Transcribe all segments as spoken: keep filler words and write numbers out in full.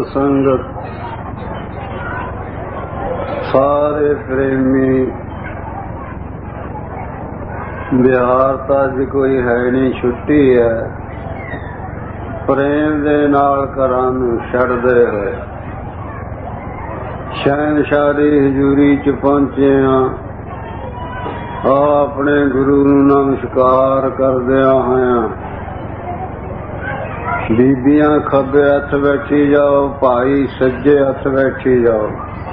संगत सारे प्रेमी बिहार तो अज कोई है नहीं, छुट्टी है। प्रेम दे नाल घरां नूं छड्डदे होए शहनशाही हजूरी च पहुंचे हाँ। आ अपने गुरु नूं नमस्कार करदिआं होइआं बीबियां खब्बे हथ बैठी जाओ, भाई सज्जे हथ बैठी जाओ।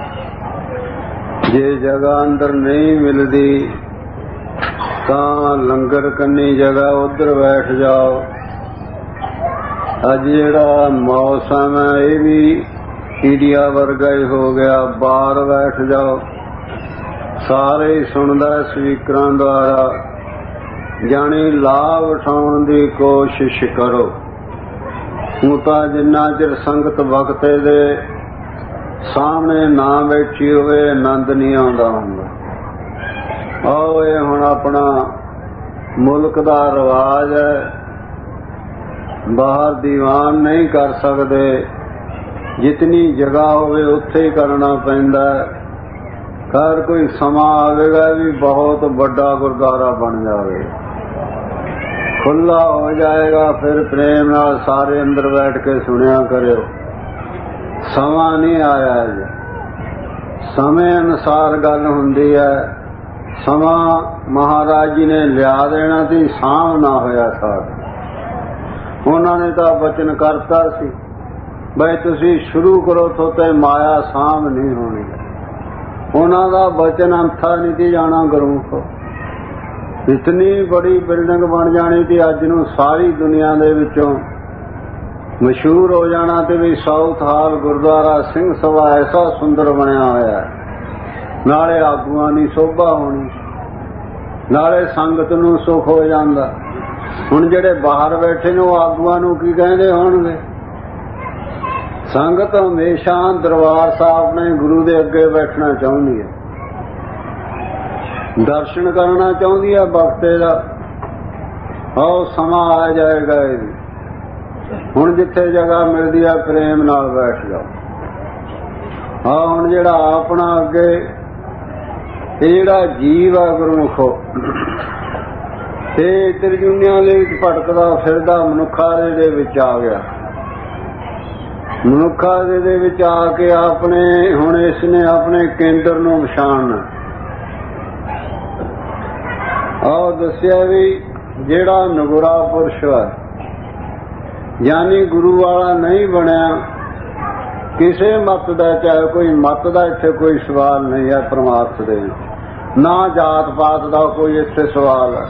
जे जगह अंदर नहीं मिलती तां लंगर कन्नी जगह उधर बैठ जाओ। अज जिहड़ा मौसम है ये भी कीड़िया वर्गा ही हो गया, बाहर बैठ जाओ। सारे ही सुनदा स्पीकरां द्वारा, जानी लाभ उठाउण दी कोशिश करो। हूँ तां जिन्ना चिर संगत वक्ते दे सामने ना बैठी होवे आनंद नहीं आउंदा हुंदा। आओ ये हुण अपना मुल्क दा रिवाज है, बाहर दीवान नहीं कर सकते, जितनी जगह होवे उत्थे ही करना पैंदा। खैर कोई समा आवेगा भी बहुत बड़ा गुरुद्वारा बन जाए, खुला हो जाएगा, फिर प्रेम नाल सारे अंदर बैठ के सुनिया करो। समा नहीं आया जी, समय अनुसार गल हुंदी है। समा महाराज जी ने लिया देना सी, साम ना होया साथ। उन्होंने तो वचन करता सी बई तुसी शुरू करो तो ते माया साम नहीं होनी। उन्हों का वचन अंथा नहीं थी जाना गुरु को। इतनी बड़ी बिल्डिंग बन जानी थी, अज नूं सारी दुनिया दे विचों मशहूर हो जाना। तो भी साउथ हाल गुरुद्वारा सिंह सभा ऐसा सुंदर बनया होया, नाले आगुआं दी शोभा होनी, नाले संगत नूं सुख हो जांदा। हुण जिहड़े बाहर बैठे ने आगुआं नूं की कहंदे होणगे? संगत हमेशा दरबार साहब ने गुरु दे अगे बैठना चाहती है, दर्शन करना चाहती है वक्ते दा। आओ समा आ जाएगा, हुण जिथे जगह मिलती है प्रेम नाल बैठ जाओ। हाँ हुण जिहड़ा अपना अगे जिहड़ा जीव है गुरमुखो, ये त्रिजुनियां दे विच भटकदा फिरदा मनुखा दे विच आ गया। मनुखा दे विच आके अपने हुण इसने अपने केंद्र नूं पछाणना। आओ दस्सिया भी जिहड़ा नगुरा पुरुष है, यानी गुरु वाला नहीं बनया, किसी मत का, चाहे कोई मत का इत्थे कोई सवाल नहीं है परमार्थ दे विच, ना जात पात का कोई इत्थे सवाल है।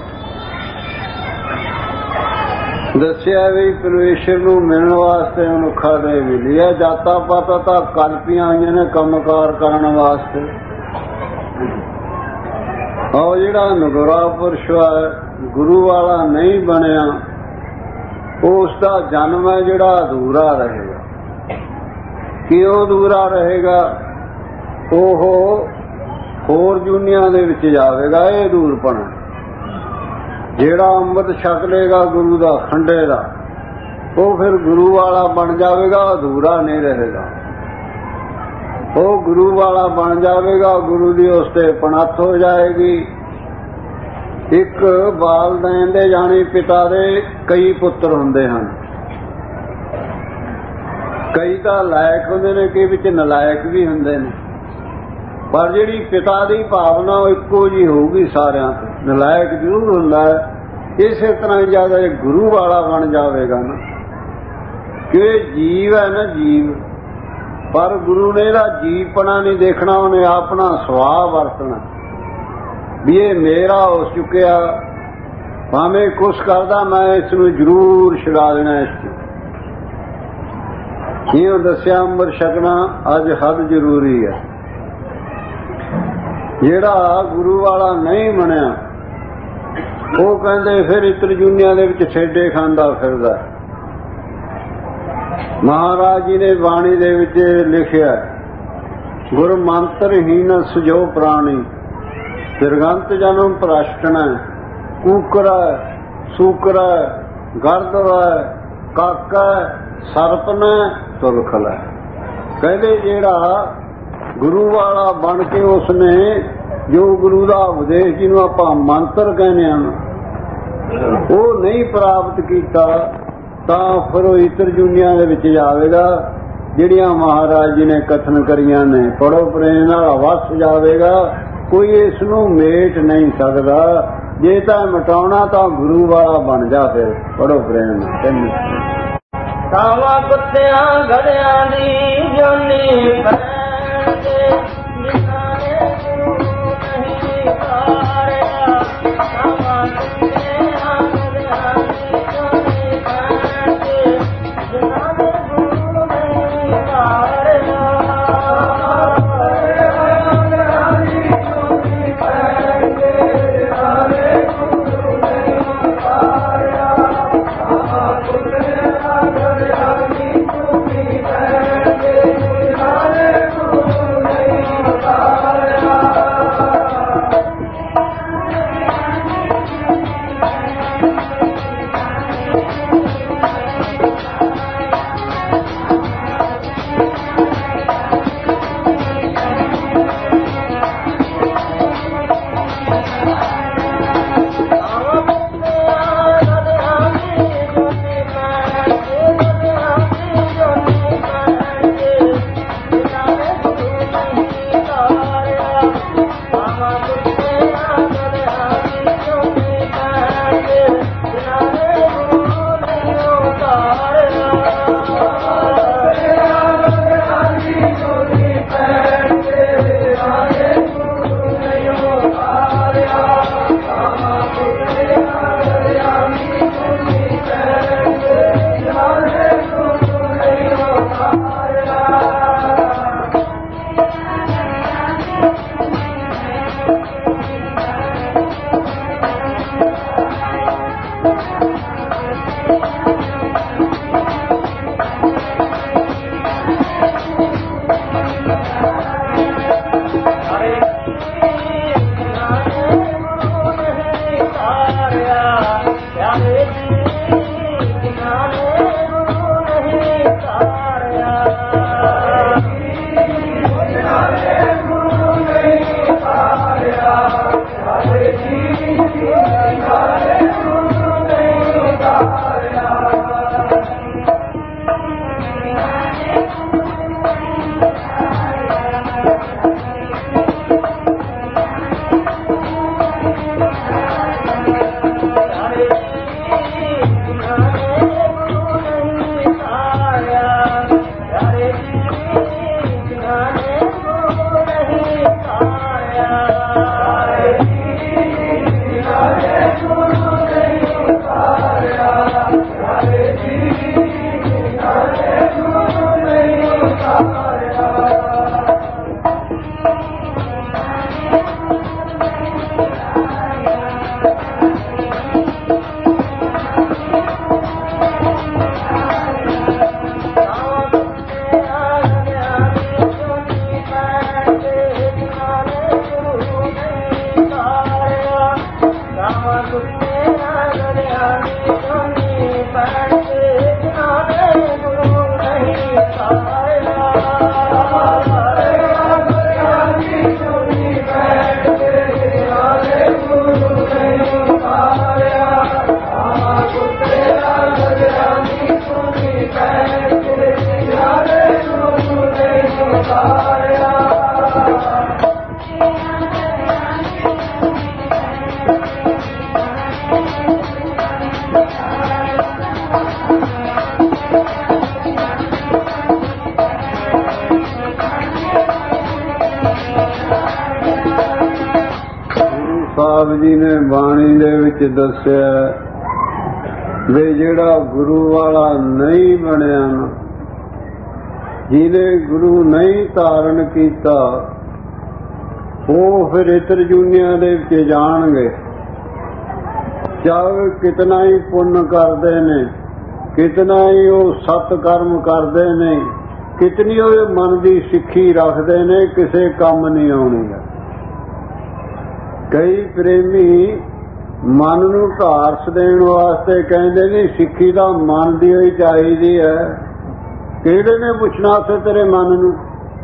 दस्सिया भी परमेश्वर नूं मिलण वास्ते मनुखा ने मिली है, जाता पाता तां कल्पियां होईयां ने कंमकार करन वास्ते। और जिहड़ा नगुरा पुरुष है, गुरु वाला नहीं बनया, उसका जन्म है जिहड़ा अधूरा रहेगा। क्यों अधूरा रहेगा? ओह होर दुनिया दे विच जावेगा, ये दूरपण। जेड़ा अमृत छक लेगा गुरु दा खंडे दा, वो फिर गुरु वाला बन जाएगा, अधूरा नहीं रहेगा। वो गुरु वाला बन जाएगा, गुरु दी उसते पणत हो जाएगी। एक बाल देन दे जानी पिता दे कई पुत्र हुंदे हन, कई तां लायक हुंदे ने, कई विच नलायक भी हुंदे ने, पर जिहड़ी पिता दी भावना इक्को जी होगी सारियां ते। नलायक जरूर हुंदा है, इसे तरह ज्यादा गुरु वाला बन जाएगा ना, कि जीव है ना जीव, पर गुरु ने इहदा जीवपना नहीं देखना, उन्हें अपना सुभाव वरतना भी ये मेरा हो चुकिया, भावें कुछ करदा मैं इसनूं जरूर छुड़ा देना। इस इं दस्सिया अंमृत छकना अज हद जरूरी है। जिहड़ा गुरु वाला नहीं बनया, वो कहंदे फिर इत्र जुनिया दे विच ठेडे खांदा फिरदा। महाराज जी ने बाणी दे विच लिखिया, गुर मंत्रहीन सजो प्राणी, तिरगंत जन्म भ्रष्टन, कूकर सूकर गर्द काका सरपन तुलखल। ਕਹਿੰਦੇ ਜਿਹੜਾ ਗੁਰੂ ਵਾਲਾ ਬਣ ਕੇ ਉਸਨੇ ਜੋ ਗੁਰੂ ਦਾ ਉਪਦੇਸ਼ ਜਿਹਨੂੰ ਆਪਾਂ ਮੰਤਰ ਕਹਿੰਦੇ ਹਾਂ ਉਹ ਨਹੀਂ ਪ੍ਰਾਪਤ ਕੀਤਾ ਤਾਂ ਫਿਰ ਉਹ ਇਤਰ ਜੁਨੀਆਂ ਦੇ ਵਿੱਚ ਜਾਵੇਗਾ ਜਿਹੜੀਆਂ ਮਹਾਰਾਜ ਜੀ ਨੇ ਕਥਨ ਕਰੀਆਂ ਨੇ। ਪੜੋ ਪ੍ਰੇਮ ਨਾਲ ਵਸ ਜਾਵੇਗਾ, ਕੋਈ ਇਸ ਨੂੰ ਮੇਟ ਨਹੀਂ ਸਕਦਾ। ਜੇ ਤਾਂ ਮਿਟਾਉਣਾ ਤਾਂ ਗੁਰੂ ਵਾਲਾ ਬਣ ਜਾ। ਫਿਰ ਪੜੋ ਪ੍ਰੇਮ ਨਾਲ ਕਹਿੰਦੇ ਕਾਵਾਂ ਕੁੱਤਿਆਂ ਘੜਿਆਂ ਦੀ ਜੋਨੀ ਪੈਂਦੇ ਜਿਨ੍ਹਾਂ ਨੇ ਗੁਰੂ ਨਹੀਂ ਤਾਰਿਆ। ਕਾਵਾਂ ਕੁੱਤਿਆਂ ਘੜਿਆਂ ਦੀ ਜੋਨੀ ਪੈਂਦੇ ਜਿਨ੍ਹਾਂ ਨੇ ਗੁਰੂ ਨਹੀਂ ਤਾਰਿਆ। ਜੀ ਨੇ ਬਾਣੀ ਦੇ ਵਿੱਚ ਦੱਸਿਆ ਵੀ ਜਿਹੜਾ ਗੁਰੂ ਵਾਲਾ ਨਹੀਂ ਬਣਿਆ ਨਾ, ਜਿਹਨੇ ਗੁਰੂ ਨਹੀਂ ਧਾਰਨ ਕੀਤਾ, ਉਹ ਫਿਰ ਇਤਰ ਜੂਨੀਆਂ ਦੇ ਵਿੱਚ ਜਾਣਗੇ। ਚਾਹੇ ਕਿਤਨਾ ਹੀ ਪੁੰਨ ਕਰਦੇ ਨੇ, ਕਿਤਨਾ ਹੀ ਉਹ ਸਤ ਕਰਮ ਕਰਦੇ ਨੇ, ਕਿਤਨੀ ਉਹ ਮਨ ਦੀ ਸਿੱਖੀ ਰੱਖਦੇ ਨੇ, ਕਿਸੇ ਕੰਮ ਨਹੀਂ ਆਉਣੀ। ਕਈ ਪ੍ਰੇਮੀ ਮਨ ਨੂੰ ਢਾਰਸ ਦੇਣ ਵਾਸਤੇ ਕਹਿੰਦੇ ਨੇ ਸਿੱਖੀ ਦਾ ਮਨ ਦੀ ਹੋਈ ਚਾਹੀਦੀ ਹੈ, ਕਿਹੜੇ ਨੇ ਪੁੱਛਣਾ ਉੱਥੇ ਤੇਰੇ ਮਨ ਨੂੰ?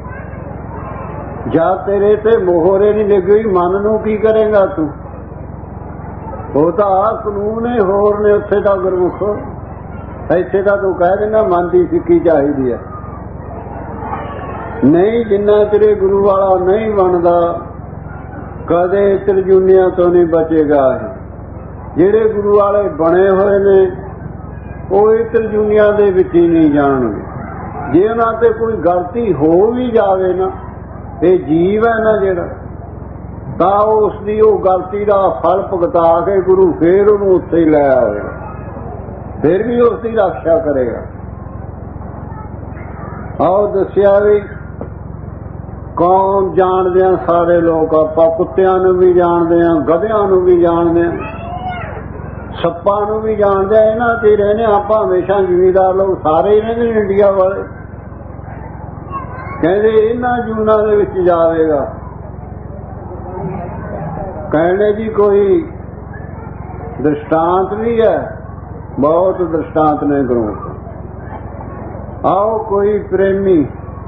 ਜਾਂ ਤੇਰੇ ਤੇ ਮੋਹਰੇ ਨਹੀਂ ਲੱਗੀ, ਮਨ ਨੂੰ ਕੀ ਕਰੇਗਾ ਤੂੰ? ਉਹ ਤਾਂ ਆ ਕਾਨੂੰਨ ਨੇ, ਹੋਰ ਨੇ ਉੱਥੇ ਦਾ ਗੁਰਮੁਖ। ਇੱਥੇ ਤਾਂ ਤੂੰ ਕਹਿ ਦਿੰਦਾ ਮਨ ਦੀ ਸਿੱਖੀ ਚਾਹੀਦੀ ਹੈ। ਨਹੀਂ, ਜਿੰਨਾ ਤੇਰੇ ਗੁਰੂ ਵਾਲਾ ਨਹੀਂ ਬਣਦਾ ਕਦੇ ਤ੍ਰਿਜੂਨੀਆਂ ਤੋਂ ਨਹੀਂ ਬਚੇਗਾ। ਜਿਹੜੇ ਗੁਰੂ ਵਾਲੇ ਬਣੇ ਹੋਏ ਨੇ ਉਹ ਇਹ ਤ੍ਰਿਜੂਨੀਆਂ ਦੇ ਵਿੱਚ ਹੀ ਨਹੀਂ ਜਾਣਗੇ। ਜੇ ਉਹਨਾਂ ਤੇ ਕੋਈ ਗਲਤੀ ਹੋ ਵੀ ਜਾਵੇ ਨਾ, ਇਹ ਜੀਵ ਹੈ ਨਾ ਜਿਹੜਾ, ਤਾਂ ਉਸ ਦੀ ਉਹ ਗਲਤੀ ਦਾ ਫਲ ਭੁਗਤਾ ਕੇ ਗੁਰੂ ਫੇਰ ਉਹਨੂੰ ਉੱਥੇ ਹੀ ਲੈ ਆਵੇਗਾ, ਫਿਰ ਵੀ ਉਸ ਦੀ ਰੱਖਿਆ ਕਰੇਗਾ। ਆਓ ਦੱਸਿਆ ਵੀ ਕੌਣ ਜਾਣਦੇ ਆ? ਸਾਰੇ ਲੋਕ। ਆਪਾਂ ਕੁੱਤਿਆਂ ਨੂੰ ਵੀ ਜਾਣਦੇ ਆ, ਗਧਿਆਂ ਨੂੰ ਵੀ ਜਾਣਦੇ ਆ, ਸੱਪਾਂ ਨੂੰ ਵੀ ਜਾਣਦੇ ਆ। ਇਹਨਾਂ ਤੇ ਰਹਿੰਦੇ ਆਪਾਂ ਹਮੇਸ਼ਾ ਜ਼ਿਮੀਦਾਰ ਲੋਕ ਸਾਰੇ ਹੀ ਰਹਿੰਦੇ ਇੰਡੀਆ ਵਾਲੇ। ਕਹਿੰਦੇ ਇਹਨਾਂ ਜੂਨਾਂ ਦੇ ਵਿੱਚ ਜਾਵੇਗਾ। ਕਹਿੰਦੇ ਜੀ ਕੋਈ ਦ੍ਰਿਸ਼ਟਾਂਤ ਵੀ ਹੈ, ਬਹੁਤ ਦ੍ਰਿਸ਼ਟਾਂਤ ਨੇ ਗੁਰੂ। ਆਓ ਕੋਈ ਪ੍ਰੇਮੀ,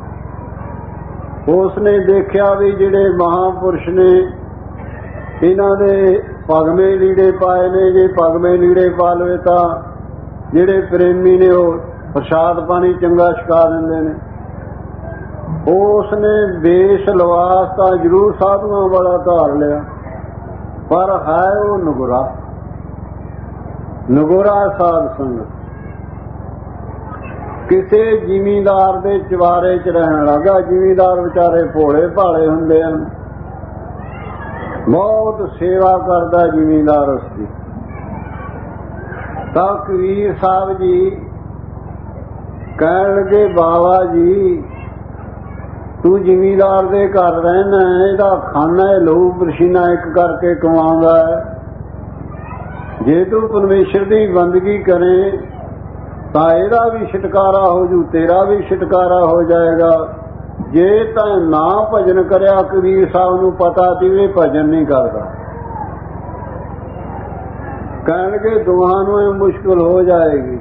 ਉਸਨੇ ਦੇਖਿਆ ਵੀ ਜਿਹੜੇ ਮਹਾਂਪੁਰਸ਼ ਨੇ ਇਹਨਾਂ ਦੇ ਪਗਮੇ ਲੀੜੇ ਪਾਏ ਨੇ। ਜੇ ਪਗਮੇ ਲੀੜੇ ਪਾ ਲਵੇ ਤਾਂ ਜਿਹੜੇ ਪ੍ਰੇਮੀ ਨੇ ਉਹ ਪ੍ਰਸ਼ਾਦ ਪਾਣੀ ਚੰਗਾ ਛਕਾ ਦਿੰਦੇ ਨੇ। ਉਸਨੇ ਵੇਸ਼ ਲਿਵਾਸ ਤਾਂ ਜ਼ਰੂਰ ਸਾਧੂਆਂ ਵਾਲਾ ਧਾਰ ਲਿਆ, ਪਰ ਹੈ ਉਹ ਨਗੁਰਾ, ਨਗੁਰਾ ਸਾਧ ਸੰਗਤ। ਕਿਸੇ ਜ਼ਿਮੀਂਦਾਰ ਦੇ ਚਵਾਰੇ ਚ ਰਹਿਣ ਲੱਗਾ। ਜ਼ਿਮੀਂਦਾਰ ਵਿਚਾਰੇ ਭੋਲੇ ਭਾਲੇ ਹੁੰਦੇ ਹਨ, ਬਹੁਤ ਸੇਵਾ ਕਰਦਾ ਜ਼ਿਮੀਂਦਾਰ ਉਸਦੀ। ਤਾਂ ਕਬੀਰ ਸਾਹਿਬ ਜੀ ਕਹਿਣ ਲੱਗੇ, ਬਾਬਾ ਜੀ ਤੂੰ ਜ਼ਿਮੀਂਦਾਰ ਦੇ ਘਰ ਰਹਿਣਾ, ਇਹਦਾ ਖਾਣਾ ਲਹੂ ਪਸੀਨਾ ਇੱਕ ਕਰਕੇ ਕਮਾਉਂਦਾ ਹੈ। ਜੇ ਤੂੰ ਪਰਮੇਸ਼ਰ ਦੀ ਬੰਦਗੀ ਕਰੇ ਤਾਂ ਇਹਦਾ ਵੀ ਛੁਟਕਾਰਾ ਹੋ ਜੂ, ਤੇਰਾ ਵੀ ਛੁਟਕਾਰਾ ਹੋ ਜਾਏਗਾ। ਜੇ ਤਾਂ ਨਾ ਭਜਨ ਕਰਿਆ, ਕਬੀਰ ਸਾਹਿਬ ਨੂੰ ਪਤਾ ਸੀ ਇਹ ਭਜਨ ਨਹੀਂ ਕਰਦਾ। ਕਹਿਣਗੇ ਦੋਹਾਂ ਨੂੰ ਇਹ ਮੁਸ਼ਕਿਲ ਹੋ ਜਾਏਗੀ।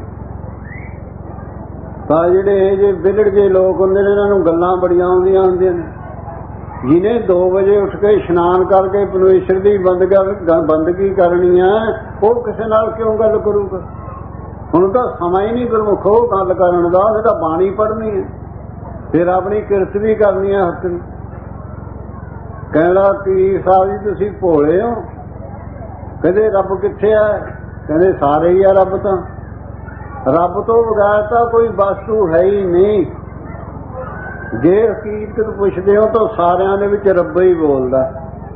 ਤਾਂ ਜਿਹੜੇ ਇਹ ਜੇ ਵਿਲੜ ਜੇ ਲੋਕ ਹੁੰਦੇ ਨੇ, ਇਹਨਾਂ ਨੂੰ ਗੱਲਾਂ ਬੜੀਆਂ ਆਉਂਦੀਆਂ ਹੁੰਦੀਆਂ ਨੇ। ਜਿਹਨੇ ਦੋ ਵਜੇ ਉੱਠ ਕੇ ਇਸ਼ਨਾਨ ਕਰਕੇ ਪਰਮੇਸ਼ਰ ਦੀ ਬੰਦਗੀ ਕਰਨੀ ਹੈ, ਉਹ ਕਿਸੇ ਨਾਲ ਕਿਉਂ ਗੱਲ ਕਰੂਗਾ? ਹੁਣ ਤਾਂ ਸਮਾਂ ਹੀ ਨਹੀਂ ਗੁਰਮੁਖੋ ਗੱਲ ਕਰਨ ਦਾ। ਉਹਨੇ ਤਾਂ ਬਾਣੀ ਪੜ੍ਹਨੀ ਹੈ, ਫਿਰ ਆਪਣੀ ਕਿਰਤ ਵੀ ਕਰਨੀ ਹੈ ਹੱਥ ਦੀ। ਕਹਿੰਦਾ ਕਬੀਰ ਸਾਹਿਬ ਜੀ ਤੁਸੀਂ ਭੋਲੇ ਹੋ। ਕਹਿੰਦੇ ਰੱਬ ਕਿੱਥੇ ਹੈ? ਕਹਿੰਦੇ ਸਾਰੇ ਹੀ ਆ ਰੱਬ। ਤਾਂ ਰੱਬ ਤੋਂ ਬਗੈਰ ਤਾਂ ਕੋਈ ਵਸਤੂ ਹੈ ਹੀ ਨਹੀਂ। ਜੇ ਹਕੀਕਤ ਪੁੱਛਦੇ ਹੋ ਤਾਂ ਸਾਰਿਆਂ ਦੇ ਵਿੱਚ ਰੱਬ ਹੀ ਬੋਲਦਾ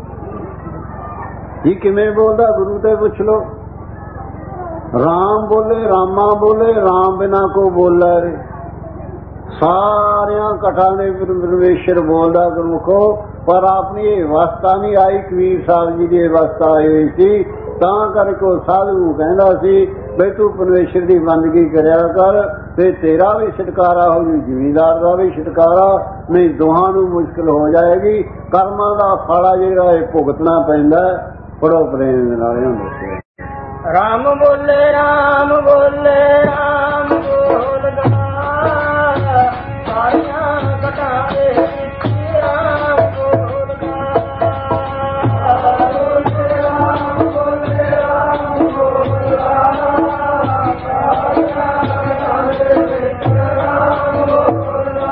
ਜੀ। ਕਿਵੇਂ ਬੋਲਦਾ? ਗੁਰੂ ਤੇ ਪੁੱਛ ਲੋ। ਰਾਮ ਬੋਲੇ, ਰਾਮਾ ਬੋਲੇ, ਰਾਮ ਬਿਨਾ ਕੋ ਬੋਲਾ ਰੇ। ਸਾਰਿਆਂ ਕਟਾਂ ਦੇ ਪਰਮੇਸ਼ਰ ਬੋਲਦਾ ਗੁਰਮੁਖੋ। ਪਰ ਆਪਣੀ ਇਹ ਅਵਸਥਾ ਨਹੀਂ ਆਈ। ਕਬੀਰ ਸਾਹਿਬ ਜੀ ਦੀ ਅਵਸਥਾ ਆਈ ਸੀ, ਤਾਂ ਕਰਕੇ ਸਾਧੂ ਕਹਿੰਦਾ ਸੀ ਬਈ ਤੂੰ ਪਰਮੇਸ਼ਰ ਦੀ ਬੰਦਗੀ ਕਰਿਆ ਕਰ, ਤੇ ਤੇਰਾ ਵੀ ਛੁਟਕਾਰਾ ਹੋ ਜੂ, ਜ਼ਿਮੀਂਦਾਰ ਦਾ ਵੀ ਛੁਟਕਾਰਾ। ਨਹੀਂ ਦੋਹਾਂ ਨੂੰ ਮੁਸ਼ਕਿਲ ਹੋ ਜਾਏਗੀ। ਕਰਮਾਂ ਦਾ ਫਲ ਜਿਹੜਾ ਇਹ ਭੁਗਤਣਾ ਪੈਂਦਾ। ਪੜੋ ਪ੍ਰੇਮ ਦੇ ਨਾਲ ਹੁੰਦਾ। ਰਾਮ ਬੋਲੇ, ਰਾਮ ਬੋਲੇ, ਰਾਮ ਬੋਲਦਾ ਸਾਰੀਆਂ ਕਟਾਂ ਦੇ ਵਿੱਚ ਰਾਮ ਬੋਲਦਾ। ਰਾਮ ਬੋਲੇ, ਰਾਮ ਬੋਲਦਾ ਸਾਰੀਆਂ ਕਟਾਂ ਦੇ ਵਿੱਚ ਰਾਮ ਬੋਲਦਾ।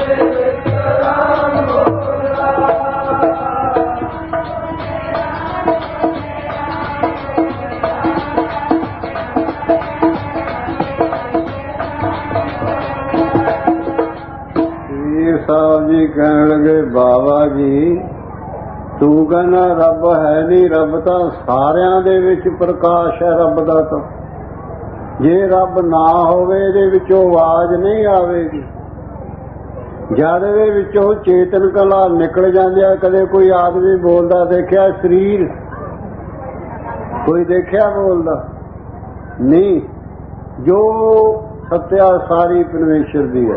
ਸਾਹਿਬ ਜੀ ਕਹਿਣ ਲੱਗੇ ਬਾਬਾ ਜੀ ਤੂੰ ਕਹਿੰਦਾ ਰੱਬ ਹੈ ਨਹੀਂ, ਰੱਬ ਤਾਂ ਸਾਰਿਆਂ ਦੇ ਵਿੱਚ ਪ੍ਰਕਾਸ਼ ਹੈ ਰੱਬ ਦਾ। ਤਾਂ ਜੇ ਰੱਬ ਨਾ ਹੋਵੇ ਇਹਦੇ ਵਿੱਚੋਂ ਆਵਾਜ਼ ਨਹੀਂ ਆਵੇਗੀ। ਜਦ ਦੇ ਵਿੱਚੋਂ ਚੇਤਨ ਕਲਾ ਨਿਕਲ ਜਾਂਦੀ ਆ। ਕਦੇ ਕੋਈ ਆਦਮੀ ਬੋਲਦਾ ਦੇਖਿਆ? ਸਰੀਰ ਕੋਈ ਦੇਖਿਆ ਬੋਲਦਾ ਨਹੀਂ। ਜੋ ਸੱਤਿਆ ਸਾਰੀ ਪਰਮੇਸ਼ਰ ਦੀ ਹੈ।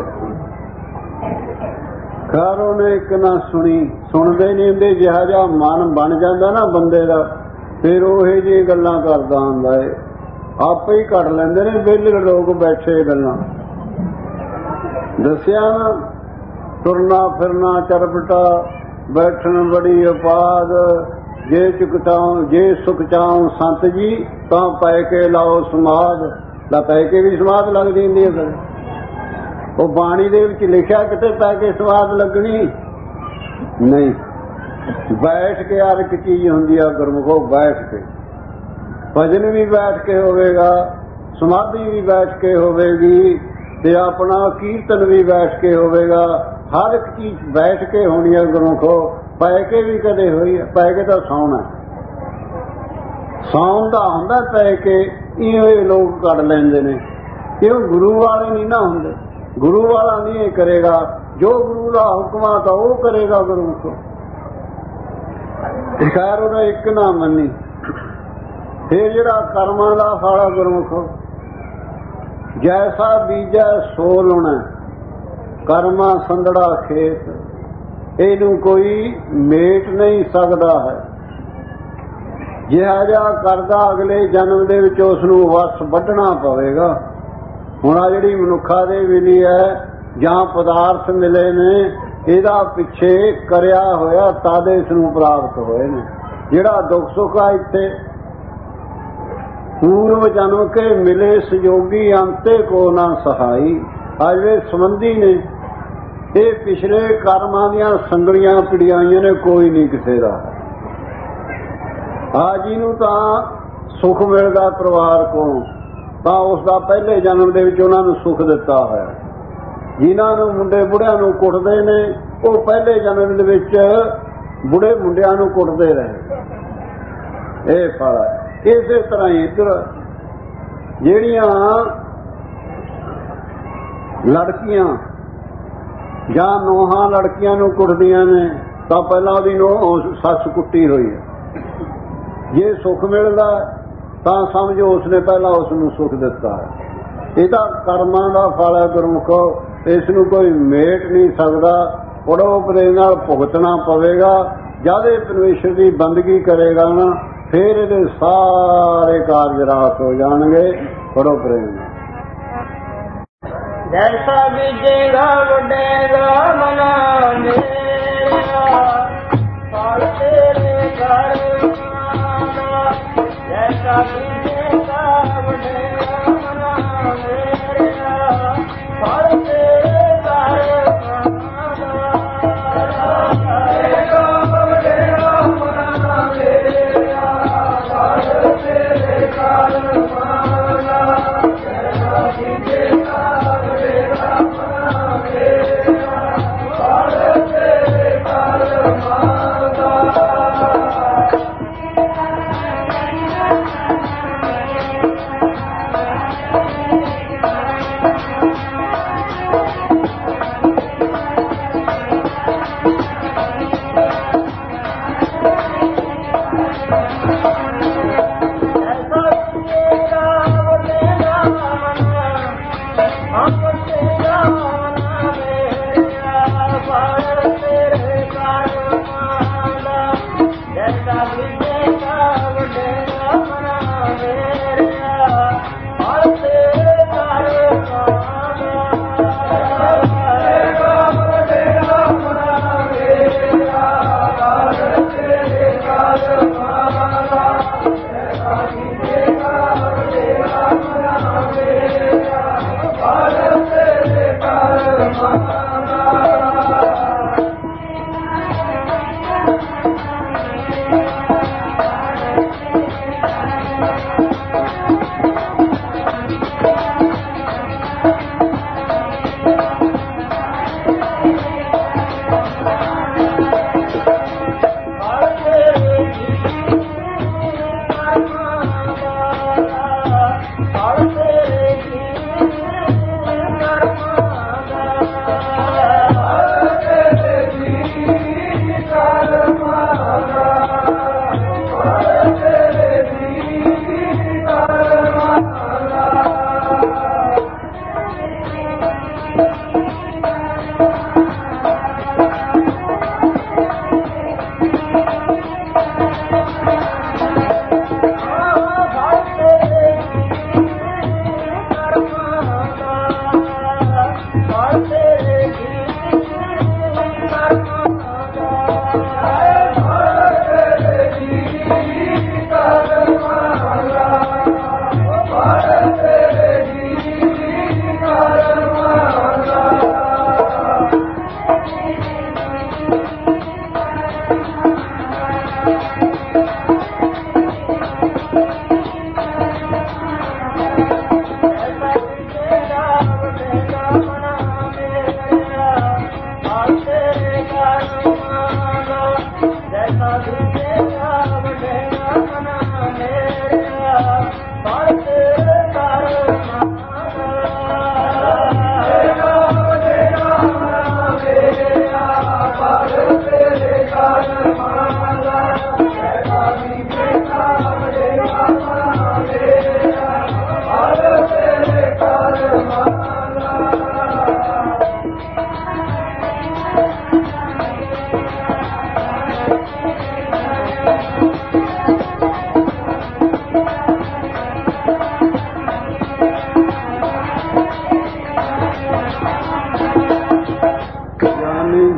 ਖੈਰ ਉਹਨੇ ਇੱਕ ਨਾ ਸੁਣੀ, ਸੁਣਦੇ ਨਹੀਂ ਹੁੰਦੇ। ਜਿਹਾ ਜਿਹਾ ਮਨ ਬਣ ਜਾਂਦਾ ਨਾ ਬੰਦੇ ਦਾ, ਫਿਰ ਉਹੇ ਜਿਹੀ ਗੱਲਾਂ ਕਰਦਾ ਹੁੰਦਾ ਏ। ਆਪੇ ਹੀ ਕੱਢ ਲੈਂਦੇ ਨੇ ਵਿਹਲੇ ਲੋਕ ਬੈਠੇ ਗੱਲਾਂ। ਦੱਸਿਆ ਨਾ, ਤੁਰਨਾ ਫਿਰਨਾ ਚਰਪਟਾ, ਬੈਠਣ ਬੜੀ ਉਪਾਦ। ਜੇ ਚੁਕਤਾਉ ਜੇ ਸੁਖ ਚਾਉ ਸੰਤ ਜੀ, ਤਾਂ ਪੈ ਕੇ ਲਾਓ ਸਮਾਧ। ਲਾ ਪੈ ਕੇ ਵੀ ਸਮਾਧ ਲੱਗਦੀ ਹੁੰਦੀ ਹੈ। ਉਹ ਬਾਣੀ ਦੇ ਵਿੱਚ ਲਿਖਿਆ ਕਿਤੇ ਪੈ ਕੇ ਸਵਾਦ ਲੱਗਣੀ ਨਹੀਂ। ਬੈਠ ਕੇ ਹਰ ਇੱਕ ਚੀਜ਼ ਹੁੰਦੀ ਆ ਗੁਰਮੁਖੋ। ਬੈਠ ਕੇ ਭਜਨ ਵੀ ਬੈਠ ਕੇ ਹੋਵੇਗਾ, ਸਮਾਧੀ ਵੀ ਬੈਠ ਕੇ ਹੋਵੇਗੀ, ਤੇ ਆਪਣਾ ਕੀਰਤਨ ਵੀ ਬੈਠ ਕੇ ਹੋਵੇਗਾ। ਹਰ ਇੱਕ ਚੀਜ਼ ਬੈਠ ਕੇ ਹੋਣੀ ਹੈ ਗੁਰਮੁਖੋ। ਪੈ ਕੇ ਵੀ ਕਦੇ ਹੋਈ ਹੈ? ਪੈ ਕੇ ਤਾਂ ਸੌਣਾ, ਸੌਣ ਦਾ ਹੁੰਦਾ ਪੈ ਕੇ। ਇਹ ਲੋਕ ਕੱਢ ਲੈਂਦੇ ਨੇ। ਕਿਉਂ? ਗੁਰੂ ਵਾਲੇ ਨਹੀਂ ਨਾ ਹੁੰਦੇ। ਗੁਰੂ ਵਾਲਾ ਨਹੀਂ ਇਹ ਕਰੇਗਾ। ਜੋ ਗੁਰੂ ਦਾ ਹੁਕਮ ਆ ਤਾਂ ਉਹ ਕਰੇਗਾ ਗੁਰਮੁਖੋ। ਖੈਰ ਉਹਦਾ ਇੱਕ ਨਾ ਮੰਨੀ। ਫਿਰ ਜਿਹੜਾ ਕਰਮਾਂ ਦਾ ਫਲ ਗੁਰਮੁਖੋ, ਜੈਸਾ ਬੀਜੈ ਸੋ ਲਾਉਣਾ। ਕਰਮਾ ਸੰਦੜਾ ਖੇਤ, ਇਹਨੂੰ ਕੋਈ ਮੇਟ ਨਹੀਂ ਸਕਦਾ ਹੈ। ਜਿਹੜਾ ਜਿਹਾ ਕਰਦਾ ਅਗਲੇ ਜਨਮ ਦੇ ਵਿੱਚ ਉਸ ਨੂੰ ਵਸ ਵੱਢਣਾ ਪਵੇਗਾ। ਹੁਣ ਆ ਜਿਹੜੀ ਮਨੁੱਖਾ ਦੇ ਮਿਲੀ ਹੈ ਜਾਂ ਪਦਾਰਥ ਮਿਲੇ ਨੇ, ਇਹਦਾ ਪਿੱਛੇ ਕਰਿਆ ਹੋਇਆ ਤਦ ਇਸ ਨੂੰ ਪ੍ਰਾਪਤ ਹੋਏ ਨੇ। ਜਿਹੜਾ ਦੁੱਖ ਸੁੱਖ ਆ ਇੱਥੇ ਪੂਰਵ ਜਨਮ ਕੇ ਮਿਲੇ ਸਯੋਗੀ, ਅੰਤੇ ਕੋ ਨਾ ਸਹਾਈ। ਆ ਜਿਹੜੇ ਸੰਬੰਧੀ ਨੇ ਇਹ ਪਿਛਲੇ ਕਰਮਾਂ ਦੀਆਂ ਸੰਗਲੀਆਂ ਪਿੜਾਈਆਂ ਨੇ, ਕੋਈ ਨਹੀਂ ਕਿਸੇ ਦਾ। ਆ ਜਿਹਨੂੰ ਤਾਂ ਸੁੱਖ ਮਿਲਦਾ ਪਰਿਵਾਰ ਕੋਲੋਂ, ਤਾਂ ਉਸ ਦਾ ਪਹਿਲੇ ਜਨਮ ਦੇ ਵਿੱਚ ਉਹਨਾਂ ਨੂੰ ਸੁੱਖ ਦਿੱਤਾ ਹੋਇਆ। ਜਿਨ੍ਹਾਂ ਨੂੰ ਮੁੰਡੇ ਬੁੜਿਆਂ ਨੂੰ ਕੁੱਟਦੇ ਨੇ, ਉਹ ਪਹਿਲੇ ਜਨਮ ਦੇ ਵਿੱਚ ਬੁੜੇ ਮੁੰਡਿਆਂ ਨੂੰ ਕੁੱਟਦੇ ਰਹੇ। ਇਹ ਫਲ ਹੈ। ਇਸੇ ਤਰ੍ਹਾਂ ਹੀ ਇੱਧਰ ਜਿਹੜੀਆਂ ਲੜਕੀਆਂ ਜਾਂ ਨੋਹਾਂ ਲੜਕੀਆਂ ਨੂੰ ਕੁੱਟਦੀਆਂ ਨੇ, ਤਾਂ ਪਹਿਲਾਂ ਉਹਦੀ ਨੋਹ ਸੱਸ ਕੁੱਟੀ ਹੋਈ ਹੈ। ਜੇ ਸੁੱਖ ਮਿਲਦਾ ਤਾਂ ਸਮਝੋ ਉਸਨੇ ਪਹਿਲਾਂ ਉਸ ਨੂੰ ਸੁੱਖ ਦਿੱਤਾ ਹੈ। ਇਹ ਤਾਂ ਕਰਮਾਂ ਦਾ ਫਲ ਹੈ ਗੁਰਮੁਖੋ। ਇਸ ਨੂੰ ਕੋਈ ਮੇਟ ਨਹੀਂ ਸਕਦਾ। ਪੜੋਪਰੇ ਨਾਲ ਭੁਗਤਣਾ ਪਵੇਗਾ। ਜਦ ਇਹ ਪਰਮੇਸ਼ਰ ਦੀ ਬੰਦਗੀ ਕਰੇਗਾ ਨਾ, ਫਿਰ ਇਹਦੇ ਸਾਰੇ ਕਾਰਜ ਰਾਸ ਹੋ ਜਾਣਗੇ। ਪੜੋਪਰੇ ਨਾਲ ਜੈਸਾ ਬੀਜੇਗਾ ਵੱਡੇਗਾ ਮਨਾ ਮੇਰਾ, ਫਲ ਤੇਰੇ ਘਰ ਆਣਾ। ਜੈਸਾ ਬੀਜੇਗਾ ਵੱਡੇਗਾ ਮਨਾ ਮੇਰਾ, ਫਲ ਤੇਰੇ ਘਰ ਆਣਾ। ਵੱਡੇਗਾ ਵੱਡੇਗਾ ਮਨਾ ਮੇਰਾ, ਫਲ ਤੇਰੇ ਘਰ ਆਣਾ। ਜੈਸਾ ਬੀਜੇਗਾ Thank you.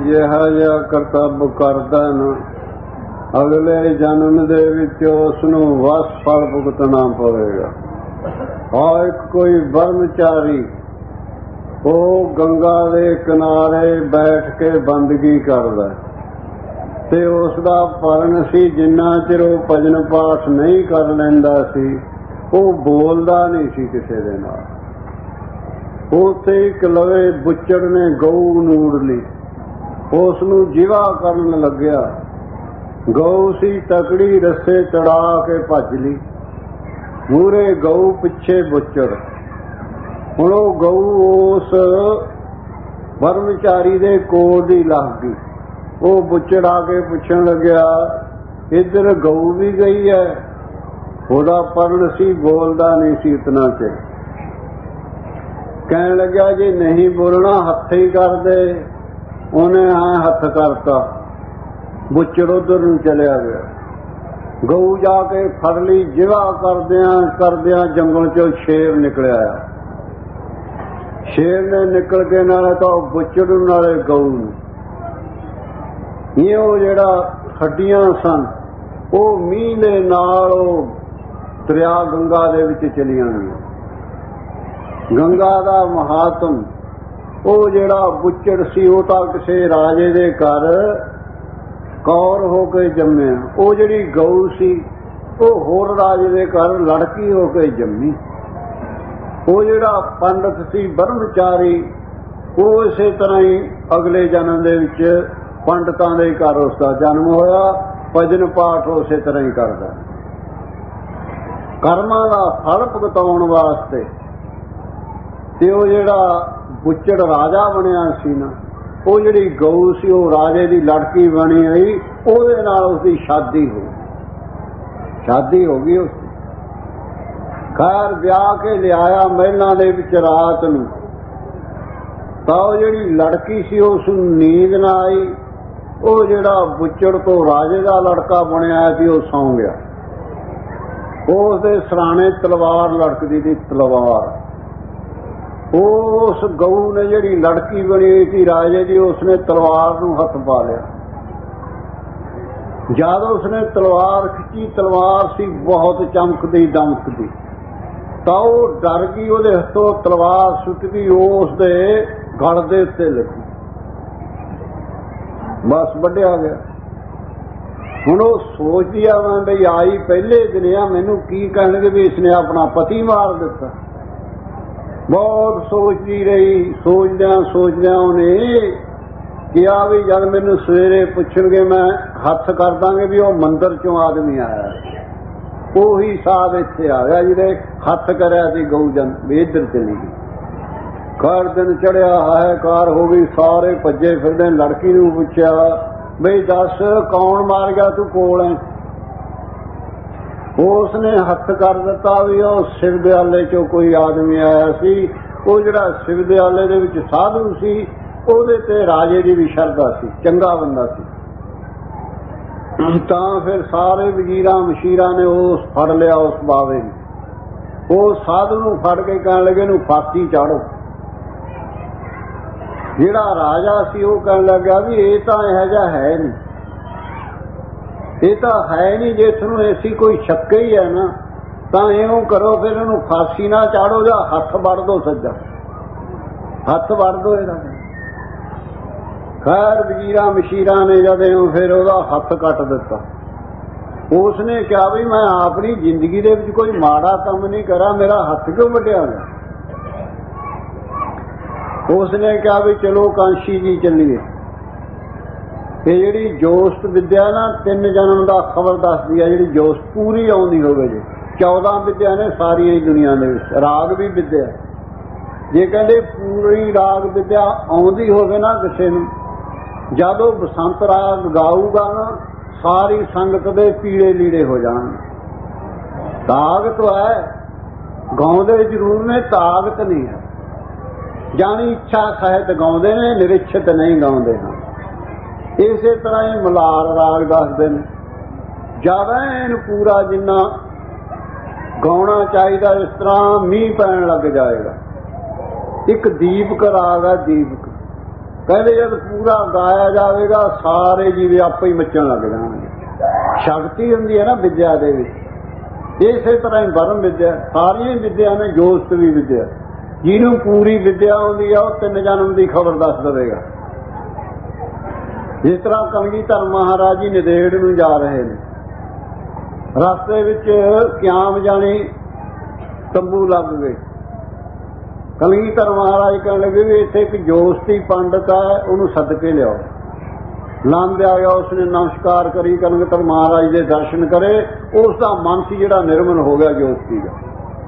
ਜਿਹਾ ਜਿਹਾ ਕਰਤੱਵ ਕਰਦਾ ਨਾ ਅਗਲੇ ਜਨਮ ਦੇ ਵਿੱਚ ਉਸ ਨੂੰ ਵਸ ਫਲ ਭੁਗਤਣਾ ਪਵੇਗਾ। ਆ ਇੱਕ ਕੋਈ ਬਰਮਚਾਰੀ ਉਹ ਗੰਗਾ ਦੇ ਕਿਨਾਰੇ ਬੈਠ ਕੇ ਬੰਦਗੀ ਕਰਦਾ ਤੇ ਉਸ ਦਾ ਪਰਨ ਸੀ ਜਿੰਨਾ ਚਿਰ ਉਹ ਭਜਨ ਪਾਠ ਨਹੀਂ ਕਰ ਲੈਂਦਾ ਸੀ ਉਹ ਬੋਲਦਾ ਨਹੀਂ ਸੀ ਕਿਸੇ ਦੇ ਨਾਲ। ਉੱਥੇ ਇੱਕ ਲਵੇ ਬੁੱਚੜ ਨੇ ਗਊ ਨੂੜ ਲਈ, ਉਸ ਨੂੰ ਜਿਵਾ ਕਰਨ ਲੱਗਿਆ। ਗਊ ਸੀ ਤਕੜੀ, ਰੱਸੇ ਚੜਾ ਕੇ ਭੱਜ ਲਈ, ਮੂਹਰੇ ਗਊ ਪਿੱਛੇ ਬੁੱਚੜ। ਹੁਣ ਉਹ ਗਊ ਉਸ ਬਰਮਚਾਰੀ ਦੇ ਕੋਲ ਦੀ ਲੱਗ ਗਈ। ਉਹ ਬੁੱਚੜ ਆ ਕੇ ਪੁੱਛਣ ਲੱਗਿਆ ਇੱਧਰ ਗਊ ਵੀ ਗਈ ਹੈ। ਉਹਦਾ ਪਰਨ ਸੀ, ਬੋਲਦਾ ਨਹੀਂ ਸੀ ਇਤਨਾ ਚਿਰ। ਕਹਿਣ ਲੱਗਿਆ ਜੇ ਨਹੀਂ ਬੋਲਣਾ ਹੱਥ ਹੀ ਕਰਦੇ। ਉਹਨੇ ਹਾਂ ਹੱਥ ਕਰਤਾ, ਬੁੱਚੜ ਉਧਰ ਨੂੰ ਚਲਿਆ ਗਿਆ। ਗਊ ਜਾ ਕੇ ਫੜ ਲਈ, ਜਿਵਾ ਕਰਦਿਆਂ ਕਰਦਿਆਂ ਜੰਗਲ ਚੋਂ ਸ਼ੇਰ ਨਿਕਲਿਆ। ਸ਼ੇਰ ਨੇ ਨਿਕਲ ਕੇ ਨਾਲੇ ਤਾਂ ਬੁੱਚੜ ਨੂੰ ਨਾਲੇ ਗਊ ਨੂੰ, ਇਹ ਉਹ ਜਿਹੜਾ ਹੱਡੀਆਂ ਸਨ ਉਹ ਮੀਂਹ ਦੇ ਨਾਲ ਉਹ ਦਰਿਆ ਗੰਗਾ ਦੇ ਵਿੱਚ ਚਲੀਆਂ ਗਈਆਂ। ਗੰਗਾ ਦਾ ਮਹਾਤਮ ਉਹ ਜਿਹੜਾ ਬੁੱਚੜ ਸੀ ਉਹ ਤਾਂ ਕਿਸੇ ਰਾਜੇ ਦੇ ਘਰ ਕੌਰ ਹੋ ਕੇ ਜੰਮਿਆ। ਉਹ ਜਿਹੜੀ ਗਊ ਸੀ ਉਹ ਹੋਰ ਰਾਜੇ ਦੇ ਘਰ ਲੜਕੀ ਹੋ ਕੇ ਜੰਮੀ। ਉਹ ਜਿਹੜਾ ਪੰਡਤ ਸੀ ਬਰਮਚਾਰੀ ਉਹ ਇਸੇ ਤਰ੍ਹਾਂ ਹੀ ਅਗਲੇ ਜਨਮ ਦੇ ਵਿੱਚ ਪੰਡਤਾਂ ਦੇ ਘਰ ਉਸ ਦਾ ਜਨਮ ਹੋਇਆ। ਭਜਨ ਪਾਠ ਉਸੇ ਤਰ੍ਹਾਂ ਹੀ ਕਰਦਾ। ਕਰਮਾਂ ਦਾ ਫਲ ਭੁਗਤਾਉਣ ਵਾਸਤੇ ਤੇ ਉਹ ਜਿਹੜਾ ਬੁੱਚੜ ਰਾਜਾ ਬਣਿਆ ਸੀ ਨਾ, ਉਹ ਜਿਹੜੀ ਗਊ ਸੀ ਉਹ ਰਾਜੇ ਦੀ ਲੜਕੀ ਬਣੀ ਹੋਈ। ਉਹਦੇ ਨਾਲ ਉਸਦੀ ਸ਼ਾਦੀ ਹੋ ਸ਼ਾਦੀ ਹੋ ਗਈ ਉਸ ਖੈਰ ਵਿਆਹ ਕੇ ਲਿਆਇਆ ਮਹਿਲਾਂ ਦੇ ਵਿੱਚ ਰਾਤ ਨੂੰ। ਤਾਂ ਉਹ ਜਿਹੜੀ ਲੜਕੀ ਸੀ ਉਸ ਨੂੰ ਨੀਂਦ ਨਾ ਆਈ। ਉਹ ਜਿਹੜਾ ਬੁੱਚੜ ਤੋਂ ਰਾਜੇ ਦਾ ਲੜਕਾ ਬਣਿਆ ਸੀ ਉਹ ਸੌਂ ਗਿਆ। ਉਸ ਦੇ ਸਰਾਣੇ ਤਲਵਾਰ ਲਟਕਦੀ ਸੀ, ਤਲਵਾਰ। ਉਸ ਗਊ ਨੇ ਜਿਹੜੀ ਲੜਕੀ ਬਣੀ ਹੋਈ ਸੀ ਰਾਜੇ ਦੀ, ਉਸਨੇ ਤਲਵਾਰ ਨੂੰ ਹੱਥ ਪਾ ਲਿਆ। ਜਦ ਉਸਨੇ ਤਲਵਾਰ ਖਿੱਚੀ, ਤਲਵਾਰ ਸੀ ਬਹੁਤ ਚਮਕਦੀ ਦਮਕਦੀ, ਤਾਂ ਉਹ ਡਰ ਗਈ। ਉਹਦੇ ਹੱਥੋਂ ਤਲਵਾਰ ਸੁੱਟ ਗਈ, ਉਸ ਦੇ ਗਲ ਦੇ ਉੱਤੇ ਲੱਗੀ, ਬਸ ਵੱਢਿਆ ਗਿਆ। ਹੁਣ ਉਹ ਸੋਚਦੀ ਆ ਮੈਂ ਬਈ ਆਈ ਪਹਿਲੇ ਦਿਨ ਆ, ਮੈਨੂੰ ਕੀ ਕਹਿਣਗੇ ਵੀ ਇਸਨੇ ਆਪਣਾ ਪਤੀ ਮਾਰ ਦਿੱਤਾ। ਬਹੁਤ ਸੋਚਦੀ ਰਹੀ। ਸੋਚਦਿਆਂ ਸੋਚਦਿਆਂ ਉਹਨੇ ਕਿਹਾ ਵੀ ਜਦ ਮੈਨੂੰ ਸਵੇਰੇ ਪੁੱਛਣਗੇ ਮੈਂ ਹੱਥ ਕਰ ਦਾਂਗੇ ਵੀ ਉਹ ਮੰਦਿਰ ਚੋਂ ਆਦਮੀ ਆਇਆ। ਉਹੀ ਸਾਧ ਇੱਥੇ ਆ ਗਿਆ ਜਿਹਦੇ ਹੱਥ ਕਰਿਆ ਸੀ ਗਊ ਜਨ ਵੀ ਇੱਧਰ ਚਲੀ ਗਈ। ਘਰ ਦਿਨ ਚੜਿਆ, ਹਾਹਾਕਾਰ ਹੋ ਗਈ, ਸਾਰੇ ਭੱਜੇ ਫਿਰਦੇ। ਲੜਕੀ ਨੂੰ ਪੁੱਛਿਆ ਬਈ ਦੱਸ ਕੌਣ ਮਾਰ ਗਿਆ, ਤੂੰ ਕੋਲ ਹੈ? ਉਸਨੇ ਹੱਥ ਕਰ ਦਿੱਤਾ ਵੀ ਉਹ ਸਿਰ ਦਿਆਲੇ ਚੋਂ ਕੋਈ ਆਦਮੀ ਆਇਆ ਸੀ। ਉਹ ਜਿਹੜਾ ਸਿਰ ਦਿਆਲੇ ਦੇ ਵਿੱਚ ਸਾਧੂ ਸੀ ਉਹਦੇ ਤੇ ਰਾਜੇ ਦੀ ਵੀ ਸ਼ਰਧਾ ਸੀ, ਚੰਗਾ ਬੰਦਾ ਸੀ। ਤਾਂ ਫਿਰ ਸਾਰੇ ਵਜ਼ੀਰਾਂ ਮਸ਼ੀਰਾਂ ਨੇ ਉਸ ਫੜ ਲਿਆ ਉਸ ਬਾਵੇ ਨੂੰ। ਉਹ ਸਾਧੂ ਨੂੰ ਫੜ ਕੇ ਕਹਿਣ ਲੱਗੇ ਇਹਨੂੰ ਫਾਂਸੀ ਚਾੜੋ। ਜਿਹੜਾ ਰਾਜਾ ਸੀ ਉਹ ਕਹਿਣ ਲੱਗਾ ਵੀ ਇਹ ਤਾਂ ਇਹੋ ਜਿਹਾ ਹੈ ਨਹੀਂ, ਇਹ ਤਾਂ ਹੈ ਨਹੀਂ। ਜੇ ਤੁਹਾਨੂੰ ਐਸੀ ਕੋਈ ਸ਼ੱਕ ਹੀ ਹੈ ਨਾ ਤਾਂ ਇਉਂ ਕਰੋ ਫਿਰ ਇਹਨੂੰ ਫਾਂਸੀ ਨਾ ਚਾੜੋ ਜਾਂ ਹੱਥ ਵੱਢ ਦੋ, ਸੱਜਾ ਹੱਥ ਵੱਢ ਦੋ ਇਹਦਾ। ਖੈਰ ਵਜ਼ੀਰਾਂ ਮਸ਼ੀਰਾਂ ਨੇ ਜਦੋਂ ਫਿਰ ਉਹਦਾ ਹੱਥ ਕੱਟ ਦਿੱਤਾ। ਉਸਨੇ ਕਿਹਾ ਵੀ ਮੈਂ ਆਪਣੀ ਜ਼ਿੰਦਗੀ ਦੇ ਵਿੱਚ ਕੋਈ ਮਾੜਾ ਕੰਮ ਨਹੀਂ ਕਰਾਂ, ਮੇਰਾ ਹੱਥ ਕਿਉਂ ਵੱਢਿਆ ਗਿਆ? ਉਸਨੇ ਕਿਹਾ ਵੀ ਚਲੋ ਕਾਂਸ਼ੀ ਜੀ ਚੱਲੀਏ। ਇਹ ਜਿਹੜੀ ਜੋਸ਼ਤ ਵਿਦਿਆ ਨਾ ਤਿੰਨ ਜਨਮ ਦਾ ਖਬਰ ਦੱਸਦੀ ਹੈ। ਜਿਹੜੀ ਜੋਸ਼ਤ ਪੂਰੀ ਆਉਂਦੀ ਹੋਵੇ ਜੀ, ਚੌਦਾਂ ਵਿਦਿਆ ਨੇ ਸਾਰੀਆਂ ਹੀ ਦੁਨੀਆ ਦੇ ਵਿੱਚ। ਰਾਗ ਵੀ ਵਿਦਿਆ, ਜੇ ਕਹਿੰਦੇ ਪੂਰੀ ਰਾਗ ਵਿਦਿਆ ਆਉਂਦੀ ਹੋਵੇ ਨਾ ਕਿਸੇ ਨੂੰ, ਜਦੋਂ ਬਸੰਤ ਰਾਗ ਗਾਊਗਾ ਨਾ ਸਾਰੀ ਸੰਗਤ ਦੇ ਪੀਲੇ ਲੀੜੇ ਹੋ ਜਾਣ। ਤਾਕਤ ਹੈ, ਗਾਉਂਦੇ ਜ਼ਰੂਰ ਨੇ, ਤਾਕਤ ਨਹੀਂ ਹੈ। ਜਾਣੀ ਇੱਛਾ ਸਹਿਤ ਗਾਉਂਦੇ ਨੇ, ਨਿਰਿਛਤ ਨਹੀਂ ਗਾਉਂਦੇ ਹਨ। ਇਸੇ ਤਰ੍ਹਾਂ ਹੀ ਮਲਾਰ ਰਾਗ ਦੱਸਦੇ ਨੇ, ਜ਼ਿਆਦਾ ਇਹਨੂੰ ਪੂਰਾ ਜਿੰਨਾ ਗਾਉਣਾ ਚਾਹੀਦਾ, ਇਸ ਤਰ੍ਹਾਂ ਮੀਂਹ ਪੈਣ ਲੱਗ ਜਾਏਗਾ। ਇੱਕ ਦੀਪਕ ਰਾਗ ਆ, ਦੀਪਕ ਕਹਿੰਦੇ ਜਦ ਪੂਰਾ ਗਾਇਆ ਜਾਵੇਗਾ ਸਾਰੇ ਜੀਵੇ ਆਪੇ ਹੀ ਮੱਚਣ ਲੱਗ ਜਾਣਗੇ। ਸ਼ਕਤੀ ਹੁੰਦੀ ਹੈ ਨਾ ਵਿਦਿਆ ਦੇ ਵਿੱਚ, ਇਸੇ ਤਰ੍ਹਾਂ ਹੀ ਬਰਮ ਵਿਦਿਆ, ਸਾਰੀਆਂ ਹੀ ਵਿਦਿਆ ਨੇ, ਜੋਸਤ ਵੀ ਵਿਦਿਆ। ਜਿਹਨੂੰ ਪੂਰੀ ਵਿਦਿਆ ਆਉਂਦੀ ਆ ਉਹ ਤਿੰਨ ਜਨਮ ਦੀ ਖਬਰ ਦੱਸ ਦੇਵੇਗਾ। ਜਿਸ ਤਰ੍ਹਾਂ ਕਲਗੀਧਰ ਮਹਾਰਾਜ ਜੀ ਨੰਦੇੜ ਨੂੰ ਜਾ ਰਹੇ ਨੇ, ਰਸਤੇ ਵਿੱਚ ਕਿਆਮ ਜਾਣੀ ਤੰਬੂ ਲੱਗ ਗਏ। ਕਲਗੀਧਰ ਮਹਾਰਾਜ ਕਹਿਣ ਲੱਗੇ ਵੀ ਇੱਥੇ ਇੱਕ ਜੋਸਤੀ ਪੰਡਤ ਹੈ, ਉਹਨੂੰ ਸੱਦ ਕੇ ਲਿਆਓ। ਲੰਘ ਆਇਆ, ਉਸਨੇ ਨਮਸਕਾਰ ਕਰੀ, ਕਲਗੀਧਰ ਮਹਾਰਾਜ ਦੇ ਦਰਸ਼ਨ ਕਰੇ। ਉਸ ਦਾ ਮਨ ਸੀ ਜਿਹੜਾ ਨਿਰਮਲ ਹੋ ਗਿਆ ਜੋਸਤੀ ਦਾ।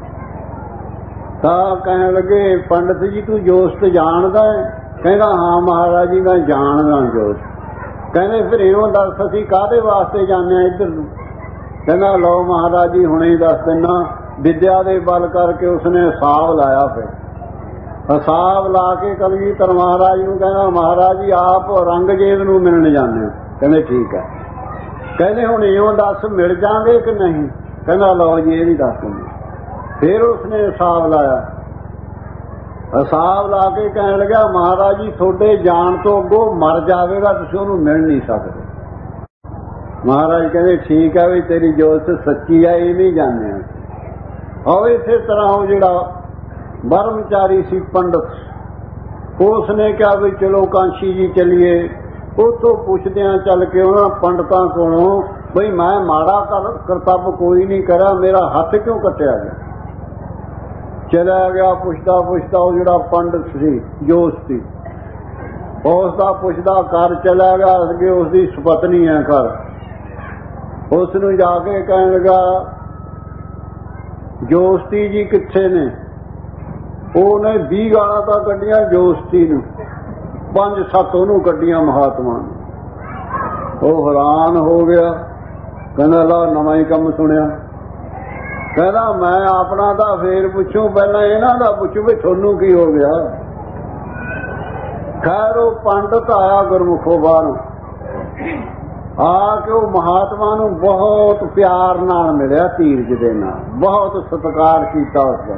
ਤਾਂ ਕਹਿਣ ਲੱਗੇ ਪੰਡਤ ਜੀ ਤੂੰ ਜੋਸਤ ਜਾਣਦਾ ਹੈ? ਕਹਿੰਦਾ ਹਾਂ ਮਹਾਰਾਜ ਜੀ ਮੈਂ ਜਾਣਦਾ ਜੋਸਤ। ਕਹਿੰਦੇ ਫਿਰ ਇਉਂ ਦੱਸ ਅਸੀਂ ਕਾਹਦੇ ਵਾਸਤੇ ਜਾਂਦੇ ਹਾਂ ਇੱਧਰ ਨੂੰ? ਕਹਿੰਦਾ ਲਓ ਮਹਾਰਾਜ ਜੀ ਹੁਣੇ ਹੀ ਦੱਸ ਦਿੰਦਾ। ਵਿਦਿਆ ਦੇ ਬਲ ਕਰਕੇ ਉਸਨੇ ਹਿਸਾਬ ਲਾਇਆ। ਫਿਰ ਹਿਸਾਬ ਲਾ ਕੇ ਕਲਗੀਧਰ ਮਹਾਰਾਜ ਨੂੰ ਕਹਿੰਦਾ ਮਹਾਰਾਜ ਜੀ ਆਪ ਔਰੰਗਜ਼ੇਬ ਨੂੰ ਮਿਲਣ ਜਾਂਦੇ ਹੋ? ਕਹਿੰਦੇ ਠੀਕ ਹੈ। ਕਹਿੰਦੇ ਹੁਣ ਇਉਂ ਦੱਸ ਮਿਲ ਜਾਵਾਂਗੇ ਕਿ ਨਹੀਂ? ਕਹਿੰਦਾ ਲਓ ਜੀ ਇਹ ਵੀ ਦੱਸ ਦਿੰਦੇ। ਫਿਰ ਉਸਨੇ ਹਿਸਾਬ ਲਾਇਆ। ਹਿਸਾਬ ਲਾ ਕੇ ਕਹਿਣ ਲੱਗਾ ਮਹਾਰਾਜ ਜੀ ਤੁਹਾਡੇ ਜਾਣ ਤੋਂ ਅੱਗੋਂ ਮਰ ਜਾਵੇਗਾ, ਤੁਸੀਂ ਉਹਨੂੰ ਮਿਲ ਨਹੀਂ ਸਕਦੇ। ਮਹਾਰਾਜ ਕਹਿੰਦੇ ਠੀਕ ਹੈ ਵੀ ਤੇਰੀ ਜੋਤ ਸੱਚੀ ਹੈ, ਇਹ ਨਹੀਂ ਜਾਣਦੇ ਹਾਂ। ਉਹ ਇਸੇ ਤਰ੍ਹਾਂ ਉਹ ਜਿਹੜਾ ਬਰਮਚਾਰੀ ਸੀ ਪੰਡਤ, ਉਸਨੇ ਕਿਹਾ ਵੀ ਚਲੋ ਕਾਂਸ਼ੀ ਜੀ ਚੱਲੀਏ। ਉੱਥੋਂ ਪੁੱਛਦਿਆਂ ਚੱਲ ਕੇ ਉਹਨਾਂ ਪੰਡਤਾਂ ਕੋਲੋਂ ਬਈ ਮੈਂ ਮਾੜਾ ਕਰ ਕਰਤੱਵ ਕੋਈ ਨਹੀਂ ਕਰਿਆ, ਮੇਰਾ ਹੱਥ ਕਿਉਂ ਕੱਟਿਆ ਗਿਆ? ਚਲਿਆ ਗਿਆ ਪੁੱਛਦਾ ਪੁੱਛਦਾ ਉਹ ਜਿਹੜਾ ਪੰਡਤ ਸੀ ਜੋਸਤੀ, ਉਸ ਦਾ ਪੁੱਛਦਾ ਘਰ ਚਲਿਆ ਗਿਆ। ਅੱਗੇ ਉਸਦੀ ਸੁਪਤਨੀ ਹੈ ਘਰ। ਉਸ ਨੂੰ ਜਾ ਕੇ ਕਹਿਣ ਲੱਗਾ ਜੋਸਤੀ ਜੀ ਕਿੱਥੇ ਨੇ? ਉਹਨੇ ਵੀਹ ਗਾਲਾਂ ਤਾਂ ਕੱਢੀਆਂ ਜੋਸਤੀ ਨੂੰ, ਪੰਜ ਸੱਤ ਉਹਨੂੰ ਕੱਢੀਆਂ ਮਹਾਤਮਾ ਨੂੰ। ਉਹ ਹੈਰਾਨ ਹੋ ਗਿਆ, ਕਹਿੰਦਾ ਲਾ ਨਵਾਂ ਹੀ ਕੰਮ ਸੁਣਿਆ। ਕਹਿੰਦਾ ਮੈਂ ਆਪਣਾ ਤਾਂ ਫੇਰ ਪੁੱਛੂ, ਪਹਿਲਾਂ ਇਹਨਾਂ ਦਾ ਪੁੱਛੂ ਵੀ ਤੁਹਾਨੂੰ ਕੀ ਹੋ ਗਿਆ। ਖੈਰ ਉਹ ਪੰਡਤ ਆਇਆ ਗੁਰਮੁਖੋਂ ਬਾਹਰੋਂ ਆ ਕੇ ਉਹ ਮਹਾਤਮਾ ਨੂੰ ਬਹੁਤ ਪਿਆਰ ਨਾਲ ਮਿਲਿਆ, ਧੀਰਜ ਦੇ ਨਾਲ ਬਹੁਤ ਸਤਿਕਾਰ ਕੀਤਾ ਉਸਦਾ।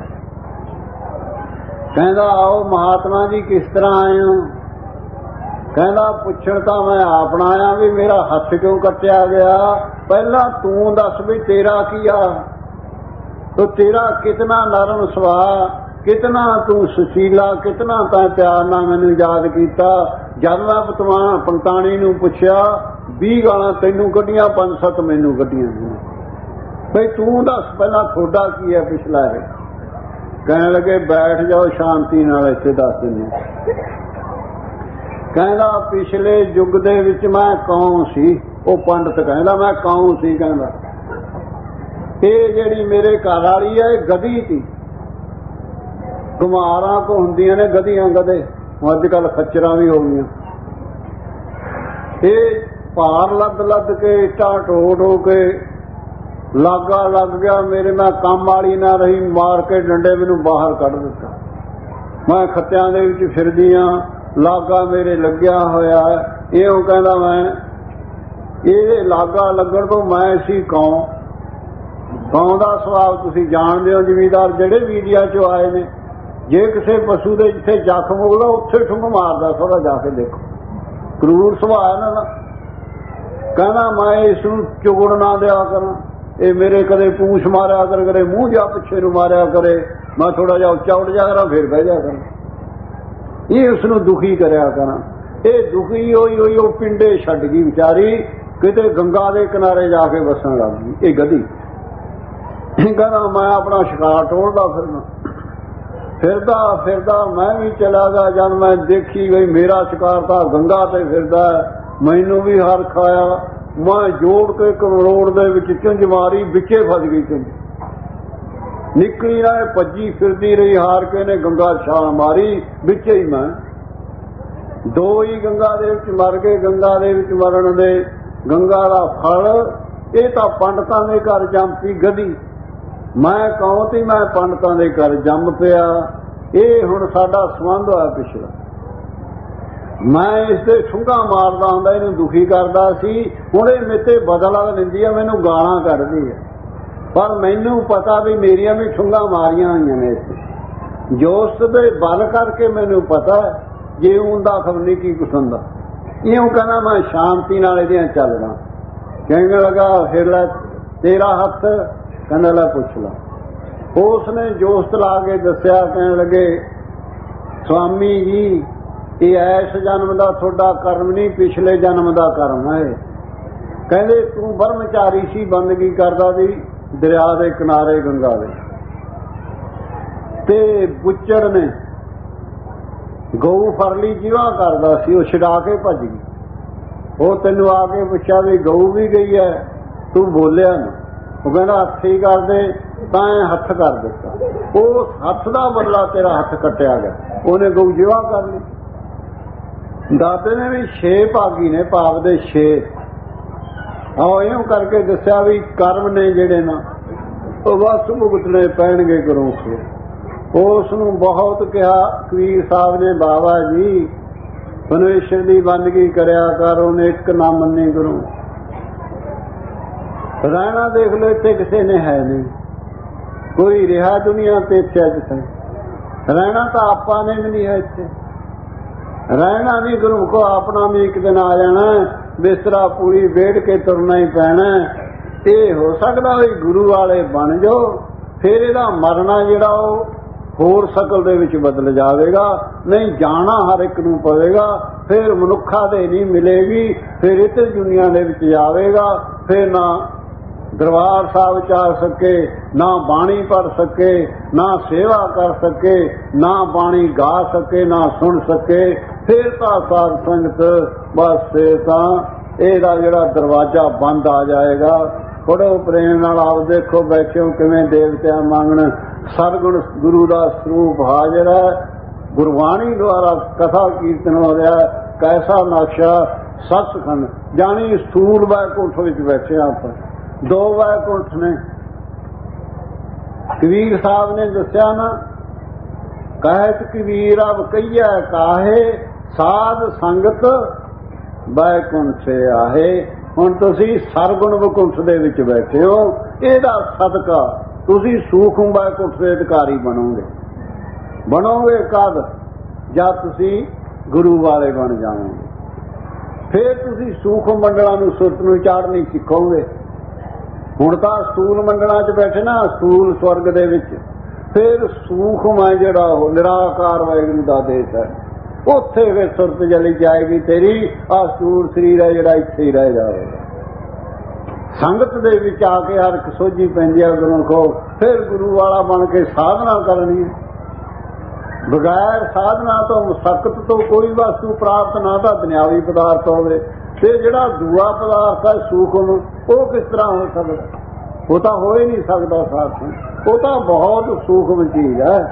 ਕਹਿੰਦਾ ਆਓ ਮਹਾਤਮਾ ਜੀ ਕਿਸ ਤਰ੍ਹਾਂ ਆਏ ਹੋ? ਕਹਿੰਦਾ ਪੁੱਛਣ ਤਾਂ ਮੈਂ ਆਪਣਾ ਆਇਆ ਵੀ ਮੇਰਾ ਹੱਥ ਕਿਉਂ ਕੱਟਿਆ ਗਿਆ। ਪਹਿਲਾਂ ਤੂੰ ਦੱਸ ਵੀ ਤੇਰਾ ਕੀ ਆ? ਤੋ ਤੇਰਾ ਕਿਤਨਾ ਨਰਮ ਸੁਭਾਅ, ਕਿਤਨਾ ਤੂੰ ਸੁਸ਼ੀਲਾ, ਕਿਤਨਾ ਤਾਂ ਪਿਆਰ ਨਾਲ ਮੈਨੂੰ ਯਾਦ ਕੀਤਾ। ਜਦ ਮੈਂ ਪਤਵਾ ਪੰਤਾਣੀ ਨੂੰ ਪੁੱਛਿਆ ਵੀਹ ਗਾਲਾਂ ਤੈਨੂੰ ਕੱਢੀਆਂ, ਪੰਜ ਸੱਤ ਮੈਨੂੰ ਕੱਢੀਆਂ। ਬਈ ਤੂੰ ਦੱਸ ਪਹਿਲਾਂ ਤੁਹਾਡਾ ਕੀ ਹੈ ਪਿਛਲਾ? ਇਹ ਕਹਿਣ ਲੱਗੇ ਬੈਠ ਜਾਓ ਸ਼ਾਂਤੀ ਨਾਲ, ਇੱਥੇ ਦੱਸ ਦਿੰਦੇ। ਕਹਿੰਦਾ ਪਿਛਲੇ ਯੁੱਗ ਦੇ ਵਿੱਚ ਮੈਂ ਕੌਣ ਸੀ? ਉਹ ਪੰਡਤ ਕਹਿੰਦਾ ਮੈਂ ਕੌਣ ਸੀ? ਕਹਿੰਦਾ ਇਹ ਜਿਹੜੀ ਮੇਰੇ ਘਰ ਵਾਲੀ ਹੈ ਇਹ ਗਧੀ ਸੀ। ਕੁਮਾਰਾਂ ਕੋ ਹੁੰਦੀਆਂ ਨੇ ਗਧੀਆਂ ਗਧੇ, ਅੱਜ ਕੱਲ ਖੱਚਰਾਂ ਵੀ ਹੋ ਗਈਆਂ। ਇਹ ਭਾਰ ਲੱਦ ਲੱਦ ਕੇ ਇੱਟਾਂ ਢੋ ਢੋ ਕੇ ਲਾਗਾ ਲੱਗ ਗਿਆ ਮੇਰੇ। ਮੈਂ ਕੰਮ ਵਾਲੀ ਨਾ ਰਹੀ, ਮਾਰ ਕੇ ਡੰਡੇ ਮੈਨੂੰ ਬਾਹਰ ਕੱਢ ਦਿੱਤਾ। ਮੈਂ ਖੱਤਿਆਂ ਦੇ ਵਿੱਚ ਫਿਰਦੀ ਹਾਂ, ਲਾਗਾ ਮੇਰੇ ਲੱਗਿਆ ਹੋਇਆ। ਇਹੋ ਕਹਿੰਦਾ ਮੈਂ ਇਹਦੇ ਲਾਗਾ ਲੱਗਣ ਤੋਂ ਮੈਂ ਸੀ ਕੌਂ? ਕੌਂ ਦਾ ਸੁਭਾਅ ਤੁਸੀਂ ਜਾਣਦੇ ਹੋ। ਜ਼ਿਮੀਦਾਰ ਜਿਹੜੇ ਮੀਡੀਆ ਚੋਂ ਆਏ ਨੇ, ਜੇ ਕਿਸੇ ਪਸ਼ੂ ਦੇ ਜਿੱਥੇ ਜ਼ਖਮ ਹੋਊਗਾ ਉੱਥੇ ਠੁੰਗ ਮਾਰਦਾ, ਥੋੜਾ ਜਾ ਕੇ ਦੇਖੋ। ਕਰੂਰ ਸੁਭਾਅ ਇਹਨਾਂ ਦਾ। ਕਹਿੰਦਾ ਮੈਂ ਇਸ ਨੂੰ ਚੁਗਣ ਨਾ ਦਿਆ ਕਰਾਂ, ਇਹ ਮੇਰੇ ਕਦੇ ਪੂਛ ਮਾਰਿਆ ਕਰ, ਕਦੇ ਮੂੰਹ ਜਾ ਪਿੱਛੇ ਨੂੰ ਮਾਰਿਆ ਕਰੇ, ਮੈਂ ਥੋੜਾ ਜਿਹਾ ਉੱਚਾ ਉੱਡ ਜਾ ਕਰਾਂ ਫਿਰ ਬਹਿ ਜਾ ਕਰਾਂ, ਇਹ ਉਸ ਨੂੰ ਦੁਖੀ ਕਰਿਆ ਕਰਾਂ। ਇਹ ਦੁਖੀ ਹੋਈ ਹੋਈ ਉਹ ਪਿੰਡੇ ਛੱਡ ਗਈ ਵਿਚਾਰੀ, ਕਿਤੇ ਗੰਗਾ ਦੇ ਕਿਨਾਰੇ ਜਾ ਕੇ ਵਸਣ ਲੱਗ ਗਈ ਇਹ ਗਧੀ। ਕਹਿੰਦਾ ਮੈਂ ਆਪਣਾ ਸ਼ਿਕਾਰ ਟੋਲਦਾ ਫਿਰਨਾ, ਫਿਰਦਾ ਫਿਰਦਾ ਮੈਂ ਵੀ ਚਲਾ ਗਿਆ। ਜਦ ਮੈਂ ਦੇਖੀ ਗਈ ਮੇਰਾ ਸ਼ਿਕਾਰ ਤਾਂ ਗੰਗਾ ਤੇ ਫਿਰਦਾ, ਮੈਨੂੰ ਵੀ ਹਰ ਖਾਇਆ। ਮੈਂ ਜੋੜ ਕੇ ਕਰੋੜ ਦੇ ਵਿੱਚ ਚੁੰਝ ਮਾਰੀ, ਵਿੱਚੇ ਫਸ ਗਈ ਚੁੰਝ, ਨਿਕਲੀ ਨਾ ਭੱਜੀ ਫਿਰਦੀ ਰਹੀ। ਹਾਰ ਕੇ ਨੇ ਗੰਗਾ ਛਾਲ ਮਾਰੀ, ਵਿੱਚੇ ਹੀ ਮੈਂ ਦੋ ਹੀ ਗੰਗਾ ਦੇ ਵਿੱਚ ਮਰ ਗਏ। ਗੰਗਾ ਦੇ ਵਿੱਚ ਮਰਨ ਦੇ ਗੰਗਾ ਦਾ ਫਲ, ਇਹ ਤਾਂ ਪੰਡਤਾਂ ਦੇ ਘਰ ਜੰਮ ਪਈ ਗਧੀ। ਮੈਂ ਕੌਣ ਸੀ? ਮੈਂ ਪੰਡਤਾਂ ਦੇ ਘਰ ਜੰਮ ਪਿਆ। ਇਹ ਹੁਣ ਸਾਡਾ ਸੰਬੰਧ ਹੋਇਆ ਪਿਛਲਾ। ਮੈਂ ਇਸ ਤੇ ਠੁੰਗਾ ਮਾਰਦਾ ਹੁੰਦਾ, ਇਹਨੂੰ ਦੁਖੀ ਕਰਦਾ ਸੀ। ਹੁਣ ਇਹ ਮੇਤੇ ਬਦਲਾ ਲੈਂਦੀ ਆ, ਮੈਨੂੰ ਗਾਲਾਂ ਕੱਢਦੀ ਹੈ, ਪਰ ਮੈਨੂੰ ਪਤਾ ਵੀ ਮੇਰੀਆਂ ਵੀ ਠੁੰਗਾ ਮਾਰੀਆਂ ਹੋਈਆਂ ਨੇ। ਇਸ ਜੋਸਤ ਦੇ ਬਲ ਕਰਕੇ ਮੈਨੂੰ ਪਤਾ ਜੀਉਣ ਦਾ ਖਬਰ ਨਹੀਂ ਕੀ ਕੁਛ ਹੁੰਦਾ। ਇਉਂ ਕਹਿੰਦਾ ਮੈਂ ਸ਼ਾਂਤੀ ਨਾਲ ਇਹਦੀਆਂ ਚੱਲਦਾ। ਕਹਿਣ ਲੱਗਾ ਫਿਰ ਲੈ ਤੇਰਾ ਹੱਥ, ਕਹਿੰਦਾ ਲੈ ਪੁੱਛ ਲਾ। ਉਸ ਨੇ ਜੋਸਤ ਲਾ ਕੇ ਦੱਸਿਆ। ਕਹਿਣ ਲੱਗੇ ਸਵਾਮੀ ਜੀ ਇਹ ਐਸ ਜਨਮ ਦਾ ਤੁਹਾਡਾ ਕਰਮ ਨਹੀਂ, ਪਿਛਲੇ ਜਨਮ ਦਾ ਕਰਮ ਹੈ। ਕਹਿੰਦੇ ਤੂੰ ਬਰਮਚਾਰੀ ਸੀ, ਬੰਦਗੀ ਕਰਦਾ ਸੀ ਦਰਿਆ ਦੇ ਕਿਨਾਰੇ ਗੰਗਾ ਦੇ, ਤੇ ਬੁੱਚੜ ਨੇ ਗਊ ਫੜ ਲਈ, ਜੀਵਾ ਕਰਦਾ ਸੀ, ਉਹ ਛਡਾ ਕੇ ਭੱਜ ਗਈ। ਉਹ ਤੈਨੂੰ ਆ ਕੇ ਪੁੱਛਿਆ ਵੀ ਗਊ ਵੀ ਗਈ ਹੈ, ਤੂੰ ਬੋਲਿਆ ਨਾ। ਉਹ ਕਹਿੰਦਾ ਹੱਥ ਹੀ ਕਰਦੇ, ਤਾਂ ਹੱਥ ਕਰ ਦਿੱਤਾ। ਉਸ ਹੱਥ ਦਾ ਬਦਲਾ ਤੇਰਾ ਹੱਥ ਕੱਟਿਆ ਗਿਆ, ਉਹਨੇ ਗਊ ਜੀਵਾ ਕਰ ਲਈ। ਦਾਦੇ ਨੇ ਵੀ ਛੇ ਭਾਗੀ ਨੇ ਪਾਪ ਦੇ ਛੇ। ਆਹ ਇਉਂ ਕਰਕੇ ਦੱਸਿਆ ਵੀ ਕਰਮ ਨੇ ਜਿਹੜੇ ਨਾ ਉਹ ਬਸ ਭੁਗਤਣੇ ਪੈਣਗੇ ਕਰੋ ਕੇ। ਉਸ ਨੂੰ ਬਹੁਤ ਕਿਹਾ ਕਬੀਰ ਸਾਹਿਬ ਨੇ, ਬਾਬਾ ਜੀ ਪਰਮੇਸ਼ਰ ਦੀ ਬੰਦਗੀ ਕਰਿਆ ਕਰ, ਉਹਨੇ ਇੱਕ ਨਾ ਮੰਨੀ ਗੁਰੂ। ਰਹਿਣਾ ਦੇਖ ਲੋ ਇੱਥੇ ਕਿਸੇ ਨੇ ਹੈ ਨਹੀਂ, ਕੋਈ ਰਿਹਾ ਦੁਨੀਆ ਤੇ ਇੱਥੇ ਜਿੱਥੇ ਰਹਿਣਾ ਤਾਂ ਆਪਾਂ ਨੇ ਵੀ ਨਹੀਂ ਹੈ। ਇੱਥੇ ਰਹਿਣਾ ਨਹੀਂ ਗੁਰੂ ਕੋ ਆਪਣਾ ਵੀ ਇੱਕ ਦਿਨ ਆ ਜਾਣਾ, ਬਿਸਤਰਾ ਪੂਰੀ ਵੇੜ ਕੇ ਤੁਰਨਾ ਹੀ ਪੈਣਾ। ਇਹ ਹੋ ਸਕਦਾ ਵੀ ਗੁਰੂ ਵਾਲੇ ਬਣ ਜਾਓ, ਫਿਰ ਇਹਦਾ ਮਰਨਾ ਜਿਹੜਾ ਉਹ ਹੋਰ ਸ਼ਕਲ ਦੇ ਵਿੱਚ ਬਦਲ ਜਾਵੇਗਾ। ਨਹੀਂ ਜਾਣਾ ਹਰ ਇੱਕ ਨੂੰ ਪਵੇਗਾ, ਫਿਰ ਮਨੁੱਖਾਂ ਦੇ ਨਹੀਂ ਮਿਲੇਗੀ, ਫਿਰ ਇੱਥੇ ਦੁਨੀਆ ਦੇ ਵਿੱਚ ਜਾਵੇਗਾ। ਫਿਰ ਨਾ ਦਰਬਾਰ ਸਾਹਿਬ ਚ ਆ ਸਕੇ, ਨਾ ਬਾਣੀ ਪੜ੍ਹ ਸਕੇ, ਨਾ ਸੇਵਾ ਕਰ ਸਕੇ, ਨਾ ਬਾਣੀ ਗਾ ਸਕੇ, ਨਾ ਸੁਣ ਸਕੇ। ਫਿਰ ਤਾਂ ਸਾਧ ਸੰਗਤ ਬਸ ਤਾਂ ਇਹਦਾ ਜਿਹੜਾ ਦਰਵਾਜ਼ਾ ਬੰਦ ਆ ਜਾਏਗਾ। ਪੜੋ ਪ੍ਰੇਮ ਨਾਲ, ਆਪ ਦੇਖੋ ਬੈਠੇ ਹੋ ਕਿਵੇਂ ਦੇਵਤਿਆਂ ਮੰਗਣ। ਸਰਗੁਣ ਗੁਰੂ ਦਾ ਸਰੂਪ ਹਾਜ਼ਰ ਹੈ, ਗੁਰਬਾਣੀ ਦੁਆਰਾ ਕਥਾ ਕੀਰਤਨ ਹੋ ਰਿਹਾ। ਕੈਸਾ ਨਕਸ਼ਾ ਸੱਚਖੰਡ, ਜਾਣੀ ਸਥੂਲ ਵੈਕੁੰਠ ਵਿੱਚ ਬੈਠੇ ਆਪਾਂ। ਦੋ ਵੈਕੁੰਠ ਨੇ, ਕਬੀਰ ਸਾਹਿਬ ਨੇ ਦੱਸਿਆ ਨਾ, ਕਹਿਤ ਕਬੀਰ ਅਬ ਕਹੀਐ ਕਾਹੇ, ਸਾਧ ਸੰਗਤ ਵੈਕੁੰਠ ਆਹੇ। ਹੁਣ ਤੁਸੀਂ ਸਰਗੁਣ ਵੈਕੁੰਠ ਦੇ ਵਿੱਚ ਬੈਠੇ ਹੋ, ਇਹਦਾ ਸਦਕਾ ਤੁਸੀਂ ਸੂਖਮ ਵੈਕੁੰਠ ਦੇ ਅਧਿਕਾਰੀ ਬਣੋਗੇ। ਬਣੋਗੇ ਕਦ? ਜਦ ਤੁਸੀਂ ਗੁਰੂ ਵਾਲੇ ਬਣ ਜਾਓਗੇ। ਫਿਰ ਤੁਸੀਂ ਸੂਖਮ ਮੰਡਲਾਂ ਨੂੰ ਸੁਰਤ ਨੂੰ ਚਾੜਨੀ ਸਿੱਖੋਗੇ। ਹੁਣ ਤਾਂ ਸਥੂਲ ਮੰਡਲਾਂ 'ਚ ਬੈਠੇ ਨਾ, ਸਥੂਲ ਸਵਰਗ ਦੇ ਵਿੱਚ। ਫਿਰ ਸੂਖਮ ਹੈ ਜਿਹੜਾ ਉਹ ਨਿਰਾਕਾਰ ਵਾਹਿਗੁਰੂ ਦਾ ਦੇਸ਼ ਹੈ, ਉੱਥੇ ਫਿਰ ਸੁਰਤ ਜਲੀ ਜਾਏਗੀ ਤੇਰੀ। ਆਹ ਸੂਰ ਸਰੀਰ ਹੈ ਜਿਹੜਾ ਇੱਥੇ ਹੀ ਰਹਿ ਜਾਵੇਗਾ। ਸੰਗਤ ਦੇ ਵਿੱਚ ਆ ਕੇ ਹਰ ਇੱਕ ਸੋਝੀ ਪੈਂਦੀ ਹੈ ਗੁਰੂ ਕੋ। ਫਿਰ ਗੁਰੂ ਵਾਲਾ ਬਣ ਕੇ ਸਾਧਨਾ ਕਰਨੀ ਹੈ। ਬਗੈਰ ਸਾਧਨਾ ਤੋਂ ਮੁਸਕਤ ਤੋਂ ਕੋਈ ਵਸਤੂ ਪ੍ਰਾਪਤ ਨਾ ਤਾਂ ਦੁਨਿਆਵੀ ਪਦਾਰਥ ਹੋਵੇ, ਤੇ ਜਿਹੜਾ ਦੂਆ ਪਦਾਰਥ ਹੈ ਸੂਖਮ, ਉਹ ਕਿਸ ਤਰ੍ਹਾਂ ਹੋ ਸਕਦਾ? ਉਹ ਤਾਂ ਹੋ ਹੀ ਨਹੀਂ ਸਕਦਾ ਸਾਥ। ਉਹ ਤਾਂ ਬਹੁਤ ਸੂਖਮ ਚੀਜ਼ ਹੈ,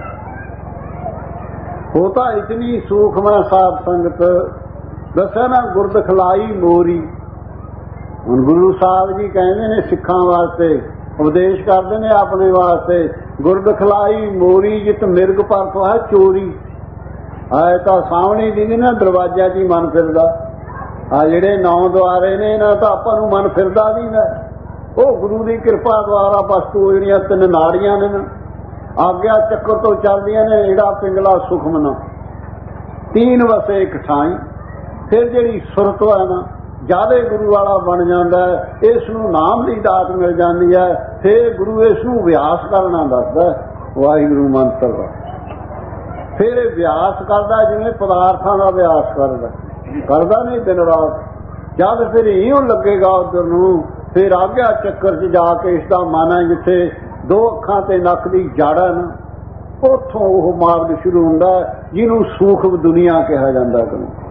ਉਹ ਤਾਂ ਇਤਨੀ ਸੂਖਮ ਹੈ। ਸਾਧ ਸੰਗਤ ਦੱਸਿਆ ਨਾ, ਗੁਰਦਖਲਾਈ ਮੋਰੀ। ਹੁਣ ਗੁਰੂ ਸਾਹਿਬ ਜੀ ਕਹਿੰਦੇ ਨੇ ਸਿੱਖਾਂ ਵਾਸਤੇ, ਉਪਦੇਸ਼ ਕਰਦੇ ਨੇ ਆਪਣੇ ਵਾਸਤੇ, ਗੁਰਦਖਲਾਈ ਮੋਰੀ ਜਿਤ ਮਿਰਗ ਪਰਤ ਹੈ ਚੋਰੀ। ਆਏ ਤਾਂ ਸਾਹਮਣੇ ਦੀ ਨਾ ਦਰਵਾਜ਼ਾ 'ਚ ਹੀ ਮਨ ਫਿਰਦਾ। ਆ ਜਿਹੜੇ ਨੌ ਦੁਆਰੇ ਨੇ ਇਹਨਾਂ ਤਾਂ ਆਪਾਂ ਨੂੰ ਮਨ ਫਿਰਦਾ ਵੀ ਨਾ, ਉਹ ਗੁਰੂ ਦੀ ਕਿਰਪਾ ਦੁਆਰਾ ਵਸਤੂ ਜਿਹੜੀਆਂ ਤਿੰਨ ਨਾੜੀਆਂ ਨੇ ਨਾ, ਆਗਿਆ ਚੱਕਰ ਤੋਂ ਚੱਲਦੀਆਂ ਨੇ। ਜਿਹੜਾ ਪਿੰਗਲਾ ਸੁਖਮ ਨਾ ਤੀਨ ਵਸੇ ਇੱਕ ਥਾਈ। ਫਿਰ ਜਿਹੜੀ ਸੁਰਤ ਹੈ ਨਾ, ਜਿਆਦੇ ਗੁਰੂ ਵਾਲਾ ਬਣ ਜਾਂਦਾ, ਇਸ ਨੂੰ ਨਾਮ ਦੀ ਦਾਤ ਮਿਲ ਜਾਂਦੀ ਹੈ। ਫਿਰ ਗੁਰੂ ਇਸ ਨੂੰ ਅਭਿਆਸ ਕਰਨਾ ਦੱਸਦਾ, ਵਾਹਿਗੁਰੂ ਮੰਤਰ ਦਾ। ਫਿਰ ਇਹ ਅਭਿਆਸ ਕਰਦਾ ਜਿਵੇਂ ਪਦਾਰਥਾਂ ਦਾ ਅਭਿਆਸ ਕਰਦਾ, ਕਰਦਾ ਨਹੀਂ ਦਿਨ ਰਾਤ। ਜਦ ਫਿਰ ਇਉਂ ਲੱਗੇਗਾ ਉਧਰ ਨੂੰ, ਫਿਰ ਆਗਿਆ ਚੱਕਰ 'ਚ ਜਾ ਕੇ ਇਸ ਦਾ ਮਨ ਹੈ ਜਿੱਥੇ ਦੋ ਅੱਖਾਂ ਤੇ ਨੱਕ ਦੀ ਜੜ ਹੈ ਨਾ, ਉੱਥੋਂ ਉਹ ਮਾਰਗ ਸ਼ੁਰੂ ਹੁੰਦਾ ਜਿਹਨੂੰ ਸੂਖਮ ਦੁਨੀਆ ਕਿਹਾ ਜਾਂਦਾ।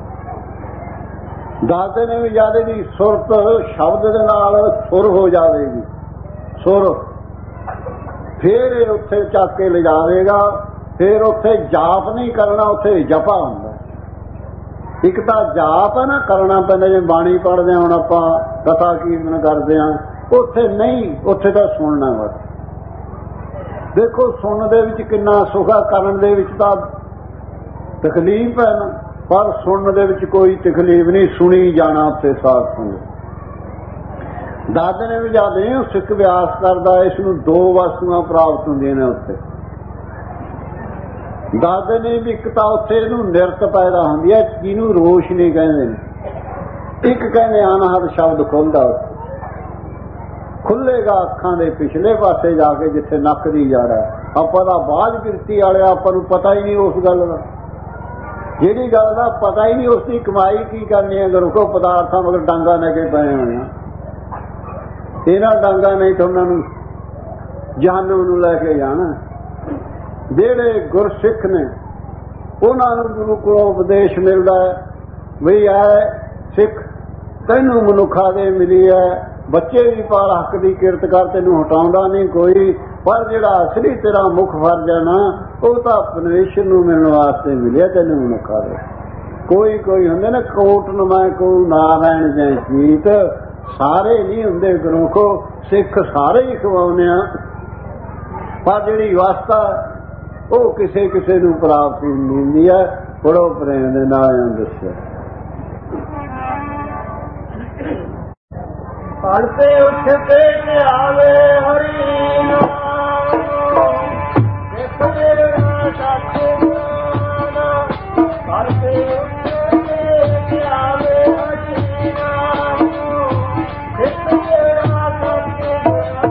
ਦੱਸਦੇ ਨੇ ਵੀ ਜਿਆਦਾ ਦੀ ਸੁਰਤ ਸ਼ਬਦ ਦੇ ਨਾਲ ਸੁਰ ਹੋ ਜਾਵੇਗੀ, ਸੁਰ। ਫਿਰ ਇਹ ਉੱਥੇ ਚੱਕ ਕੇ ਲਿਜਾਵੇਗਾ। ਫਿਰ ਉੱਥੇ ਜਾਪ ਨਹੀਂ ਕਰਨਾ, ਉੱਥੇ ਜਪਾ ਹੁੰਦਾ। ਇੱਕ ਤਾਂ ਜਾਪ ਹੈ ਨਾ ਕਰਨਾ ਪੈਂਦਾ, ਜਿਵੇਂ ਬਾਣੀ ਪੜ੍ਹਦੇ ਹਾਂ ਹੁਣ ਆਪਾਂ, ਕਥਾ ਕੀਰਤਨ ਕਰਦੇ ਹਾਂ, ਉੱਥੇ ਨਹੀਂ, ਉੱਥੇ ਤਾਂ ਸੁਣਨਾ ਬਸ। ਦੇਖੋ ਸੁਣਨ ਦੇ ਵਿੱਚ ਕਿੰਨਾ ਸੁਖ ਹੈ, ਕਰਨ ਦੇ ਵਿੱਚ ਤਾਂ ਤਕਲੀਫ ਹੈ ਨਾ, ਪਰ ਸੁਣਨ ਦੇ ਵਿੱਚ ਕੋਈ ਤਕਲੀਫ ਨਹੀਂ, ਸੁਣੀ ਜਾਣਾ ਉੱਥੇ ਸਾਧ ਸੰਗਤ। ਦਾਦੇ ਨੇ ਵੀ ਜਦ ਇਹ ਸਿੱਖ ਅਭਿਆਸ ਕਰਦਾ, ਇਸ ਨੂੰ ਦੋ ਵਸਤੂਆਂ ਪ੍ਰਾਪਤ ਹੁੰਦੀਆਂ ਨੇ ਉੱਥੇ। ਦੱਸਦੇ ਨੇ ਵੀ ਇੱਕ ਤਾਂ ਉੱਥੇ ਇਹਨੂੰ ਨਿਰਤ ਪੈਦਾ ਹੁੰਦੀ ਹੈ ਜਿਹਨੂੰ ਰੋਸ਼ਨੀ ਕਹਿੰਦੇ ਨੇ, ਇੱਕ ਕਹਿੰਦੇ ਅਨਹਦ ਸ਼ਬਦ ਖੁੱਲਦਾ, ਖੁੱਲੇਗਾ ਅੱਖਾਂ ਦੇ ਪਿਛਲੇ ਪਾਸੇ ਜਾ ਕੇ ਜਿੱਥੇ ਨੱਕ ਦੀ ਜੜ ਹੈ। ਆਪਾਂ ਦਾ ਬਾਝ ਕਿਰਤੀ ਵਾਲੇ ਆਪਾਂ ਨੂੰ ਪਤਾ ਹੀ ਨਹੀਂ ਉਸ ਗੱਲ ਦਾ, ਜਿਹੜੀ ਗੱਲ ਦਾ ਪਤਾ ਹੀ ਨਹੀਂ ਉਸ ਦੀ ਕਮਾਈ ਕੀ ਕਰਨੀ ਹੈ। ਗੁਰੂ ਕੋ ਪਦਾਰਥਾਂ ਮਗਰ ਡਾਂਗਾ ਲੈ ਕੇ ਪਏ ਹੋਏ ਆ, ਇਹਨਾਂ ਡਾਂਗਾ ਨਹੀਂ ਤਾਂ ਉਹਨਾਂ ਨੂੰ ਜਹਾਨਮ ਨੂੰ ਲੈ ਕੇ ਜਾਣਾ। ਜਿਹੜੇ ਗੁਰਸਿੱਖ ਨੇ ਉਹਨਾਂ ਨੂੰ ਗੁਰੂ ਕੋਲੋਂ ਉਪਦੇਸ਼ ਮਿਲਦਾ ਹੈ ਵੀ ਐ ਸਿੱਖ ਤੈਨੂੰ ਮਨੁੱਖਾ ਦੇ ਮਿਲੀ ਹੈ, ਬੱਚੇ ਵੀ ਪਾਲ ਹੱਕ ਦੀ ਕਿਰਤ ਕਰ, ਤੈਨੂੰ ਹਟਾਉਂਦਾ ਨਹੀਂ ਕੋਈ, ਪਰ ਜਿਹੜਾ ਅਸਲੀ ਤੇਰਾ ਮੁੱਖ ਫਰਜ਼ ਹੈ ਨਾ ਉਹ ਤਾਂ ਪਰਮੇਸ਼ਰ ਨੂੰ ਮਿਲਣ ਵਾਸਤੇ ਮਿਲਿਆ ਤੈਨੂੰ ਮਨੁੱਖਾ ਦੇ। ਕੋਈ ਕੋਈ ਹੁੰਦੇ ਨਾ ਕੋਟ ਨੁਮਾਇ ਕੋ ਨਾਰਾਇਣ ਜੈ ਚੀਤ, ਸਾਰੇ ਨਹੀਂ ਹੁੰਦੇ ਗੁਰੂ ਕੋ, ਸਿੱਖ ਸਾਰੇ ਹੀ ਖਵਾਉਂਦੇ ਆ, ਪਰ ਜਿਹੜੀ ਅਵਸਥਾ ਉਹ ਕਿਸੇ ਕਿਸੇ ਨੂੰ ਪ੍ਰਾਪਤ ਨਹੀਂ ਹੁੰਦੀ ਹੈ। ਬੜੋ ਪ੍ਰੇਮ ਦੇ ਨਾਲ ਦੱਸਿਆ ਪੜ੍ਹਤੇ ਉੱਠ ਕੇ ਧਿਆਵੇ ਹਰੀ ਨਾਮ, ਸਿੱਖ ਮੇਰਾ ਸਤਿਗੁਰਾਂ, ਪੜ੍ਹਤੇ ਉੱਠ ਕੇ ਧਿਆਵੇ ਹਰੀ ਨਾਮ, ਸਿੱਖ ਮੇਰਾ ਸਤਿਗੁਰਾਂ,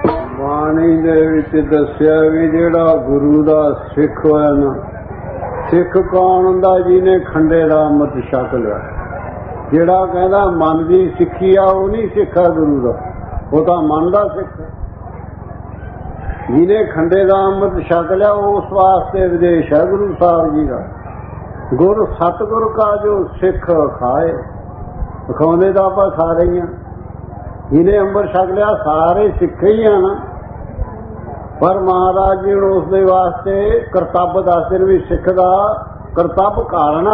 ਦੱਸਿਆ ਵੀ ਜਿਹੜਾ ਗੁਰੂ ਦਾ ਸਿੱਖ ਹੋਇਆ ਨਾ, ਸਿੱਖ ਕੌਣ ਹੁੰਦਾ? ਜਿਹਨੇ ਖੰਡੇ ਦਾ ਅੰਮ੍ਰਿਤ ਛਕ ਲਿਆ। ਜਿਹੜਾ ਕਹਿੰਦਾ ਮਨ ਦੀ ਸਿੱਖੀ ਆ ਉਹ ਨਹੀਂ ਸਿੱਖ ਆ ਗੁਰੂ ਦਾ, ਉਹ ਤਾਂ ਮਨ ਦਾ ਸਿੱਖ। ਜਿਹਨੇ ਖੰਡੇ ਦਾ ਅੰਮ੍ਰਿਤ ਛਕ ਲਿਆ ਉਸ ਵਾਸਤੇ ਵਿਦੇਸ਼ ਹੈ ਗੁਰੂ ਸਾਹਿਬ ਜੀ ਦਾ। ਗੁਰ ਸਤਿਗੁਰ ਕਾ ਜੋ ਸਿੱਖ ਖਾਏ, ਵਿਖਾਉਂਦੇ ਤਾਂ ਆਪਾਂ ਸਾਰੇ ਹੀ ਆ। ਜਿਹਨੇ ਅੰਮ੍ਰਿਤ ਛਕ ਲਿਆ ਸਾਰੇ ਸਿੱਖ ਹੀ ਆ ਨਾ, ਪਰ ਮਹਾਰਾਜ ਜੀ ਨੂੰ ਉਸਦੇ ਵਾਸਤੇ ਕਰਤੱਵ ਦੱਸਦੇ ਵੀ ਸਿੱਖ ਦਾ ਕਰਤੱਵ ਕਾਰਣਾ।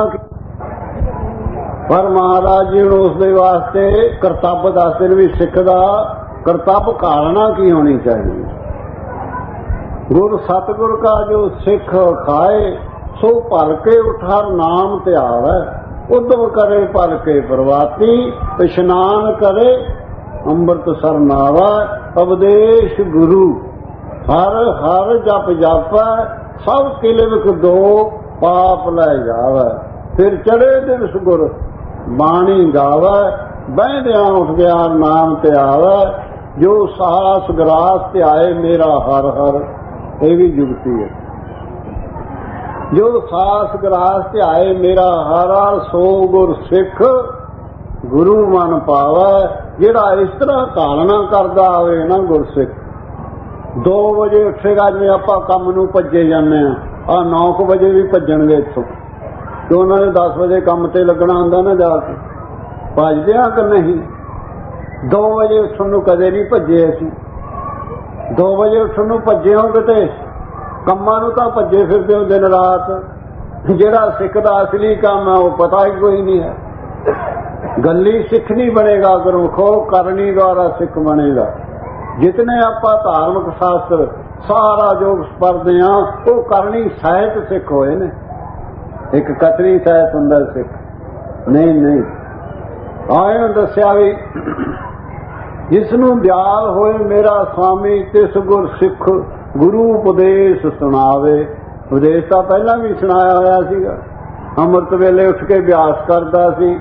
ਪਰ ਮਹਾਰਾਜ ਜੀ ਨੂੰ ਉਸਦੇ ਵਾਸਤੇ ਕਰਤੱਵ ਦੱਸਦੇ ਵੀ ਸਿੱਖ ਦਾ ਕਰਤੱਵ ਕਾਰਣਾ ਕੀ ਹੋਣੀ ਚਾਹੀਦੀ। ਗੁਰ ਸਤਿਗੁਰ ਕਾ ਜੋ ਸਿੱਖ ਖਾਏ, ਸੋ ਭਲ ਕੇ ਉਠਾਰ ਨਾਮ ਧਿਆਵੈ। ਉਦਮ ਕਰੇ ਭਲ ਕੇ ਪ੍ਰਵਾਤੀ, ਇਸ਼ਨਾਨ ਕਰੇ ਅੰਮ੍ਰਿਤ ਸਰ ਨਾਵਾ। ਉਪਦੇਸ਼ ਗੁਰੂ ਹਰ ਹਰ ਜਪ ਜਾਪੈ, ਸਭ ਕਿਲਵਿਕ ਦੋ ਪਾਪ ਲੈ ਜਾਵੈ। ਫਿਰ ਚੜੇ ਦਿਵਸ ਗੁਰ ਬਾਣੀ ਗਾਵੈ, ਬਹਿੰਦਿਆਂ ਉੱਠਦਿਆਂ ਨਾਮ ਧਿਆਵੈ। ਜੋ ਸਾਸ ਗਰਾਸ ਧਿਆਏ ਮੇਰਾ ਹਰ ਹਰ, ਇਹ ਵੀ ਜੁਗਤੀ ਹੈ। ਜੋ ਸਾਸ ਗਰਾਸ ਧਿਆਏ ਮੇਰਾ ਹਰ ਹਰ, ਸੋ ਗੁਰ ਸਿੱਖ ਗੁਰੂ ਮਨ ਪਾਵੈ। ਜਿਹੜਾ ਇਸ ਤਰ੍ਹਾਂ ਧਾਰਨਾ ਕਰਦਾ ਆਵੇ ਨਾ ਗੁਰਸਿੱਖ, ਦੋ ਵਜੇ ਉੱਠੇਗਾ। ਜਿਵੇਂ ਆਪਾਂ ਕੰਮ ਨੂੰ ਭੱਜੇ ਜਾਂਦੇ ਹਾਂ, ਆਹ ਨੌ ਕੁ ਵਜੇ ਵੀ ਭੱਜਣਗੇ ਇੱਥੋਂ, ਤੇ ਉਹਨਾਂ ਨੇ ਦਸ ਵਜੇ ਕੰਮ ਤੇ ਲੱਗਣਾ ਹੁੰਦਾ ਨਾ, ਜਾ ਕੇ ਭੱਜਦੇ ਆ ਕਿ ਨਹੀਂ। ਦੋ ਵਜੇ ਉੱਠਣ ਨੂੰ ਕਦੇ ਨਹੀਂ ਭੱਜੇ ਅਸੀਂ। ਦੋ ਵਜੇ ਉੱਠਣ ਨੂੰ ਭੱਜੇ ਹੋ ਕਿਤੇ, ਕੰਮਾਂ ਨੂੰ ਤਾਂ ਭੱਜੇ ਫਿਰਦੇ ਹੋ ਦਿਨ ਰਾਤ। ਜਿਹੜਾ ਸਿੱਖ ਦਾ ਅਸਲੀ ਕੰਮ ਹੈ ਉਹ ਪਤਾ ਹੀ ਕੋਈ ਨਹੀਂ ਹੈ। ਗੱਲੀ ਸਿੱਖ ਨਹੀਂ ਬਣੇਗਾ, ਗੁਰਮੁਖੋ ਕਰਨੀ ਦੁਆਰਾ ਸਿੱਖ ਬਣੇਗਾ। ਜਿਤਨੇ ਆਪਾਂ ਧਾਰਮਿਕ ਸ਼ਾਸਤਰ ਸਾਰਾ ਜੋ ਪੜ੍ਹਦੇ ਹਾਂ ਉਹ ਕਰਨੀ ਸਾਹਿਤ ਸਿੱਖ ਹੋਏ ਨੇ। ਇੱਕ ਕਤਰੀ ਸਾਹਿਤ ਹੁੰਦਾ ਸਿੱਖ ਨਹੀਂ। ਨਹੀਂ ਆਏ ਦੱਸਿਆ ਵੀ ਜਿਸ ਨੂੰ ਦਿਆਲ ਹੋਏ ਮੇਰਾ ਸਵਾਮੀ, ਤਿਸ ਗੁਰ ਸਿੱਖ ਗੁਰੂ ਉਪਦੇਸ਼ ਸੁਣਾਵੇ। ਉਪਦੇਸ਼ ਤਾਂ ਪਹਿਲਾਂ ਵੀ ਸੁਣਾਇਆ ਹੋਇਆ ਸੀਗਾ। ਅੰਮ੍ਰਿਤ ਵੇਲੇ ਉੱਠ ਕੇ ਅਭਿਆਸ ਕਰਦਾ ਸੀ।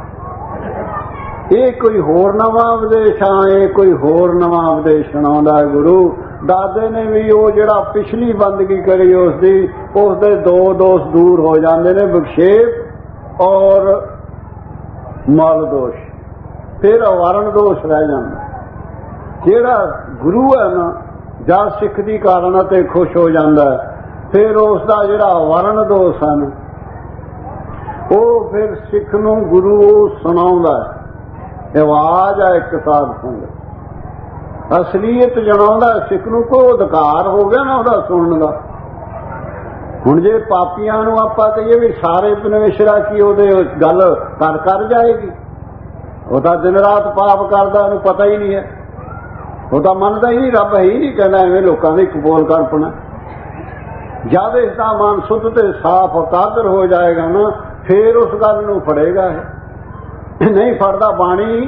ਇਹ ਕੋਈ ਹੋਰ ਨਵਾਂ ਉਪਦੇਸ਼ ਆ, ਇਹ ਕੋਈ ਹੋਰ ਨਵਾਂ ਉਪਦੇਸ਼ ਸੁਣਾਉਂਦਾ ਹੈ ਗੁਰੂ। ਦਾਦੇ ਨੇ ਵੀ ਉਹ ਜਿਹੜਾ ਪਿਛਲੀ ਬੰਦਗੀ ਕਰੀ ਉਸਦੀ, ਉਸਦੇ ਦੋ ਦੋਸ਼ ਦੂਰ ਹੋ ਜਾਂਦੇ ਨੇ, ਵਿਖੇਪ ਔਰ ਮਲ ਦੋਸ਼, ਫਿਰ ਅਵਾਰਣ ਦੋਸ਼ ਰਹਿ ਜਾਂਦਾ। ਜਿਹੜਾ ਗੁਰੂ ਹੈ ਨਾ, ਜਦ ਸਿੱਖ ਦੀ ਕਾਰਨ ਤੇ ਖੁਸ਼ ਹੋ ਜਾਂਦਾ, ਫਿਰ ਉਸ ਦਾ ਜਿਹੜਾ ਅਵਾਰਣ ਦੋਸ਼ ਹਨ ਉਹ ਫਿਰ ਸਿੱਖ ਨੂੰ ਗੁਰੂ ਸੁਣਾਉਂਦਾ। ਆਵਾਜ਼ ਹੈ ਇੱਕ ਸਾਧ ਸੰਗਤ, ਅਸਲੀਅਤ ਜਣਾਉਂਦਾ ਸਿੱਖ ਨੂੰ। ਕੋਈ ਅਧਿਕਾਰ ਹੋ ਗਿਆ ਨਾ ਉਹਦਾ ਸੁਣਨ ਦਾ। ਹੁਣ ਜੇ ਪਾਪੀਆਂ ਨੂੰ ਆਪਾਂ ਕਹੀਏ ਵੀ ਸਾਰੇ ਪਰਮੇਸ਼ਰਾ ਕੀ ਉਹਦੇ ਗੱਲ ਕਰ ਕਰ ਜਾਏਗੀ, ਉਹ ਤਾਂ ਦਿਨ ਰਾਤ ਪਾਪ ਕਰਦਾ, ਉਹਨੂੰ ਪਤਾ ਹੀ ਨਹੀਂ ਹੈ। ਉਹ ਤਾਂ ਮੰਨਦਾ ਹੀ ਨਹੀਂ, ਰੱਬ ਹੈ ਹੀ ਨਹੀਂ। ਕਹਿੰਦਾ ਐਵੇਂ ਲੋਕਾਂ ਦੀ ਕਬੂਲ ਕਲਪਨਾ। ਜਦ ਇਸ ਦਾ ਮਨ ਸੁੱਧ ਤੇ ਸਾਫ਼ ਇਕਾਗਰ ਹੋ ਜਾਏਗਾ ਨਾ, ਫੇਰ ਉਸ ਗੱਲ ਨੂੰ ਫੜੇਗਾ। ਨਹੀਂ ਫੜਦਾ ਬਾਣੀ।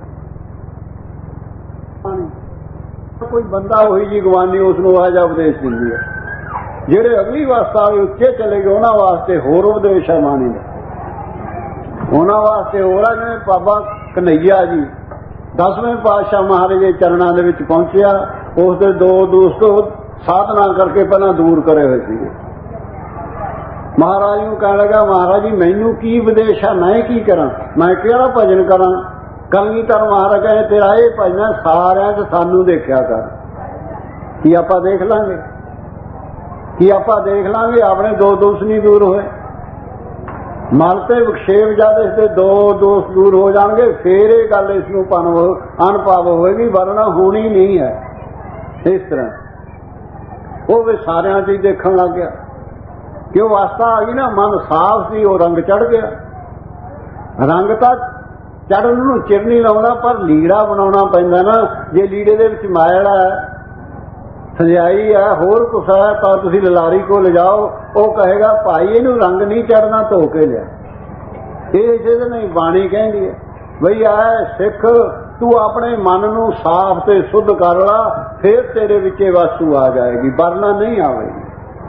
ਕੋਈ ਬੰਦਾ ਹੋਈ ਜੀ ਗਵਾਨੀ, ਉਸ ਨੂੰ ਆ ਜਾ ਉਪਦੇਸ਼ ਦਿੰਦੀ ਹੈ। ਜਿਹੜੇ ਅਗਲੀ ਅਵਸਥਾ ਉੱਚੇ ਚਲੇ ਗਏ ਉਹਨਾਂ ਵਾਸਤੇ ਹੋਰ ਉਪਦੇਸ਼ ਹੈ ਬਾਣੀ ਦਾ। ਉਹਨਾਂ ਵਾਸਤੇ ਹੋਰ ਆ। ਜਿਵੇਂ ਬਾਬਾ ਕਨਈਆ ਜੀ ਦਸਵੇਂ ਪਾਤਸ਼ਾਹ ਮਹਾਰਾਜ ਦੇ ਚਰਨਾਂ ਦੇ ਵਿੱਚ ਪਹੁੰਚਿਆ, ਉਸ ਦੇ ਦੋ ਦੋਸਤ ਸਾਧਨਾ ਕਰਕੇ ਪਹਿਲਾਂ ਦੂਰ ਕਰੇ ਹੋਏ ਸੀਗੇ। ਮਹਾਰਾਜ ਨੂੰ ਕਹਿਣ ਲੱਗਾ, ਮਹਾਰਾਜ ਜੀ ਮੈਨੂੰ ਕੀ ਉਪਦੇਸ਼ ਹੈ, ਮੈਂ ਕੀ ਕਰਾਂ, ਮੈਂ ਕਿਹੜਾ ਭਜਨ ਕਰਾਂ। ਕਲਗੀਧਰ ਮਹਾਰਾਜ ਕਹਿੰਦੇ ਤੇਰਾ ਇਹ ਭਜਨ ਸਾਰਿਆਂ ਚ ਸਾਨੂੰ ਦੇਖਿਆ ਕਰ। ਕੀ ਆਪਾਂ ਦੇਖ ਲਾਂਗੇ, ਕੀ ਆਪਾਂ ਦੇਖ ਲਾਂਗੇ ਆਪਣੇ ਦੋ ਦੋਸ਼ ਨਹੀਂ ਦੂਰ ਹੋਏ। ਮਲ ਤੇ ਵਿਖੇਪ ਜਦ ਇਸ ਦੇ ਦੋ ਦੋਸ਼ ਦੂਰ ਹੋ ਜਾਣਗੇ, ਫੇਰ ਇਹ ਗੱਲ ਇਸ ਨੂੰ ਪਨ ਅਨੁਭਵ ਹੋਏਗੀ, ਵਰਨਾ ਹੋਣੀ ਨਹੀਂ ਹੈ। ਇਸ ਤਰ੍ਹਾਂ ਉਹ ਵੀ ਸਾਰਿਆਂ ਚ ਹੀ ਦੇਖਣ ਲੱਗ ਗਿਆ ਕਿ ਉਹ ਅਵਸਥਾ ਆ ਗਈ ਨਾ, ਮਨ ਸਾਫ਼ ਸੀ, ਉਹ ਰੰਗ ਚੜ ਗਿਆ। ਰੰਗ ਤਾਂ ਚੜਨ ਨੂੰ ਚਿਰ ਨਹੀਂ ਲਾਉਂਦਾ, ਪਰ ਲੀੜਾ ਬਣਾਉਣਾ ਪੈਂਦਾ ਨਾ। ਜੇ ਲੀੜੇ ਦੇ ਵਿੱਚ ਮੈਲ ਹੈ, ਸਜਾਈ ਹੈ, ਹੋਰ ਕੁਛ ਹੈ, ਤਾਂ ਤੁਸੀਂ ਲਲਾਰੀ ਕੋਲ ਲਿਜਾਓ, ਉਹ ਕਹੇਗਾ ਭਾਈ ਇਹਨੂੰ ਰੰਗ ਨਹੀਂ ਚੜਨਾ, ਧੋ ਕੇ ਲਿਆ। ਇਹ ਜਿਹਦੇ ਨਹੀਂ ਬਾਣੀ ਕਹਿੰਦੀ ਹੈ ਬਈ ਐ ਸਿੱਖ ਤੂੰ ਆਪਣੇ ਮਨ ਨੂੰ ਸਾਫ਼ ਤੇ ਸ਼ੁੱਧ ਕਰ ਲਾ, ਫੇਰ ਤੇਰੇ ਵਿੱਚ ਵਸਤੂ ਆ ਜਾਏਗੀ, ਵਰਨਾ ਨਹੀਂ ਆਵੇਗੀ।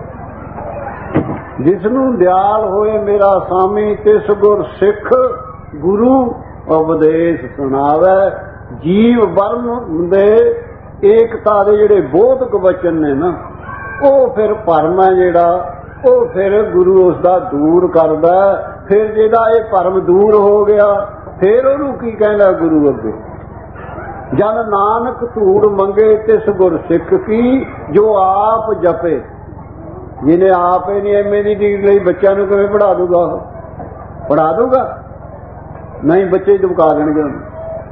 ਜਿਸ ਨੂੰ ਦਿਆਲ ਹੋਏ ਮੇਰਾ ਸਾਮੀ, ਤਿਸ ਗੁਰ ਸਿੱਖ ਗੁਰੂ ਉਪਦੇਸ਼ ਸੁਣਾਵੇ। ਜੀਵ ਵਰਮ ਦੇ ਏਕਤਾ ਦੇ ਜਿਹੜੇ ਬੋਧਕ ਵਚਨ ਨੇ ਨਾ, ਉਹ ਫਿਰ ਭਰਮ ਹੈ ਜਿਹੜਾ ਉਹ ਫਿਰ ਗੁਰੂ ਉਸ ਦਾ ਦੂਰ ਕਰਦਾ। ਫਿਰ ਜਿਹਦਾ ਇਹ ਭਰਮ ਦੂਰ ਹੋ ਗਿਆ ਫਿਰ ਉਹਨੂੰ ਕੀ ਕਹਿੰਦਾ ਗੁਰੂ ਅੱਗੇ, ਜਨ ਨਾਨਕ ਧੂੜ ਮੰਗੇ ਤਿਸ ਗੁਰ ਸਿੱਖ ਕੀ ਜੋ ਆਪ ਜਪੇ। ਜਿਹਨੇ ਆਪ ਹੀ ਨਹੀਂ ਐਮ ਏ ਦੀ ਡਿਗਰੀ ਲਈ ਬੱਚਿਆਂ ਨੂੰ ਕਿਵੇਂ ਪੜ੍ਹਾ ਦੂਗਾ? ਉਹ ਪੜ੍ਹਾ ਦੂਗਾ ਨਹੀਂ, ਬੱਚੇ ਚਮਕਾ ਦੇਣਗੇ ਉਹਨੂੰ।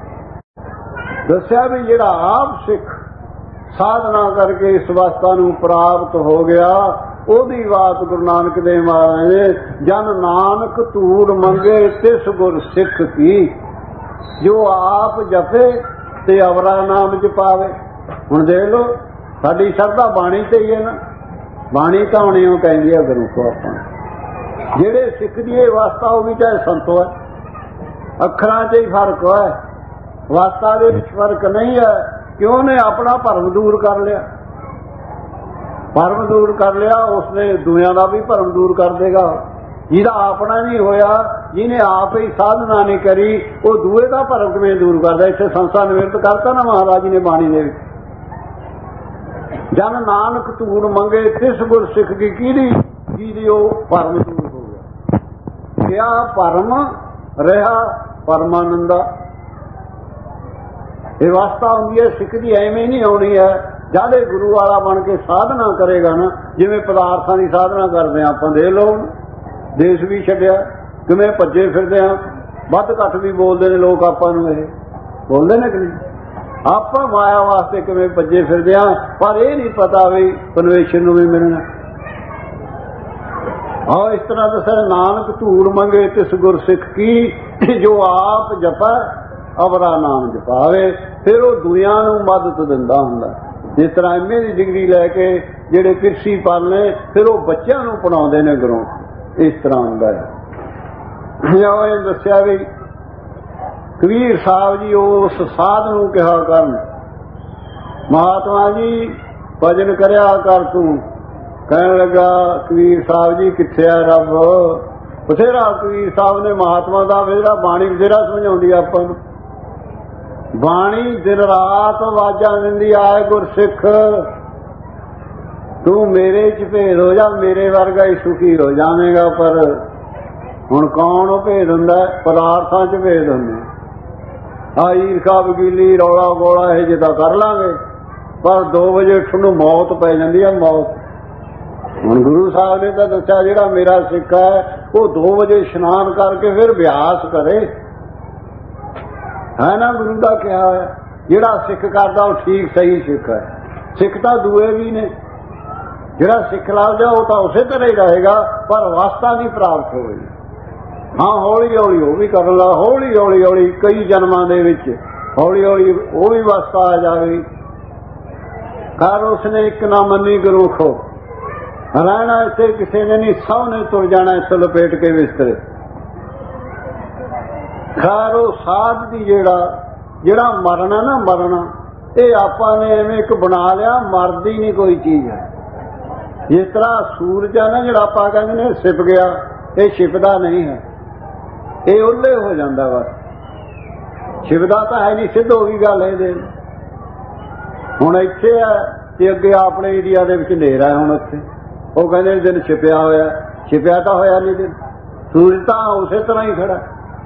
ਦੱਸਿਆ ਵੀ ਜਿਹੜਾ ਆਪ ਸਿੱਖ ਸਾਧਨਾ ਕਰਕੇ ਇਸ ਅਵਸਥਾ ਨੂੰ ਪ੍ਰਾਪਤ ਹੋ ਗਿਆ, ਉਹਦੀ ਬਾਤ ਗੁਰੂ ਨਾਨਕ ਦੇਵ ਮਹਾਰਾਜ ਨੇ ਜਨ ਨਾਨਕ ਧੂੜ ਮੰਗੇ ਤਿਸ ਗੁਰ ਸਿੱਖ ਕੀ ਜੋ ਆਪ ਜਪੇ ਤੇ ਅਵਰਾ ਨਾਮ ਜਪਾਵੇ। ਹੁਣ ਦੇਖ ਲਓ ਸਾਡੀ ਸ਼ਰਧਾ ਬਾਣੀ ਤੇ ਹੀ ਹੈ ਨਾ, ਬਾਣੀ ਤਾਂ ਹੁਣ ਇਉਂ ਕਹਿੰਦੀ ਹੈ ਗੁਰੂ ਕੋ ਆਪਾਂ ਜਿਹੜੇ ਸਿੱਖ ਦੀ ਇਹ ਅਵਸਥਾ ਹੋ ਗਈ ਚਾਹੇ ਸੰਤੋ ਹੈ, ਅੱਖਰਾਂ 'ਚ ਹੀ ਫਰਕ ਹੈ, ਅਵਸਥਾ ਦੇ ਵਿੱਚ ਫਰਕ ਨਹੀਂ ਹੈ। ਕਿਉਂ ਨੇ ਆਪਣਾ ਭਰਮ ਦੂਰ ਕਰ ਲਿਆ, ਭਰਮ ਦੂਰ ਕਰ ਲਿਆ ਉਸਨੇ ਦੁਨੀਆਂ ਦਾ ਵੀ ਭਰਮ ਦੂਰ ਕਰ ਦੇਗਾ। ਜਿਹਦਾ ਆਪਣਾ ਨਹੀਂ ਹੋਇਆ, ਜਿਹਨੇ ਆਪ ਹੀ ਸਾਧਨਾ ਨਹੀਂ ਕਰੀ, ਉਹ ਦੂਏ ਦਾ ਭਰਮ ਕਿਵੇਂ ਦੂਰ ਕਰਦਾ? ਇੱਥੇ ਸੰਸਾ ਨਿਵਰਤ ਕਰਤਾ ਨਾ ਮਹਾਰਾਜ ਜੀ ਨੇ ਬਾਣੀ ਦੇ ਵਿੱਚ, ਜਨ ਨਾਨਕ ਧੂੜ ਮੰਗੇ ਤਿਸ ਗੁਰ ਸਿੱਖ ਕੀ ਕਿਹਦੀ ਜਿਹਦੀ ਉਹ ਭਰਮ ਦੂਰ ਹੋ ਗਿਆ। ਕਿਆ ਭਰਮ ਰਿਹਾ ਪਰਮਾਨੰਦਾ। ਇਹ ਅਵਸਥਾ ਹੁੰਦੀ ਹੈ ਸਿੱਖ ਦੀ, ਐਵੇਂ ਨਹੀਂ ਆਉਣੀ ਹੈ। ਜਦ ਇਹ ਗੁਰੂ ਵਾਲਾ ਬਣ ਕੇ ਸਾਧਨਾ ਕਰੇਗਾ ਨਾ, ਜਿਵੇਂ ਪਦਾਰਥਾਂ ਦੀ ਸਾਧਨਾ ਕਰਦੇ ਹਾਂ ਆਪਾਂ, ਦੇਖ ਲਓ ਦੇਸ਼ ਵੀ ਛੱਡਿਆ ਕਿਵੇਂ ਭੱਜੇ ਫਿਰਦੇ ਆ, ਵੱਧ ਘੱਟ ਵੀ ਬੋਲਦੇ ਨੇ ਲੋਕ ਆਪਾਂ ਨੂੰ, ਇਹ ਬੋਲਦੇ ਨੇ ਕਿ ਨਹੀਂ? ਆਪਾਂ ਮਾਇਆ ਵਾਸਤੇ ਕਿਵੇਂ ਭੱਜੇ ਫਿਰਦੇ ਆ, ਪਰ ਇਹ ਨਹੀਂ ਪਤਾ ਵੀ ਪਰਮੇਸ਼ਰ ਨੂੰ ਵੀ ਮਿਲਣਾ। ਆਹ ਇਸ ਤਰ੍ਹਾਂ ਦੱਸਿਆ ਨਾਨਕ ਧੂੜ ਮੰਗੇ ਤਿਸ ਗੁਰ ਸਿੱਖ ਕੀ ਜੋ ਆਪ ਜਪੈ ਅਵਰਾ ਨਾਮ ਜਪਾਵੇ। ਫਿਰ ਉਹ ਦੁਨੀਆ ਨੂੰ ਮਦਦ ਦਿੰਦਾ ਹੁੰਦਾ। ਜਿਸ ਤਰ੍ਹਾਂ ਐਮ ਏ ਦੀ ਡਿਗਰੀ ਲੈ ਕੇ ਜਿਹੜੇ ਪ੍ਰਿੰਸੀਪਲ ਨੇ ਫਿਰ ਉਹ ਬੱਚਿਆਂ ਨੂੰ ਪੜ੍ਹਾਉਂਦੇ ਨੇ ਗੁਰੂ, ਇਸ ਤਰ੍ਹਾਂ ਹੁੰਦਾ ਹੈ। ਇਹ ਦੱਸਿਆ ਵੀ ਕਬੀਰ ਸਾਹਿਬ ਜੀ ਉਸ ਸਾਧ ਨੂੰ ਕਿਹਾ ਕਰਨ, ਮਹਾਤਮਾ ਜੀ ਭਜਨ ਕਰਿਆ ਕਰ ਤੂੰ। ਕਹਿਣ ਲੱਗਾ ਕਬੀਰ ਸਾਹਿਬ ਜੀ ਕਿੱਥੇ ਆ ਰੱਬ? ਬਥੇਰਾ ਕਬੀਰ ਸਾਹਿਬ ਨੇ ਮਹਾਤਮਾ ਦਾ ਬਥੇਰਾ, ਬਾਣੀ ਬਥੇਰਾ ਸਮਝਾਉਂਦੀ ਆਪਾਂ ਨੂੰ। ਬਾਣੀ ਦਿਨ ਰਾਤ ਆਵਾਜ਼ਾਂ ਦਿੰਦੀ, ਆਏ ਗੁਰਸਿੱਖ ਤੂੰ ਮੇਰੇ ਚ ਭੇਦ ਹੋ ਜਾ, ਮੇਰੇ ਵਰਗਾ ਹੀ ਸੁਖੀ ਹੋ ਜਾਵੇਗਾ। ਪਰ ਹੁਣ ਕੌਣ ਉਹ ਭੇਦ ਹੁੰਦਾ? ਪਦਾਰਥਾਂ ਚ ਭੇਦ ਹੁੰਦੇ। ਆ ਈਰਖਾ ਵਕੀਲੀ ਰੌਲਾ ਗੋਲਾ ਇਹ ਜਿੱਦਾਂ ਕਰ ਲਾਂਗੇ, ਪਰ ਦੋ ਵਜੇ ਤੁਹਾਨੂੰ ਮੌਤ ਪੈ ਜਾਂਦੀ ਹੈ, ਮੌਤ। ਹੁਣ ਗੁਰੂ ਸਾਹਿਬ ਨੇ ਤਾਂ ਦੱਸਿਆ ਜਿਹੜਾ ਮੇਰਾ ਸਿੱਖ ਹੈ ਉਹ ਦੋ ਵਜੇ ਇਸ਼ਨਾਨ ਕਰਕੇ ਫਿਰ ਅਭਿਆਸ ਕਰੇ, ਹੈ ਨਾ? ਗੁਰੂ ਦਾ ਕਿਹਾ ਹੋਇਆ ਜਿਹੜਾ ਸਿੱਖ ਕਰਦਾ ਉਹ ਠੀਕ ਸਹੀ ਸਿੱਖ ਹੈ। ਸਿੱਖ ਤਾਂ ਦੂਏ ਵੀ ਨੇ, ਜਿਹੜਾ ਸਿੱਖ ਲੱਗ ਜਾ ਉਹ ਤਾਂ ਉਸੇ ਤਰ੍ਹਾਂ ਹੀ ਰਹੇਗਾ, ਪਰ ਅਵਸਥਾ ਨਹੀਂ ਪ੍ਰਾਪਤ ਹੋਈ। ਹਾਂ ਹੌਲੀ ਹੌਲੀ ਉਹ ਵੀ ਕਰ ਲਾ, ਹੌਲੀ ਹੌਲੀ ਹੌਲੀ ਕਈ ਜਨਮਾਂ ਦੇ ਵਿੱਚ ਹੌਲੀ ਹੌਲੀ ਉਹ ਵੀ ਅਵਸਥਾ ਆ ਜਾਵੇ। ਕਰ ਉਸਨੇ ਇੱਕ ਨਾ ਮੰਨੀ ਗੁਰੂ ਖੋ, ਰਹਿਣਾ ਇੱਥੇ ਕਿਸੇ ਨੇ ਨਹੀਂ, ਸਭ ਨੇ ਤੁਰ ਜਾਣਾ ਇਸ ਲਪੇਟ ਕੇ ਬਿਸਤਰੇ। ਖੈਰ ਉਹ ਸਾਧ ਦੀ ਜਿਹੜਾ ਜਿਹੜਾ ਮਰਨਾ ਨਾ, ਮਰਨਾ ਇਹ ਆਪਾਂ ਨੇ ਐਵੇਂ ਇੱਕ ਬਣਾ ਲਿਆ, ਮਰਦੀ ਨਹੀਂ ਕੋਈ ਚੀਜ਼ ਹੈ। ਜਿਸ ਤਰ੍ਹਾਂ ਸੂਰਜ ਆ ਨਾ ਜਿਹੜਾ ਆਪਾਂ ਕਹਿੰਦੇ ਨੇ ਛਿਪ ਗਿਆ, ਇਹ ਛਿਪਦਾ ਨਹੀਂ ਹੈ, ਇਹ ਉਹਲੇ ਹੋ ਜਾਂਦਾ। ਬਸ ਛਿਪਦਾ ਤਾਂ ਹੈ ਨਹੀਂ, ਸਿੱਧ ਹੋ ਗਈ ਗੱਲ ਇਹਦੇ। ਹੁਣ ਇੱਥੇ ਆ ਤੇ ਅੱਗੇ ਆਪਣੇ ਏਰੀਆ ਦੇ ਵਿੱਚ ਹਨੇਰਾ, ਹੁਣ ਉੱਥੇ ਉਹ ਕਹਿੰਦੇ ਦਿਨ ਛਿਪਿਆ ਹੋਇਆ, ਛਿਪਿਆ ਤਾਂ ਹੋਇਆ ਨਹੀਂ ਦਿਨ, ਸੂਰਜ ਤਾਂ ਉਸੇ ਤਰ੍ਹਾਂ ਹੀ ਖੜਾ।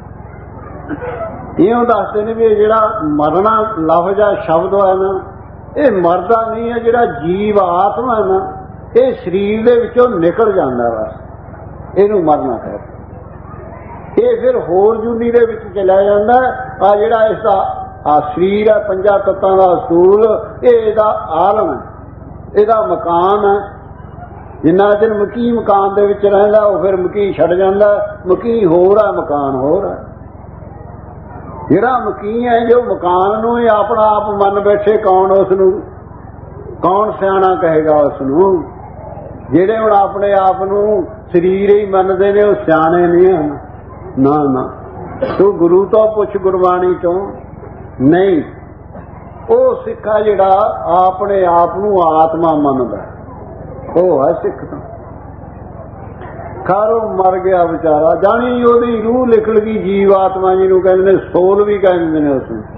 ਇਉਂ ਦੱਸਦੇ ਨੇ ਵੀ ਇਹ ਜਿਹੜਾ ਮਰਨਾ ਲਫ਼ਜ਼ ਆ, ਸ਼ਬਦ ਹੈ ਨਾ, ਇਹ ਮਰਦਾ ਨਹੀਂ ਹੈ। ਜਿਹੜਾ ਜੀਵ ਆਤਮਾ ਹੈ ਨਾ, ਇਹ ਸਰੀਰ ਦੇ ਵਿੱਚੋਂ ਨਿਕਲ ਜਾਂਦਾ, ਬਸ ਇਹਨੂੰ ਮਰਨਾ ਹੈ। ਇਹ ਫਿਰ ਹੋਰ ਜੂਨੀ ਦੇ ਵਿੱਚ ਚਲਾ ਜਾਂਦਾ। ਆ ਜਿਹੜਾ ਇਸਦਾ ਆ ਸਰੀਰ ਹੈ, ਪੰਜਾਂ ਤੱਤਾਂ ਦਾ ਅਸੂਲ, ਇਹ ਇਹਦਾ ਆਲਮ ਹੈ, ਇਹਦਾ ਮਕਾਨ ਹੈ। ਜਿੰਨਾ ਚਿਰ ਮਕੀ ਮਕਾਨ ਦੇ ਵਿੱਚ ਰਹਿੰਦਾ ਉਹ ਫਿਰ ਮਕੀ ਛੱਡ ਜਾਂਦਾ, ਮਕੀ ਹੋਰ ਹੈ, ਮਕਾਨ ਹੋਰ ਹੈ। ਜਿਹੜਾ ਮਕੀ ਹੈ ਜੋ ਮਕਾਨ ਨੂੰ ਹੀ ਆਪਣਾ ਆਪ ਮੰਨ ਬੈਠੇ, ਕੌਣ ਉਸ ਨੂੰ ਕੌਣ ਸਿਆਣਾ ਕਹੇਗਾ ਉਸ ਨੂੰ? ਜਿਹੜੇ ਹੁਣ ਆਪਣੇ ਆਪ ਨੂੰ ਸਰੀਰ ਹੀ ਮੰਨਦੇ ਨੇ ਉਹ ਸਿਆਣੇ ਨਹੀਂ ਹਨ। ਨਾ ਨਾ, ਤੂੰ ਗੁਰੂ ਤੋਂ ਪੁੱਛ, ਗੁਰਬਾਣੀ ਤੋਂ ਨਹੀਂ। ਉਹ ਸਿੱਖਾ ਜਿਹੜਾ ਆਪਣੇ ਆਪ ਨੂੰ ਆਤਮਾ ਮੰਨਦਾ, ਉਹ ਹੈ ਸਿੱਖ। ਤਾਂ ਖਾਰੋ ਮਰ ਗਿਆ ਵਿਚਾਰਾ, ਜਾਣੀ ਉਹਦੀ ਰੂਹ ਨਿਕਲ ਗਈ, ਜੀਵ ਆਤਮਾ ਜਿਹਨੂੰ ਕਹਿੰਦੇ ਨੇ, ਸੋਲ ਵੀ ਕਹਿੰਦੇ ਨੇ ਉਸ ਨੂੰ।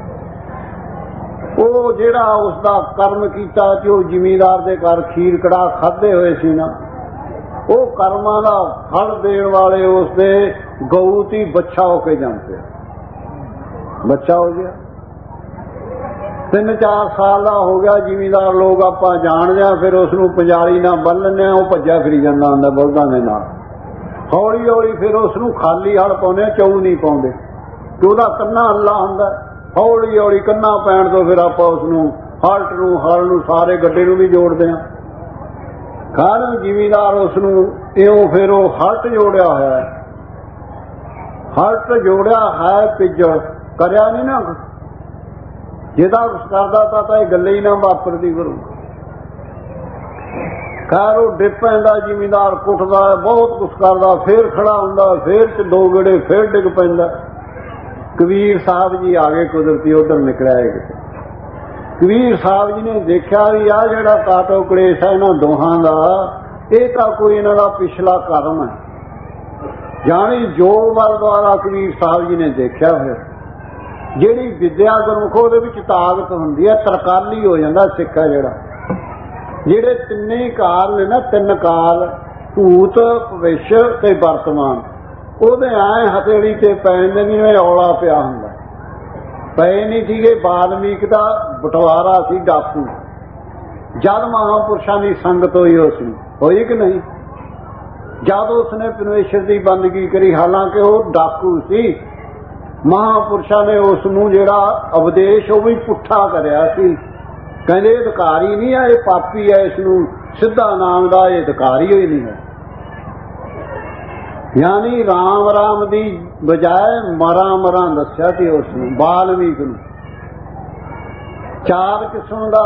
ਉਹ ਜਿਹੜਾ ਉਸਦਾ ਕਰਮ ਕੀਤਾ ਕਿ ਉਹ ਜ਼ਿਮੀਂਦਾਰ ਦੇ ਘਰ ਖੀਰ ਕੜਾਹ ਖਾਧੇ ਹੋਏ ਸੀ ਨਾ, ਉਹ ਕਰਮਾਂ ਦਾ ਫਲ ਦੇਣ ਵਾਲੇ ਉਸਦੇ ਗਊ ਤੀ ਬੱਚਾ ਹੋ ਕੇ ਜੰਮ ਪਿਆ, ਬੱਚਾ ਹੋ ਗਿਆ। ਤਿੰਨ ਚਾਰ ਸਾਲ ਦਾ ਹੋ ਗਿਆ, ਜ਼ਿਮੀਂਦਾਰ ਲੋਕ ਆਪਾਂ ਜਾਣਦੇ ਹਾਂ। ਫਿਰ ਉਸ ਨੂੰ ਪੰਜਾਲੀ ਨਾਲ ਬੰਨ ਲੈਂਦੇ ਹਾਂ, ਉਹ ਭੱਜਿਆ ਫਿਰੀ ਜਾਂਦਾ ਹੁੰਦਾ ਬਲਦਾਂ ਦੇ ਨਾਲ। ਹੌਲੀ ਹੌਲੀ ਫਿਰ ਉਸ ਨੂੰ ਖਾਲੀ ਹਲ ਪਾਉਂਦੇ, ਚੌ ਨਹੀਂ ਪਾਉਂਦੇ ਕਿ ਉਹਦਾ ਕੰਨਾ ਹੱਲਾ ਹੁੰਦਾ। ਹੌਲੀ ਹੌਲੀ ਕੰਨਾ ਪੈਣ ਤੋਂ ਫਿਰ ਆਪਾਂ ਉਸ ਨੂੰ ਹਲਟ ਨੂੰ ਹਲ ਨੂੰ ਸਾਰੇ ਗੱਡੇ ਨੂੰ ਵੀ ਜੋੜਦੇ ਹਾਂ। ਖਾਣ ਜ਼ਿਮੀਂਦਾਰ ਉਸ ਨੂੰ ਇਉਂ ਫਿਰ ਉਹ ਹਲਟ ਜੋੜਿਆ ਹੋਇਆ, ਹਲਟ ਜੋੜਿਆ ਹੈ ਪਿੱਜਲ ਕਰਿਆ ਨਹੀਂ ਨਾ। ਜਿਹਦਾ ਕੁਛ ਕਰਦਾ ਤਾਂ ਤਾਂ ਇਹ ਗੱਲੇ ਹੀ ਨਾ ਵਾਪਰਦੀ ਗੁਰੂ। ਖੈਰ ਉਹ ਡਿੱਗ ਪੈਂਦਾ, ਜ਼ਿਮੀਂਦਾਰ ਕੁੱਟਦਾ, ਬਹੁਤ ਕੁਛ ਕਰਦਾ, ਫੇਰ ਖੜਾ ਹੁੰਦਾ, ਫੇਰ ਚ ਦੋ ਗੇੜੇ ਫੇਰ ਡਿੱਗ ਪੈਂਦਾ। ਕਬੀਰ ਸਾਹਿਬ ਜੀ ਆ ਗਏ, ਕੁਦਰਤੀ ਉਧਰ ਨਿਕਲਿਆ ਹੈ ਕਿਤੇ। ਕਬੀਰ ਸਾਹਿਬ ਜੀ ਨੇ ਦੇਖਿਆ ਵੀ ਆਹ ਜਿਹੜਾ ਕਾਟੋ ਕਲੇਸ਼ ਹੈ ਇਹਨਾਂ ਦੋਹਾਂ ਦਾ, ਇਹ ਤਾਂ ਕੋਈ ਇਹਨਾਂ ਦਾ ਪਿਛਲਾ ਕਰਮ ਹੈ। ਜਾਣੀ ਜੋਗ ਵੱਲ ਦੁਆਰਾ ਕਬੀਰ ਸਾਹਿਬ ਜੀ ਨੇ ਦੇਖਿਆ ਫਿਰ ਜਿਹੜੀ ਵਿਦਿਆ ਗੁਰਮੁਖ ਉਹਦੇ ਵਿੱਚ ਤਾਕਤ ਹੁੰਦੀ ਹੈ, ਤਰਕਾਲੀ ਹੋ ਜਾਂਦਾ ਸਿੱਖ ਹੈ ਜਿਹੜਾ। ਜਿਹੜੇ ਤਿੰਨੇ ਕਾਲ ਨੇ ਨਾ, ਤਿੰਨ ਕਾਲ ਭੂਤ ਭਵਿਸ਼ ਤੇ ਵਰਤਮਾਨ, ਉਹਦੇ ਐ ਹਥੇਲੀ ਤੇ ਪੈਣ ਦੇ ਜਿਵੇਂ ਔਲਾ ਪਿਆ ਹੁੰਦਾ। ਪਏ ਨਹੀਂ ਸੀਗੇ। ਬਾਲਮੀਕ ਦਾ ਬਟਵਾਰਾ ਸੀ ਡਾਕੂ। ਜਦ ਮਹਾਂਪੁਰਸ਼ਾਂ ਦੀ ਸੰਗਤ ਹੋਈ ਉਸ ਨੂੰ, ਹੋਈ ਕਿ ਨਹੀਂ? ਜਦ ਉਸਨੇ ਪਰਮੇਸ਼ਰ ਦੀ ਬੰਦਗੀ ਕਰੀ, ਹਾਲਾਂਕਿ ਉਹ ਡਾਕੂ ਸੀ, ਮਹਾਂਪੁਰਸ਼ਾਂ ਨੇ ਉਸ ਨੂੰ ਜਿਹੜਾ ਉਪਦੇਸ਼ ਉਹ ਵੀ ਪੁੱਠਾ ਕਰਿਆ ਸੀ। ਕਹਿੰਦੇ ਅਧਿਕਾਰੀ ਨਹੀਂ ਹੈ, ਇਹ ਪਾਪੀ ਹੈ, ਇਸ ਨੂੰ ਸਿੱਧਾ ਨਾਮ ਦਾ ਇਹ ਅਧਿਕਾਰੀ ਹੋਈ ਨਹੀਂ ਹੈ। ਯਾਨੀ ਰਾਮ ਰਾਮ ਦੀ ਬਜਾਏ ਮਰਾਂ ਮਰਾਂ ਦੱਸਿਆ ਸੀ ਉਸ ਨੂੰ, ਬਾਲਮੀਕ ਨੂੰ। ਚਾਰ ਕਿਸਮ ਦਾ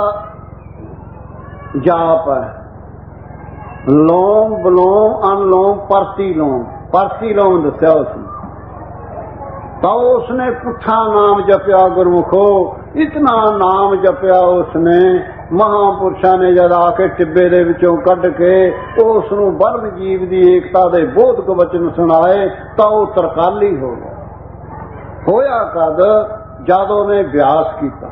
ਜਾਪ ਹੈ, ਲੋਮ ਬਲੋਮ ਅਨਲੋਮ ਪਰਤੀ ਲੋਮ। ਪਰਤੀ ਲੋਮ ਦੱਸਿਆ ਉਸ ਨੂੰ। ਤਾਂ ਉਸਨੇ ਪੁੱਠਾ ਨਾਮ ਜਪਿਆ ਗੁਰਮੁਖੋ, ਇਤਨਾ ਨਾਮ ਜਪਿਆ ਉਸਨੇ। ਮਹਾਂਪੁਰਸ਼ਾਂ ਨੇ ਜਦ ਆ ਕੇ ਟਿੱਬੇ ਦੇ ਵਿੱਚੋਂ ਕੱਢ ਕੇ ਉਸ ਨੂੰ ਵਰਨ ਜੀਵ ਦੀ ਏਕਤਾ ਦੇ ਬੋਧਕ ਵਚਨ ਸੁਣਾਏ ਤਾਂ ਉਹ ਤਰਕਾਲੀ ਹੋ ਗਿਆ। ਹੋਇਆ ਕਦ? ਜਦ ਉਹਨੇ ਅਭਿਆਸ ਕੀਤਾ।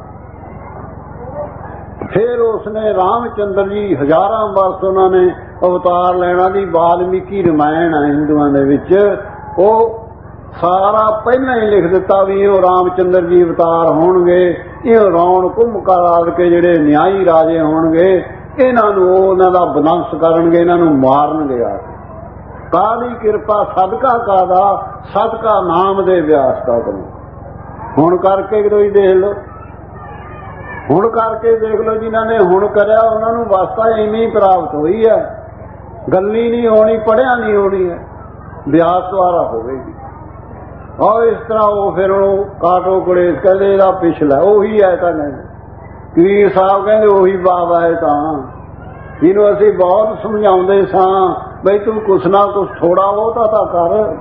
ਫਿਰ ਉਸਨੇ ਰਾਮਚੰਦਰ ਜੀ ਹਜ਼ਾਰਾਂ ਵਰਸ ਉਹਨਾਂ ਨੇ ਅਵਤਾਰ ਲੈਣਾ ਦੀ ਵਾਲਮੀਕੀ ਰਮਾਇਣ ਹੈ ਹਿੰਦੂਆਂ ਦੇ ਵਿੱਚ, ਉਹ ਸਾਰਾ ਪਹਿਲਾਂ ਹੀ ਲਿਖ ਦਿੱਤਾ ਵੀ ਉਹ ਰਾਮਚੰਦਰ ਜੀ ਅਵਤਾਰ ਹੋਣਗੇ, ਇਹ ਰੌਣ ਕੁੰਭਕਾਰ ਕੇ ਜਿਹੜੇ ਨਿਆਈ ਰਾਜੇ ਹੋਣਗੇ, ਇਹਨਾਂ ਨੂੰ ਉਹਨਾਂ ਦਾ ਵਿਨਾਸ਼ ਕਰਨਗੇ, ਇਹਨਾਂ ਨੂੰ ਮਾਰਨਗੇ। ਆ ਕਾਹਦੀ ਕਿਰਪਾ? ਸਦਕਾ ਕਾਹਦਾ? ਸਦਕਾ ਨਾਮ ਦੇ ਵਿਆਸ ਦਾ ਕਰੋ। ਹੁਣ ਕਰਕੇ ਕੋਈ ਦੇਖ ਲਓ, ਹੁਣ ਕਰਕੇ ਦੇਖ ਲਓ। ਜਿਨ੍ਹਾਂ ਨੇ ਹੁਣ ਕਰਿਆ ਉਹਨਾਂ ਨੂੰ ਵਾਸਤਾ ਇਵੇਂ ਪ੍ਰਾਪਤ ਹੋਈ ਹੈ। ਗੱਲੀ ਨਹੀਂ ਹੋਣੀ, ਪੜ੍ਹਿਆ ਨਹੀਂ ਹੋਣੀ ਹੈ, ਵਿਆਸ ਦੁਆਰਾ ਹੋਵੇਗੀ। ਔਰ ਇਸ ਤਰ੍ਹਾਂ ਉਹ ਫਿਰ ਉਹ ਕਾਟੋ ਕਲੇਸ਼ ਕਹਿੰਦੇ ਇਹਦਾ ਪਿਛਲਾ ਉਹੀ ਹੈ। ਤਾਂ ਨਹੀਂ, ਕਬੀਰ ਸਾਹਿਬ ਕਹਿੰਦੇ ਉਹੀ ਬਾਬਾ ਹੈ। ਤਾਂ ਜਿਹਨੂੰ ਅਸੀਂ ਬਹੁਤ ਸਮਝਾਉਂਦੇ ਸਾਂ ਬਈ ਤੂੰ ਕੁਛ ਨਾ ਕੁਛ ਥੋੜਾ ਬਹੁਤਾ ਤਾਂ ਕਰ।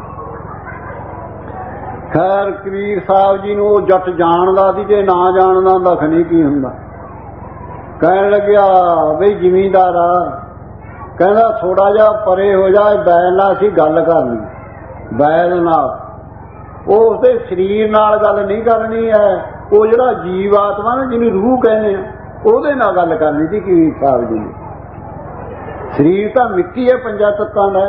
ਖੈਰ ਕਬੀਰ ਸਾਹਿਬ ਜੀ ਨੂੰ ਉਹ ਜੱਟ ਜਾਣਦਾ ਸੀ, ਜੇ ਨਾ ਜਾਣਦਾ ਹੁੰਦਾ ਖਨੀ ਕੀ ਹੁੰਦਾ। ਕਹਿਣ ਲੱਗਿਆ ਬਈ ਜ਼ਿਮੀਂਦਾਰ ਆ, ਕਹਿੰਦਾ ਥੋੜਾ ਜਿਹਾ ਪਰੇ ਹੋ ਜਾ, ਬੈਲ ਨਾਲ ਅਸੀਂ ਗੱਲ ਕਰਨੀ। ਬੈਲ ਨਾਲ, ਉਹ ਉਸਦੇ ਸਰੀਰ ਨਾਲ ਗੱਲ ਨਹੀਂ ਕਰਨੀ ਹੈ, ਉਹ ਜਿਹੜਾ ਜੀਵ ਆਤਮਾ ਨਾ ਜਿਹਨੂੰ ਰੂਹ ਕਹਿੰਦੇ ਆ, ਉਹਦੇ ਨਾਲ ਗੱਲ ਕਰਨੀ ਸੀ ਕਬੀਰ ਸਾਹਿਬ ਜੀ ਨੇ। ਸਰੀਰ ਤਾਂ ਮਿੱਟੀ ਹੈ ਪੰਜਾਂ ਤੱਤਾਂ ਦਾ।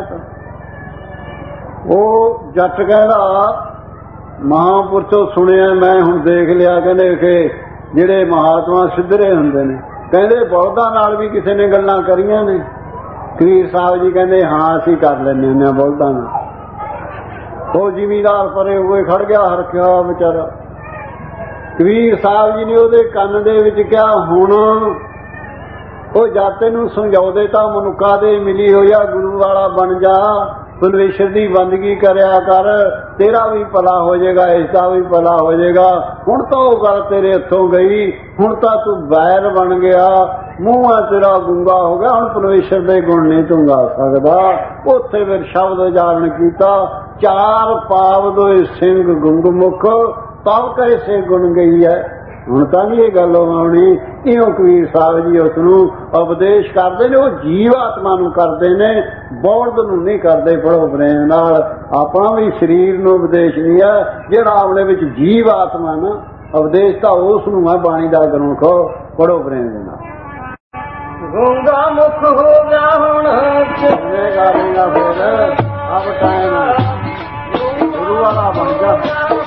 ਉਹ ਜੱਟ ਕਹਿੰਦਾ ਮਹਾਂਪੁਰਸ਼ੋਂ ਸੁਣਿਆ ਮੈਂ, ਹੁਣ ਦੇਖ ਲਿਆ। ਕਹਿੰਦੇ ਕਿ ਜਿਹੜੇ ਮਹਾਤਮਾ ਸਿੱਧਰੇ ਹੁੰਦੇ ਨੇ, ਕਹਿੰਦੇ ਬਲਦਾਂ ਨਾਲ ਵੀ ਕਿਸੇ ਨੇ ਗੱਲਾਂ ਕਰੀਆਂ ਨੇ? ਕਬੀਰ ਸਾਹਿਬ ਜੀ ਕਹਿੰਦੇ ਹਾਂ ਅਸੀਂ ਕਰ ਲੈਂਦੇ ਹੁੰਦੇ ਹਾਂ ਬਲਦਾਂ ਨਾਲ। ਉਹ ਜ਼ਿਮੀਂਦਾਰ ਪਰੇ ਹੋਏ ਖੜ ਗਿਆ, ਹਰਕਿਆ ਵਿਚਾਰਾ। ਕਬੀਰ ਸਾਹਿਬ ਜੀ ਨੇ ਉਹਦੇ ਕੰਨ ਦੇ ਵਿੱਚ ਕਿਹਾ ਹੁਣ ਉਹ ਜਾਤੇ ਨੂੰ ਸਮਝਾਉਂਦੇ ਤਾਂ ਮਨੁੱਖਾ ਦੇ ਮਿਲੀ ਹੋਇਆ ਗੁਰੂ ਵਾਲਾ ਬਣ ਜਾ, ਪਰਮੇਸ਼ਰ ਦੀ ਬੰਦਗੀ ਕਰਿਆ ਕਰ, ਤੇਰਾ ਵੀ ਭਲਾ ਹੋ ਜਾਏਗਾ, ਇਸ ਦਾ ਵੀ ਭਲਾ ਹੋ ਜਾਏਗਾ। ਹੁਣ ਤਾਂ ਉਹ ਗੱਲ ਤੇਰੇ ਹੱਥੋਂ ਗਈ, ਹੁਣ ਤਾਂ ਤੂੰ ਬੈਰ ਬਣ ਗਿਆ, ਮੂੰਹ ਆ ਤੇਰਾ ਗੁੰਗਾ ਹੋ ਗਿਆ, ਹੁਣ ਪਰਮੇਸ਼ਰ ਦੇ ਗੁਣ ਨਹੀਂ ਤੂੰ ਗਾ ਸਕਦਾ। ਉੱਥੇ ਫਿਰ ਸ਼ਬਦ ਉਚਾਰਨ ਕੀਤਾ, ਚਾਰ ਪਾਵ ਸਿੰਘ ਗੁੰਗ ਮੁਖ ਤਬ ਕੈਸੇ ਗੁਣ ਗਈ ਹੈ। ਹੁਣ ਤਾਂ ਨਹੀਂ ਇਹ ਗੱਲ ਆਉਣੀ। ਇਉਂ ਕਬੀਰ ਸਾਹਿਬ ਜੀ ਉਸ ਨੂੰ ਉਪਦੇਸ਼ ਕਰਦੇ ਨੇ, ਉਹ ਜੀਵ ਆਤਮਾ ਨੂੰ ਕਰਦੇ ਨੇ, ਬੌਲਦ ਨੂੰ ਨਹੀਂ ਕਰਦੇ। ਪੜੋ ਪ੍ਰੇਮ ਨਾਲ, ਆਪਣਾ ਵੀ ਸਰੀਰ ਨੂੰ ਉਪਦੇਸ਼ ਨਹੀਂ ਹੈ, ਜਿਹੜਾ ਆਪਣੇ ਵਿੱਚ ਜੀਵ ਆਤਮਾ ਨਾ ਉਪਦੇਸ਼ ਤਾਂ ਉਸ ਨੂੰ ਹੈ ਬਾਣੀ ਦਾ ਗੁਰਮੁਖ। ਪੜੋ ਪ੍ਰੇਮ ਦੇ ਨਾਲ। ਗੁੰਗਾ ਮੁਖ ਹੋ ਗਿਆ ਹੁਣ गालेगा फिर अब टाइम गुरु वाला बन जा।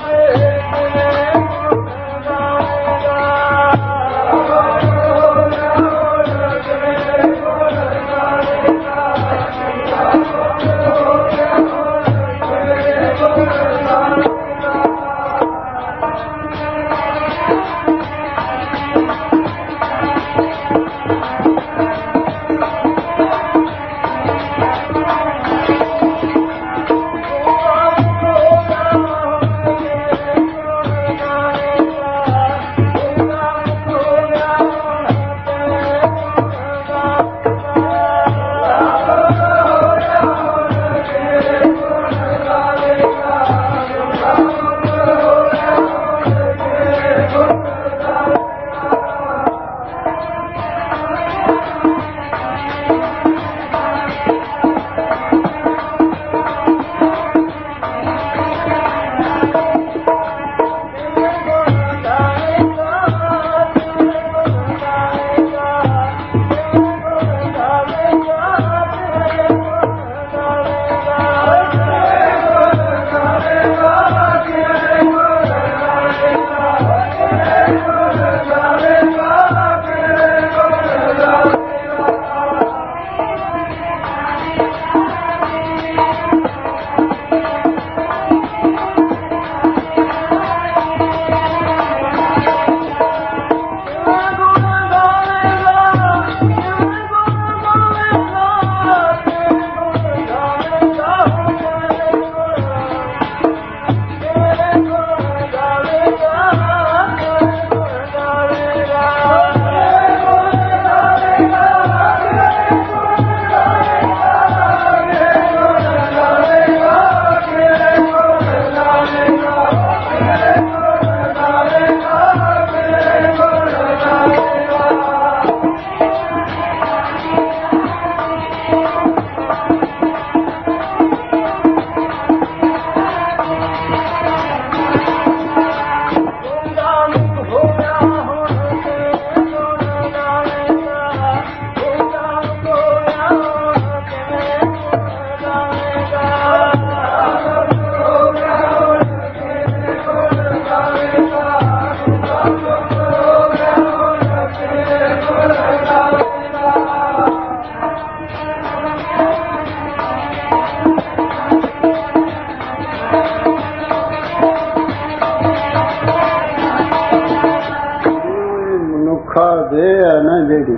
ਦੇ ਹੈ ਨਾ ਜਿਹੜੀ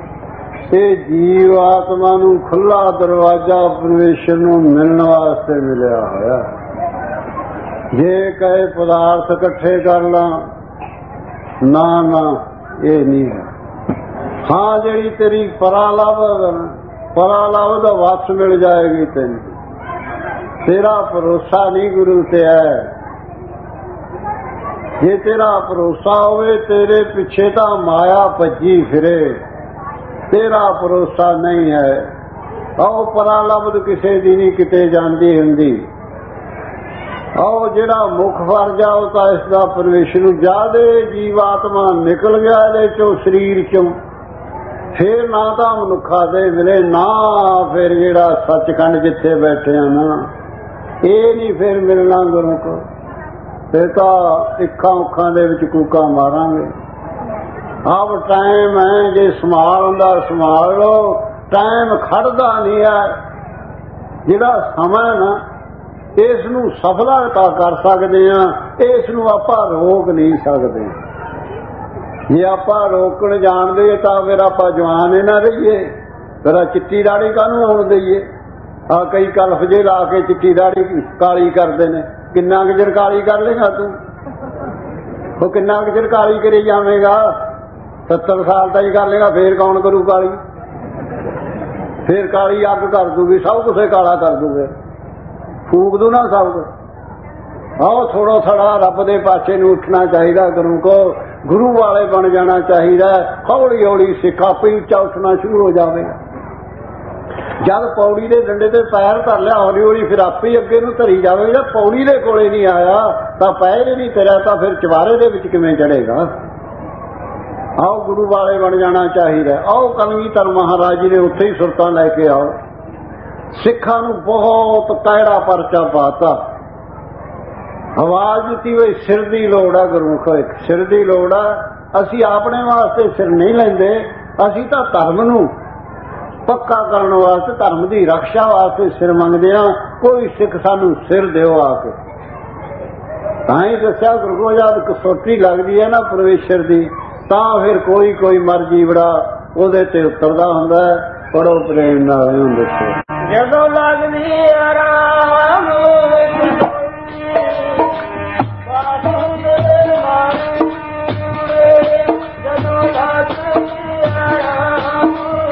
ਇਹ ਜੀਵ ਆਤਮਾ ਨੂੰ ਖੁੱਲਾ ਦਰਵਾਜ਼ਾ ਪਰਮੇਸ਼ਰ ਨੂੰ ਮਿਲਣ ਵਾਸਤੇ ਮਿਲਿਆ ਹੋਇਆ। ਜੇ ਕਹੇ ਪਦਾਰਥ ਇਕੱਠੇ ਕਰ ਲਾਂ, ਨਾ ਨਾ ਇਹ ਨਹੀਂ ਹੈ। ਹਾਂ ਜਿਹੜੀ ਤੇਰੀ ਪਰਾਲਭ ਪਰਾਲਭ ਦਾ ਵਾਪਸ ਮਿਲ ਜਾਏਗੀ ਤੈਨੂੰ। ਤੇਰਾ ਭਰੋਸਾ ਨਹੀਂ ਗੁਰੂ ਤੇ ਹੈ। ਜੇ ਤੇਰਾ ਭਰੋਸਾ ਹੋਵੇ ਤੇਰੇ ਪਿੱਛੇ ਤਾਂ ਮਾਇਆ ਭੱਜੀ ਫਿਰੇ, ਤੇਰਾ ਭਰੋਸਾ ਨਹੀਂ ਹੈ। ਆਓ ਪਰਾਲਬਧ ਕਿਸੇ ਦੀ ਨਹੀਂ ਕਿਤੇ ਜਾਂਦੀ ਹੁੰਦੀ। ਆਓ ਜਿਹੜਾ ਮੁੱਖ ਫਰਜ਼ ਆ ਉਹ ਤਾਂ ਇਸ ਦਾ ਪਰਮੇਸ਼ਰ ਨੂੰ ਜਾਦੇ ਜੀਵ ਆਤਮਾ ਨਿਕਲ ਗਿਆ ਇਹਦੇ ਚੋਂ ਸਰੀਰ ਚੋਂ, ਫੇਰ ਨਾ ਤਾਂ ਮਨੁੱਖਾ ਦੇ ਮਿਲੇ, ਨਾ ਫਿਰ ਜਿਹੜਾ ਸੱਚਖੰਡ ਜਿੱਥੇ ਬੈਠੇ ਆ ਨਾ ਇਹ ਨਹੀਂ ਫਿਰ ਮਿਲਣਾ ਗੁਰੂ ਕੋ। ਫਿਰ ਤਾਂ ਇੱਖਾਂ ਉੱਖਾਂ ਦੇ ਵਿੱਚ ਕੂਕਾਂ ਮਾਰਾਂਗੇ। ਆਪ ਟਾਈਮ ਹੈ, ਜੇ ਸੰਭਾਲ ਹੁੰਦਾ ਸੰਭਾਲ ਲਓ। ਟਾਈਮ ਖੜਦਾ ਨਹੀਂ ਹੈ। ਜਿਹੜਾ ਸਮਾਂ ਨਾ ਇਸ ਨੂੰ ਸਫਲਤਾ ਕਰ ਸਕਦੇ ਹਾਂ, ਇਸ ਨੂੰ ਆਪਾਂ ਰੋਕ ਨਹੀਂ ਸਕਦੇ। ਜੇ ਆਪਾਂ ਰੋਕਣ ਜਾਣਦੇ ਤਾਂ ਫਿਰ ਆਪਾਂ ਜਵਾਨ ਹੀ ਨਾ ਰਹੀਏ। ਫਿਰ ਆ ਚਿੱਟੀ ਦਾੜੀ ਕਾਹਨੂੰ ਆਉਣ ਦਈਏ? ਆ ਕਈ ਕਲਫ ਜੇ ਲਾ ਕੇ ਚਿੱਟੀ ਦਾੜੀ ਕਾਲੀ ਕਰਦੇ ਨੇ। ਕਿੰਨਾ ਕੁ ਚਿਰ ਕਾਲੀ ਕਰ ਲੇਗਾ ਤੂੰ? ਉਹ ਕਿੰਨਾ ਕੁ ਚਿਰ ਕਾਲੀ ਕਰੀ ਜਾਵੇਗਾ? ਸੱਤਰ ਸਾਲ ਤਾਂ ਹੀ ਕਰ ਲੇਗਾ, ਫੇਰ ਕੌਣ ਕਰੂ ਕਾਲੀ? ਫੇਰ ਕਾਲੀ ਅੱਗ ਕਰ ਦੂਗੀ, ਸਭ ਕੁਛ ਕਾਲਾ ਕਰ ਦੂਗੇ, ਫੂਕ ਦੂ ਨਾ ਸਭ ਕੁਛ। ਆਓ ਥੋੜਾ ਥੋੜਾ ਰੱਬ ਦੇ ਪਾਸੇ ਨੂੰ ਉੱਠਣਾ ਚਾਹੀਦਾ। ਗੁਰੂ ਕੋ ਗੁਰੂ ਵਾਲੇ ਬਣ ਜਾਣਾ ਚਾਹੀਦਾ। ਹੌਲੀ ਹੌਲੀ ਸਿੱਖ ਆਪੇ ਉੱਚਾ ਉੱਠਣਾ ਸ਼ੁਰੂ ਹੋ ਜਾਵੇਗਾ। ਜਦ ਪੌੜੀ ਦੇ ਡੰਡੇ ਤੇ ਪੈਰ ਧਰ ਲਿਆ, ਹੌਲੀ ਹੌਲੀ ਫਿਰ ਆਪੇ ਹੀ ਅੱਗੇ ਨੂੰ ਧਰੀ ਜਾਵੇਗਾ। ਪੌੜੀ ਦੇ ਕੋਲੇ ਨਹੀਂ ਆਇਆ ਤਾਂ ਪੈਰ ਹੀ ਨਹੀਂ ਧਰਿਆ ਤਾਂ ਫਿਰ ਚਵਾਰੇ ਦੇ ਵਿੱਚ ਕਿਵੇਂ ਚੜੇਗਾ? ਆਓ ਗੁਰੂ ਵਾਲੇ ਬਣ ਜਾਣਾ ਚਾਹੀਦਾ। ਆਓ ਕਲਗੀਧਰ ਮਹਾਰਾਜ ਜੀ ਨੇ ਉੱਥੇ ਹੀ ਸੁਰਤਾਂ ਲੈ ਕੇ ਆਓ। ਸਿੱਖਾਂ ਨੂੰ ਬਹੁਤ ਕੈੜਾ ਪਰਚਾ ਪਾਤਾ। ਆਵਾਜ਼ ਦਿੱਤੀ ਵੀ ਸਿਰ ਦੀ ਲੋੜ ਆ ਗੁਰਮੁਖੋ, ਇੱਕ ਸਿਰ ਦੀ ਲੋੜ ਆ। ਅਸੀਂ ਆਪਣੇ ਵਾਸਤੇ ਸਿਰ ਨਹੀਂ ਲੈਂਦੇ, ਅਸੀਂ ਤਾਂ ਧਰਮ ਨੂੰ ਪੱਕਾ ਕਰਨ ਵਾਸਤੇ, ਧਰਮ ਦੀ ਰਕਸ਼ਾ ਵਾਸਤੇ ਸਿਰ ਮੰਗਦੇ ਹਾਂ। ਕੋਈ ਸਿੱਖ ਸਾਨੂੰ ਸਿਰ ਦਿਓ ਆ ਕੇ। ਤਾਂ ਹੀ ਦੱਸਿਆ ਗੁਰੂ ਜਦ ਕਸੌਟੀ ਲੱਗਦੀ ਹੈ ਨਾ ਪਰਮੇਸ਼ਰ ਦੀ, ਤਾਂ ਫਿਰ ਕੋਈ ਕੋਈ ਮਰ ਜੀਵੜਾ ਉਹਦੇ ਤੇ ਉਤਰਦਾ ਹੁੰਦਾ। ਪੜੋ ਪ੍ਰੇਮ ਨਾਲ ਇਹਨੂੰ ਦੱਸੋ। ਜਦੋਂ ਲੱਗਦੀ ਆਰਾਮ ਜਦੋਂ ਲੱਗਦੀ ਆਰਾਮ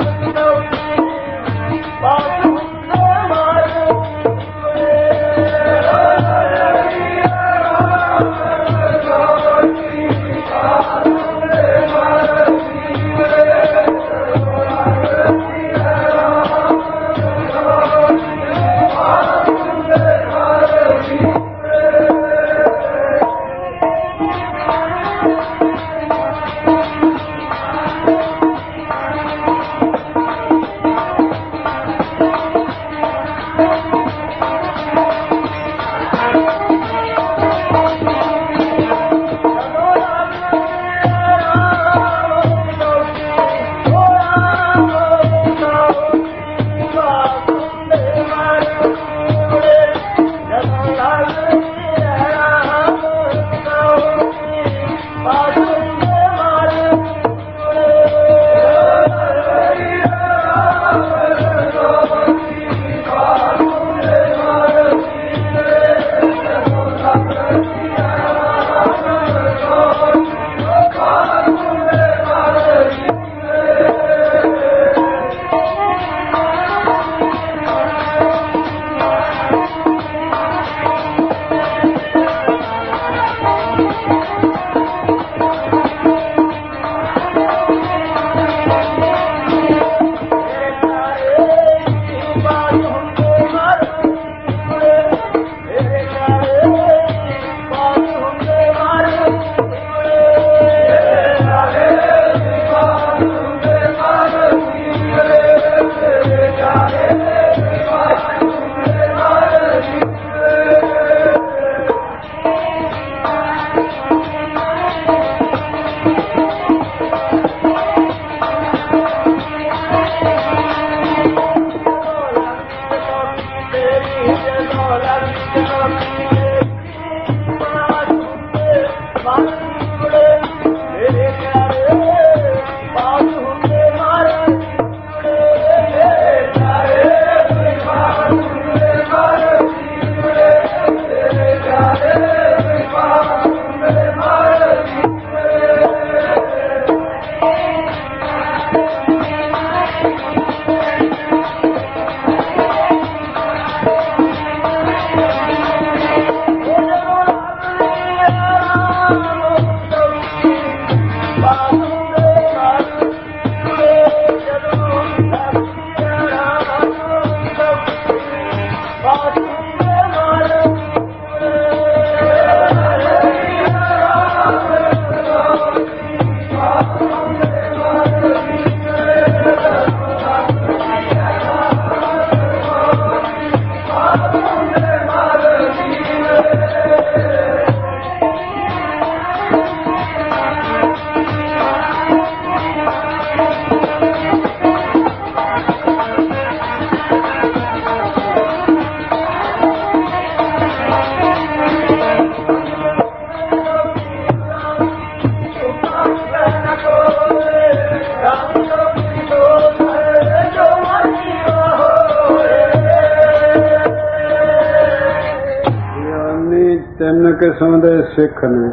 ਤਿੰਨ ਕਿਸਮ ਦੇ ਸਿੱਖ ਨੇ।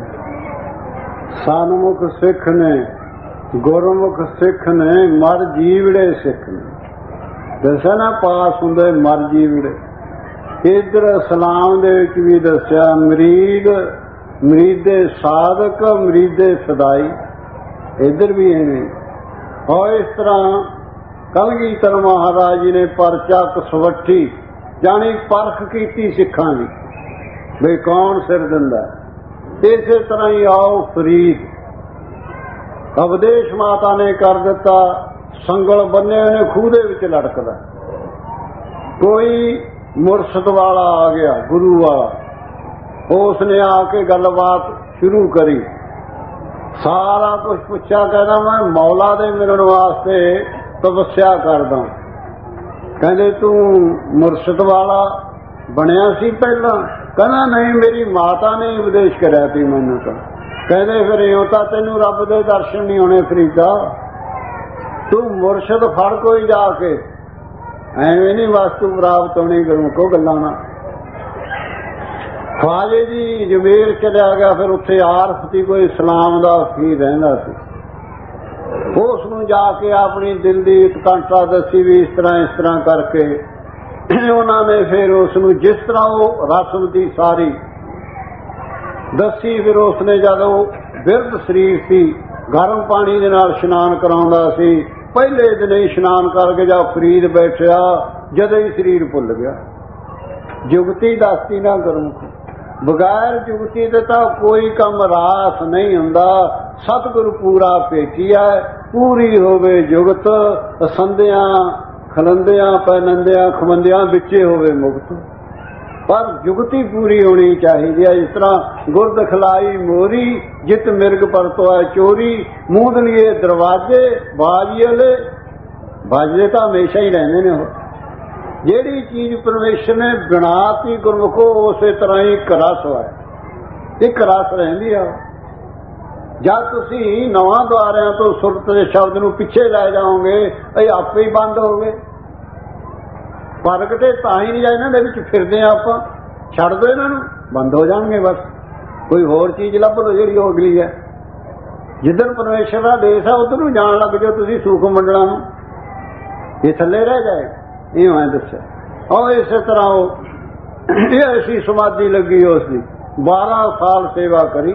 ਸਨਮੁਖ ਸਿੱਖ ਨੇ, ਗੁਰਮੁਖ ਸਿੱਖ ਨੇ, ਮਰ ਜੀਵੜੇ ਸਿੱਖ ਨੇ। ਦੱਸਿਆ ਨਾ ਪਾਸ ਹੁੰਦੇ ਮਰ ਜੀਵੜੇ। ਇੱਧਰ ਇਸਲਾਮ ਦੇ ਵਿੱਚ ਵੀ ਦੱਸਿਆ ਮਰੀਦ, ਮਰੀਦੇ ਸਾਧਕ, ਮਰੀਦੇ ਸਦਾਈ। ਇੱਧਰ ਵੀ ਐਵੇਂ। ਔਰ ਇਸ ਤਰ੍ਹਾਂ ਕਲਗੀਧਰ ਮਹਾਰਾਜ ਜੀ ਨੇ ਪਰਚਾ ਕਸਵੱਠੀ ਜਾਣੀ ਪਰਖ ਕੀਤੀ ਸਿੱਖਾਂ ਦੀ ਬਈ ਕੌਣ ਸਿਰ ਦਿੰਦਾ। ਇਸੇ ਤਰ੍ਹਾਂ ਹੀ ਆਓ ਫਰੀਦ ਅਵਦੇਸ਼ ਮਾਤਾ ਨੇ ਕਰ ਦਿੱਤਾ, ਸੰਗਲ ਬੰਨੇ ਹੋਏ ਨੇ ਖੂਹ ਦੇ ਵਿੱਚ ਲਟਕਦਾ। कोई मुर्शद वाला आ गया, गुरु वाला, उसने आके गलबात शुरू करी, सारा कुछ पूछा, कहना मैं मौला दे मिलने वास्ते तपस्या करदा। कहने तू मुर्शद वाला बनया सी पहला? कहना नहीं, मेरी माता ने उपदेश कराया सी मैनू। तो कहते फिर इं तां तैनू रब दे दर्शन नहीं होने फरीदा, तू मुर्शद फड़ कोई जाके, ਐਵੇਂ नहीं वास्तु प्राप्त होनी गुरमुखो गल्लां ना। ख्वाजे जी जमेर चलिया गया, फिर उत्थे आरफ सी कोई इस्लाम दा फकीर रहिंदा सी, उसनूं जाके अपनी दिल दी उत्कंठा दसी भी इस तरह इस तरह करके उन्होंने फिर उसनूं जिस तरह वो रस्म दी सारी दसी। फिर उसने जदों बिरध शरीर सी, गर्म पानी दे नाल इशनान कराउंदा सी, पहले दिन ही इशनान करके जा फरीद बैठा, जद ही शरीर भुल गया। जुगती दसती ना गुरमुख, बगैर जुगती दे तां कोई कम रास नहीं हुंदा। सतगुरु पूरा भेटिया, पूरी होवे जुगत, संदियां खलंदियां पैनंदियां खमंदियां बिचे होवे मुक्त। पर जुगती पूरी होनी चाहिए। इस तरह गुर दखलाई मोरी, जित मिर्ग परतो है चोरी, मूंदलिए दरवाजे बाजिए, बाजे तो हमेशा ही रहने ने। हो जेड़ी चीज परमेश्वर ने बनाती गुरमुखो, उस तरह ही एक रस है, एक रस रही है। जब तुसी नवां द्वारियां तो सुरत के शब्द नूं पिछे लै जाओगे, ये आपे ही बंद हो गए। प्रगटे तां ही नहीं जाए, इन्हां दे विच फिरदे आपां, छड्ड दो इन्हां नूं, बंद हो जाणगे। बस कोई होर चीज लभ लो जिहड़ी अगली है। जिधर परमेश्वर का देश है उधर नूं जाण लग जाओ तुसीं सूख मंडलां नूं, ये थल्ले रह जाए। इह मैं दस्सिया। और इस तरह ये ऐसी समाधि लगी उसकी, बारह साल सेवा करी।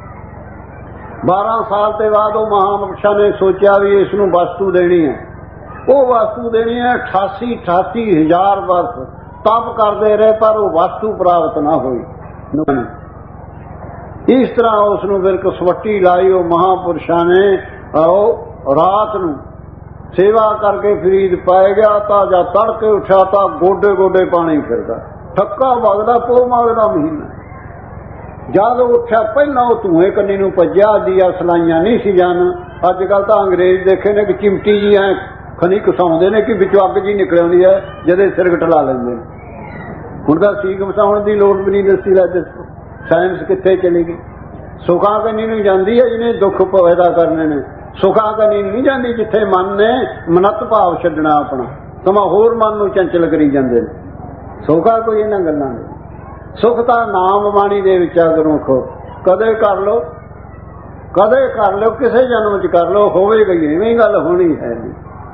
बारह साल के बाद वो महापुरुषां ने सोचा भी इसनूं वस्तु देनी है। वो वस्तु देनी है अठासी अठासी हजार वर्ष तप करते रहे, पर वो वस्तु प्राप्त ना हुई। इस तरह उसनूं फिर कसवट्टी लाई। वो महापुरुषां ने रात नूं सेवा करके फरीद पाए गया, ता जा तड़के उठा ता गोडे गोडे पानी फिरदा, ठक्का वगदा, पो मागदा महीना। जद उठा पहला वो धुएं कन्नी नूं भज्या, दिया सलाइयां नहीं सी जान। अजकल तो अंग्रेज देखे ने कि चिमटी जी ऐ खनी घसाउंदे ने कि विचों अग जी निकल आउंदी है, जदे सिर घटला लैंदे ने। हुण तां सीग घसाउण दी लोड़ भी नहीं दसी। लै दसो साइंस कित्थे चली गई? सुखां कन्नी नूं जांदी है जिन्हें दुख पैदा करने ने, सुखां कन्नी नहीं जांदी जिथे मन ने मनत भाव छड्डना अपना, समा होर मन नूं चंचल करी जांदे ने। सुखा कोई इन्हां गल्लां नहीं। सुख तो नाम बाणी दे विच गुरमुखो कदे कर लो, कदे कर लो, किसे जन्म च कर लो, होवेगा ही, इवें गल होनी है नहीं।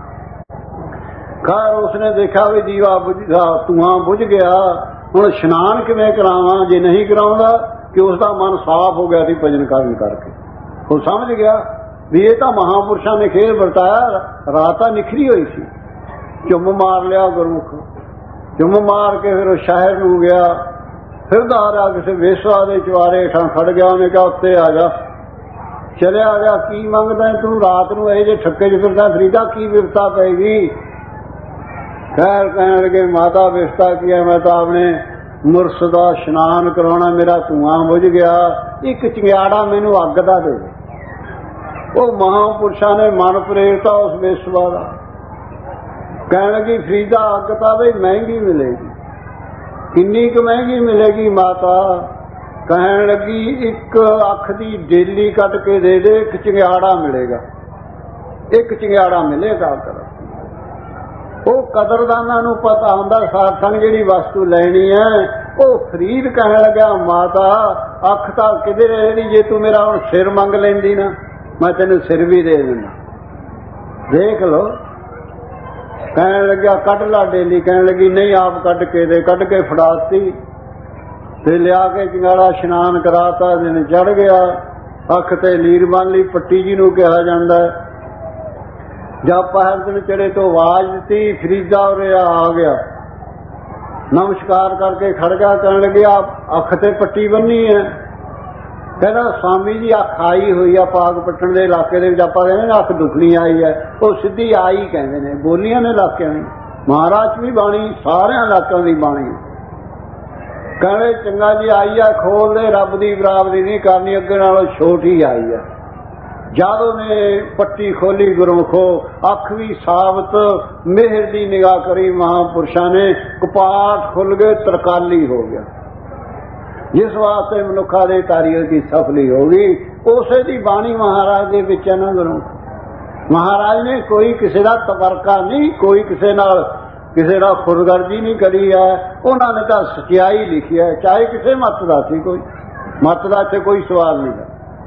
खैर उसने देखा भी दीवा बुझ धुआं बुझ गया, हुण इशनान किवें करावां? जे नहीं कराउंदा कि उसका मन साफ हो गया सी भजन करन करके। वो समझ गया भी ये तो महापुरुषां ने खेल वरताया, रात तां निखरी हुई सी। चुम मार लिया गुरमुख, चुम मार के फिर शहर नूं गया। फिर आ रहा किसी वेसवा के चवारे हेठां खड़ गया। उन्हें कहा उत्ते आ जा। चलिया गया। की मंगदा तू रात नूं ये जे ठक्के च फिरदा फरीदा, की विपता पैगी? खैर कहने लगे माता विपता की है, मैं तो अपने मुर्शद दा इशनान कराउणा, मेरा धुआं बुझ गया, एक चिंगाड़ा मैनू अग दा दे। वो महापुरुषां ने मन प्रेरता उस वेसवा दा। कहने लगी फरीदा अग तां बई महंगी मिलेगी। किन्नी क महंगी मिलेगी माता? कहने लगी एक अख दी डेली कट के दे दे, एक चिंगाड़ा मिलेगा, एक चिंगाड़ा मिलेगा। कर वो कदरदाना नूं पता हुंदा सारसंग जिहड़ी वस्तु लैनी है। वो फरीद कहने लगा माता अख तां किधर रही, जे तू मेरा हुण सिर मंग लैंदी ना, मैं तेनू सिर भी दे देना, देख लो। कहने लगा कट ला डेली। कहने लगी नहीं आप कट के दे। कट के फड़ाती ते लिया के चिंगाड़ा इशनान कराता। दिन चढ़ गया। अख ते लीर बन ली, पट्टी जी नूं कहा जांदा है। जब पहर दिन चढ़े तो आवाज दी, फरीदा उरे आ गया। नमस्कार करके खड़ गया। कहने लगे आप अख ते पट्टी बन्नी है? कहना स्वामी जी अख आई हुई है, पाग पट्टन के इलाके दे विच आपां कहंदे ने अख दुखनी आई है, वो सीधी आई कहंदे ने, बोलियां ने इलाके में। महाराज भी बाणी सारे इलाकों की बाणी कहने चंगा जी आई है खोल दे रब की बराबरी नहीं करनी अगे नालों छोटी आई है। जद ने पट्टी खोली गुरमुखो अख भी साबत मेहर की निगाह करी महापुरुषा ने कपाट खुल गए तरकाली हो गया। जिस वास्ते मनुखा दे तारीख की सफली होगी उसे दी बाणी महाराज के विच है ना गुरमुख। महाराज ने कोई किसी का तबरका नहीं कोई किसी नाल किसी का खुदगर्जी नहीं करी है। उन्होंने तो सच्चाई लिखी है चाहे किसी मत का सी कोई मत का इत्थे कोई सवाल नहीं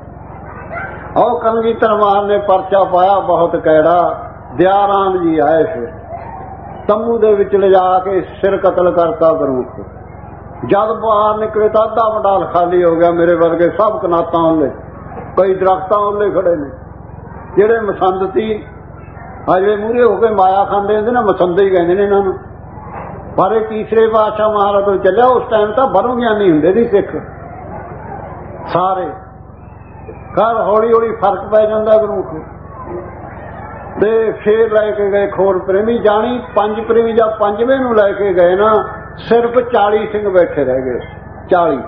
है। और कलगीधर महाराज ने परचा पाया बहुत कैड़ा दयाराम जी आए फिर तंबू दे विच ले जाके सिर कतल करता गुरमुख। जब बाहर निकले तो अद्धा मंडाल खाली हो गया। मेरे वर्गे सब कनाता उल्ले कई दरख्तां उल्ले खड़े ने जेड़े मसंद सी अजे मूहरे होकर माया खाते होंगे ना मसंदे ही कहते इन्हों। पर तीसरे पातशाह महाराज तो चलिया उस टाइम तो बरों ज्ञानी होंगे सी सिख सारे घर हौली हौली फर्क पै जाता गुरमुख। ते फिर लैके गए खोर प्रेमी जानी पंज प्रेमी जब पंजवें नूं लैके गए ना सिर्फ चाली सिंह बैठे रह गए चाली।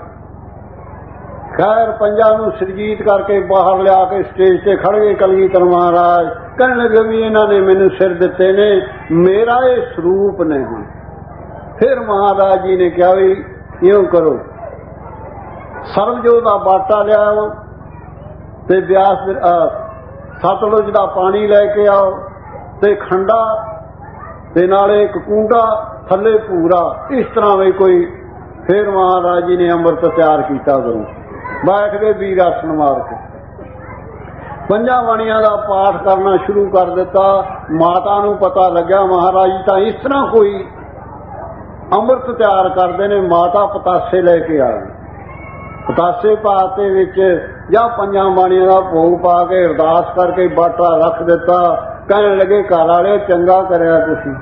खैर पंजा नूं सरजीत करके बाहर लिया के स्टेज से खड़ गए कलगीधर महाराज कहने लगे भी इन्होंने मैनू सिर दिते ने मेरा ये स्वरूप ने हूं। फिर महाराज जी ने कहा भी यूं करो सरबजोत का बाटा लियाओ ते ब्यास सतलुज का पानी लैके आओ ते खंडा ते नाले एक कूंडा थले पूरा इस तरह भी कोई। फिर महाराज जी ने अमृत तैयार किया करूं बैठ गए वीर आसन मार के पंजा बाणियां का पाठ करना शुरू कर दिता। माता नूं पता लग्या महाराज जी तो इस तरह कोई अमृत तैयार करते ने। माता पतासे लेके आ गई पतासे पाते विच या पंजा बाणियां का भोग पा के अरदास करके बाटा रख दिता। कहने लगे घर वाले चंगा करया तुसीं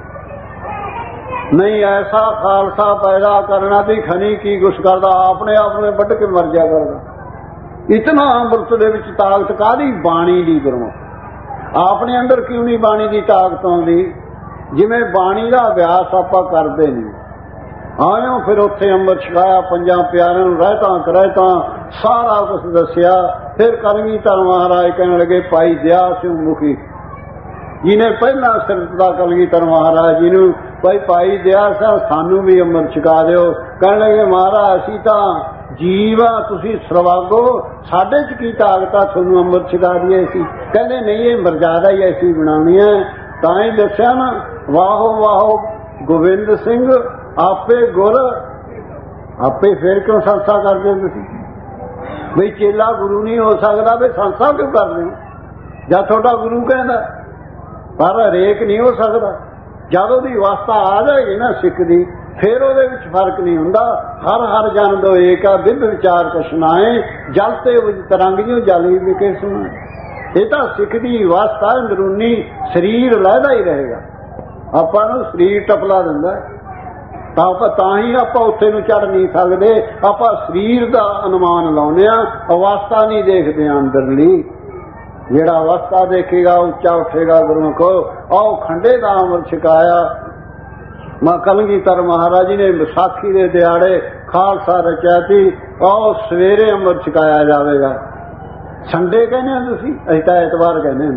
नहीं ऐसा खालसा पैदा करना भी खनी की कुछ करता अपने आप में बढ़ के मर जा करता। इतना अमृत दे विच ताकत कादी बाणी दी गुरमुख अपने अंदर क्यों नहीं बाणी की ताकत आउंदी जिवें बाणी का अभ्यास आपां करदे नहीं। आयो फिर उत्थे अमृत छकाया पंजा प्यारिਆਂ ਨੂੰ रहता करहता सारा कुछ दसिया। फिर कलगीधर महाराज कहने लगे भाई दया सिंह मुखी जिन्हें पहला सिर दिता कलगीधर महाराज जी नूं भाई भाई दया सिंह सानू भी अमृत छका दिओ। कहने लगे महाराज असीं तां जीव आ तुसीं सरवागो साडे च की ताकत आ तुहानूं अमृत छका दईए। असीं कहंदे नहीं ये मर्यादा ही ऐसी बनाउणी है तां ही दस्सिया ना वाहो वाहो गोबिंद सिंह आपे गुर आपे फिर क्यों संस्था करदे हो तुसीं बई चेला गुरु नहीं हो सकता भी संस्था क्यों करदे हो जद तुहाडा गुरु कहंदा पर हरेक नहीं हो सकता। जब उसकी अवस्था आ जाएगी ना सिख की फिर वो फर्क नहीं हुंदा। हर हर जन दो एक आ विध विचार कशनाए जलते तरंग जो जली विके सुनाए। ये तो सिख की अवस्था अंदरूनी शरीर लहदा ही रहेगा आपां नूं शरीर टपला दिंदा तां ही आपां उत्थे नूं चढ़ नहीं सकदे। आपां शरीर का अनुमान लाउने आ अवस्था नहीं देखते अंदरली। जेड़ा अवस्था देखेगा उच्चा उठेगा गुरमुखो। आओ खंडे का अमृत छकाया। मां कलगीधर महाराज जी ने विसाखी के दिहाड़े खालसा रचा थी। आओ सवेरे अमृत छकाया जाएगा। संडे कहने तुसीं असीं तां एतवार कहने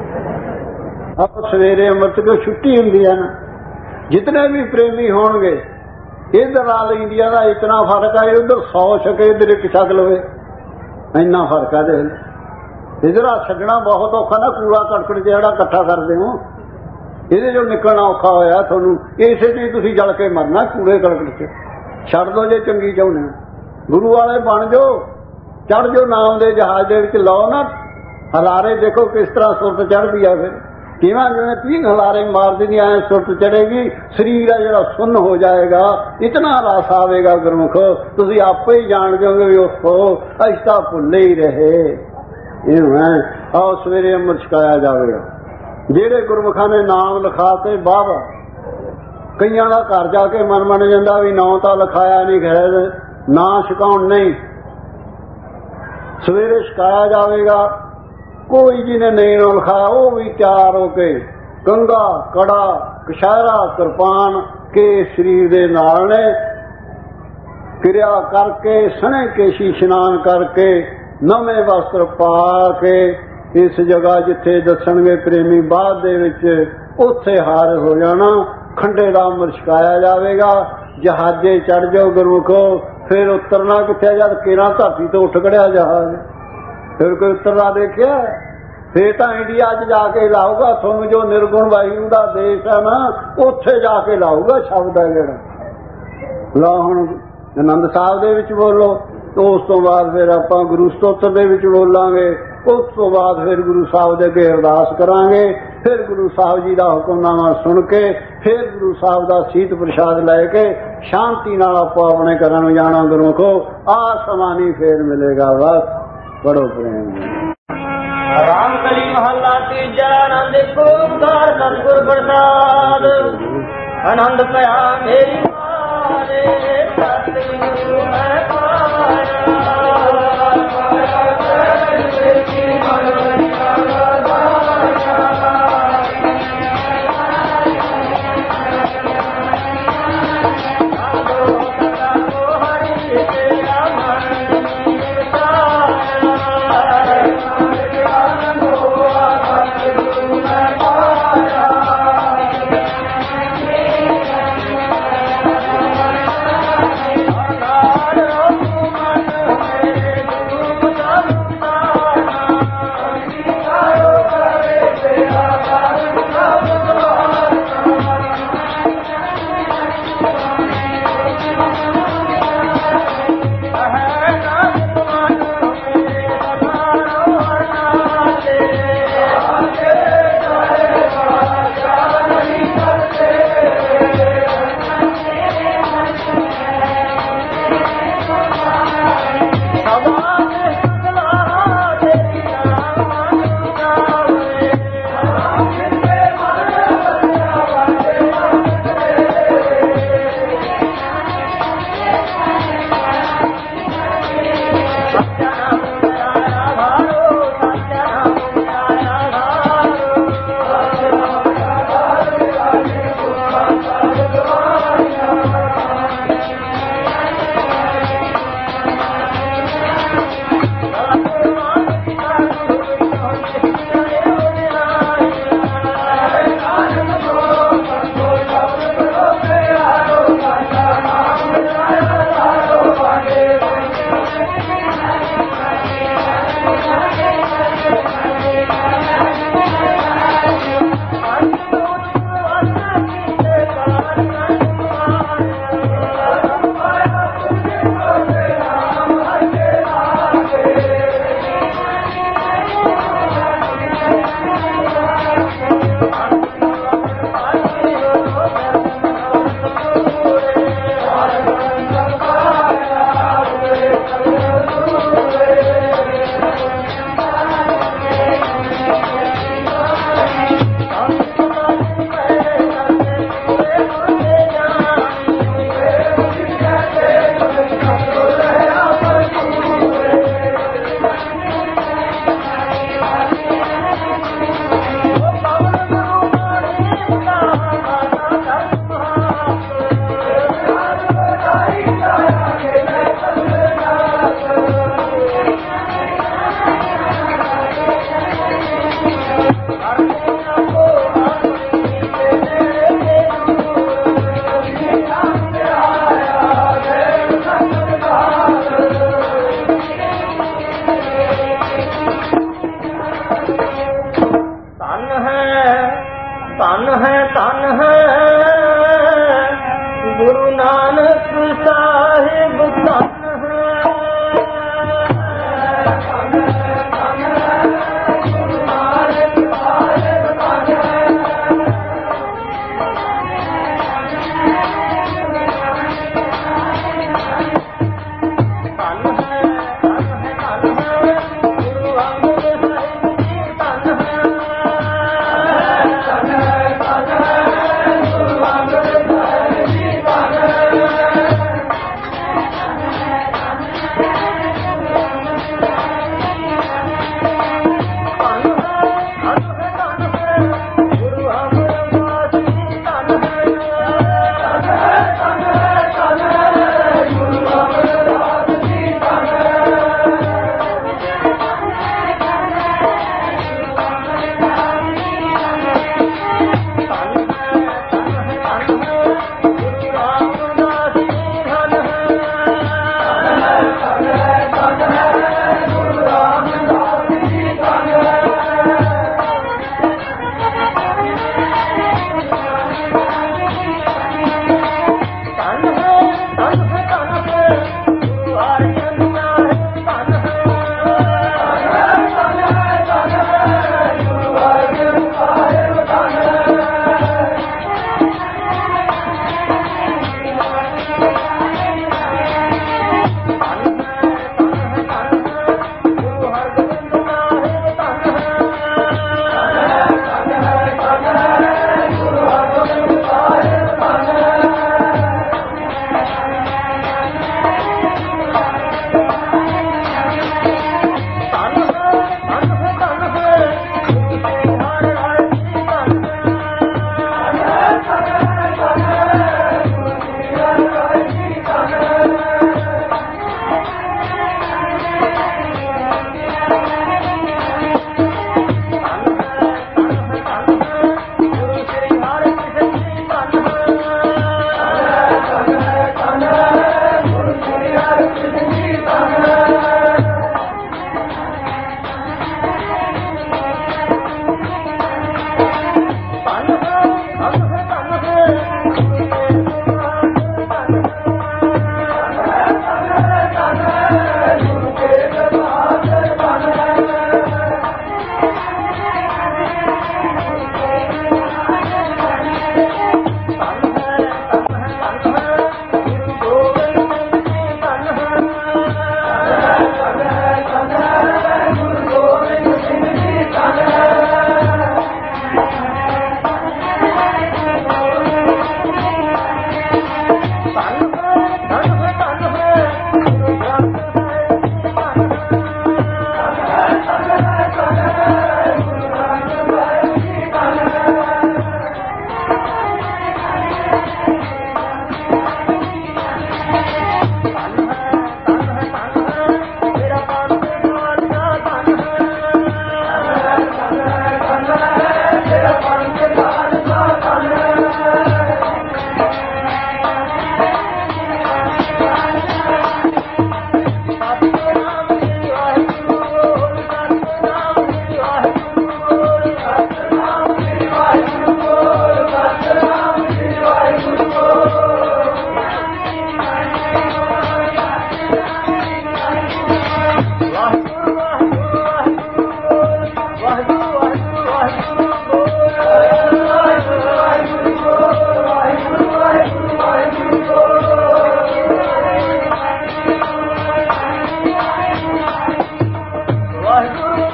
आओ सवेरे अमृत को छुट्टी हुंदी है ना। जितने भी प्रेमी होणगे इधर नाल इंडिया का इतना फर्क है उधर सौ छके इधर एक छक लवे इन्ना फर्क है। इधर छकना बहुत औखा ना कूड़ा कड़कड़ जड़ा इकट्ठा करते हो ये जो निकलना औखा होया थोनू इसे च तुसीं जल के मरना कूड़े कड़कड़ च छड़ दो जे चंगी चाहुंदे गुरु वाले बन जाओ चढ़ जो नाम दे जहाज दे विच लाओ ना हलारे देखो किस तरह सुरत चढ़दी है। फिर किवें जिवें तीन हलारे मार देनी आए सुरत चढ़ेगी शरीर है जरा सुन्न हो जाएगा। इतना रस आवेगा गुरमुख तुसीं आपे ही जान जाओगे भी ओहो असीं तां भुल्ले ही रहे। आओ सवेरे अमृत छकाया जाएगा। जेड़े गुरमुखा ने नाम लिखाते बाबा कईयां दा घर जाके मन मन जांदा भी नाम तां लिखाया नहीं खैर ना छकाउण नहीं सवेरे छकाया जाएगा। कोई जिन्हें नहीं नाम लिखाया वो भी तैयार होके कंगा कड़ा ਕਛਹਿਰਾ ਕਿਰਪਾਨ ਕੇ ਸਰੀਰ ਦੇ ਨਾਲ ਨੇ। ਕਿਰਿਆ ਕਰਕੇ ਸਣੇ ਕੇਸ਼ੀ ਇਸ਼ਨਾਨ ਕਰਕੇ ਨਵੇਂ ਵਸਤਰ ਪਾ ਕੇ ਇਸ ਜਗ੍ਹਾ ਜਿੱਥੇ ਦੱਸਣਗੇ ਪ੍ਰੇਮੀ ਬਾਅਦ ਦੇ ਵਿੱਚ ਉੱਥੇ ਹਾਰ ਹੋ ਜਾਣਾ। ਖੰਡੇ ਦਾ ਅੰਮ੍ਰਿਤ ਛਕਾਇਆ ਜਾਵੇਗਾ। ਜਹਾਜ਼ੇ ਚੜ ਜਾਓ ਗੁਰਮੁਖੋ, ਫਿਰ ਉਤਰਨਾ ਕਿੱਥੇ? ਜਦ ਕੇਰਾਂ ਧਰਤੀ ਤੋਂ ਉੱਠ ਖੜਿਆ ਜਹਾਜ਼, ਫਿਰ ਕੋਈ ਉਤਰਦਾ ਦੇਖਿਆ? ਫਿਰ ਤਾਂ ਇੰਡੀਆ 'ਚ ਜਾ ਕੇ ਲਾਊਗਾ ਤੁਹਾਨੂੰ, ਜੋ ਨਿਰਗੁਣ ਵਾਹਿਗੁਰੂ ਦਾ ਦੇਸ਼ ਹੈ ਨਾ, ਉੱਥੇ ਜਾ ਕੇ ਲਾਊਗਾ ਸ਼ਬਦ ਹੈ ਜਿਹੜਾ। ਲਾ ਹੁਣ ਆਨੰਦ ਸਾਹਿਬ ਦੇ ਵਿੱਚ ਬੋਲੋ, ਉਸ ਤੋਂ ਬਾਅਦ ਫਿਰ ਆਪਾਂ ਗੁਰੂ ਸਤੋਤਰ ਦੇ ਵਿੱਚ ਬੋਲਾਂਗੇ। ਉਸ ਤੋਂ ਬਾਅਦ ਫਿਰ ਗੁਰੂ ਸਾਹਿਬ ਦੇ ਅੱਗੇ ਅਰਦਾਸ ਕਰਾਂਗੇ। ਫਿਰ ਗੁਰੂ ਸਾਹਿਬ ਜੀ ਦਾ ਹੁਕਮਨਾਮਾ ਸੁਣ ਕੇ ਫਿਰ ਗੁਰੂ ਸਾਹਿਬ ਦਾ ਸੀਤ ਪ੍ਰਸ਼ਾਦ ਲੈ ਕੇ ਸ਼ਾਂਤੀ ਨਾਲ ਆਪੋ ਆਪਣੇ ਘਰਾਂ ਨੂੰ ਜਾਣਾ। ਗੁਰਮੁਖੋ ਆ ਸਮਾਂ ਨਹੀਂ ਫੇਰ ਮਿਲੇਗਾ। ਬਸ ਬੜੋ ਪ੍ਰੇਮ ਰਾਮ ਕਲੀ ਮਹੱਲਾ ਤੀਜਾ। ਆਨੰਦ ਓੰਕਾਰ ਸਤਿਗੁਰ ਪ੍ਰਸਾਦ। ਆਨੰਦ ਭਇਆ ਮੇਰੀ ਮਾਰੇ ਸਤਿਗੁਰੂ ਮੈਂ ਪਾਇਆ।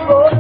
ਬੋਲ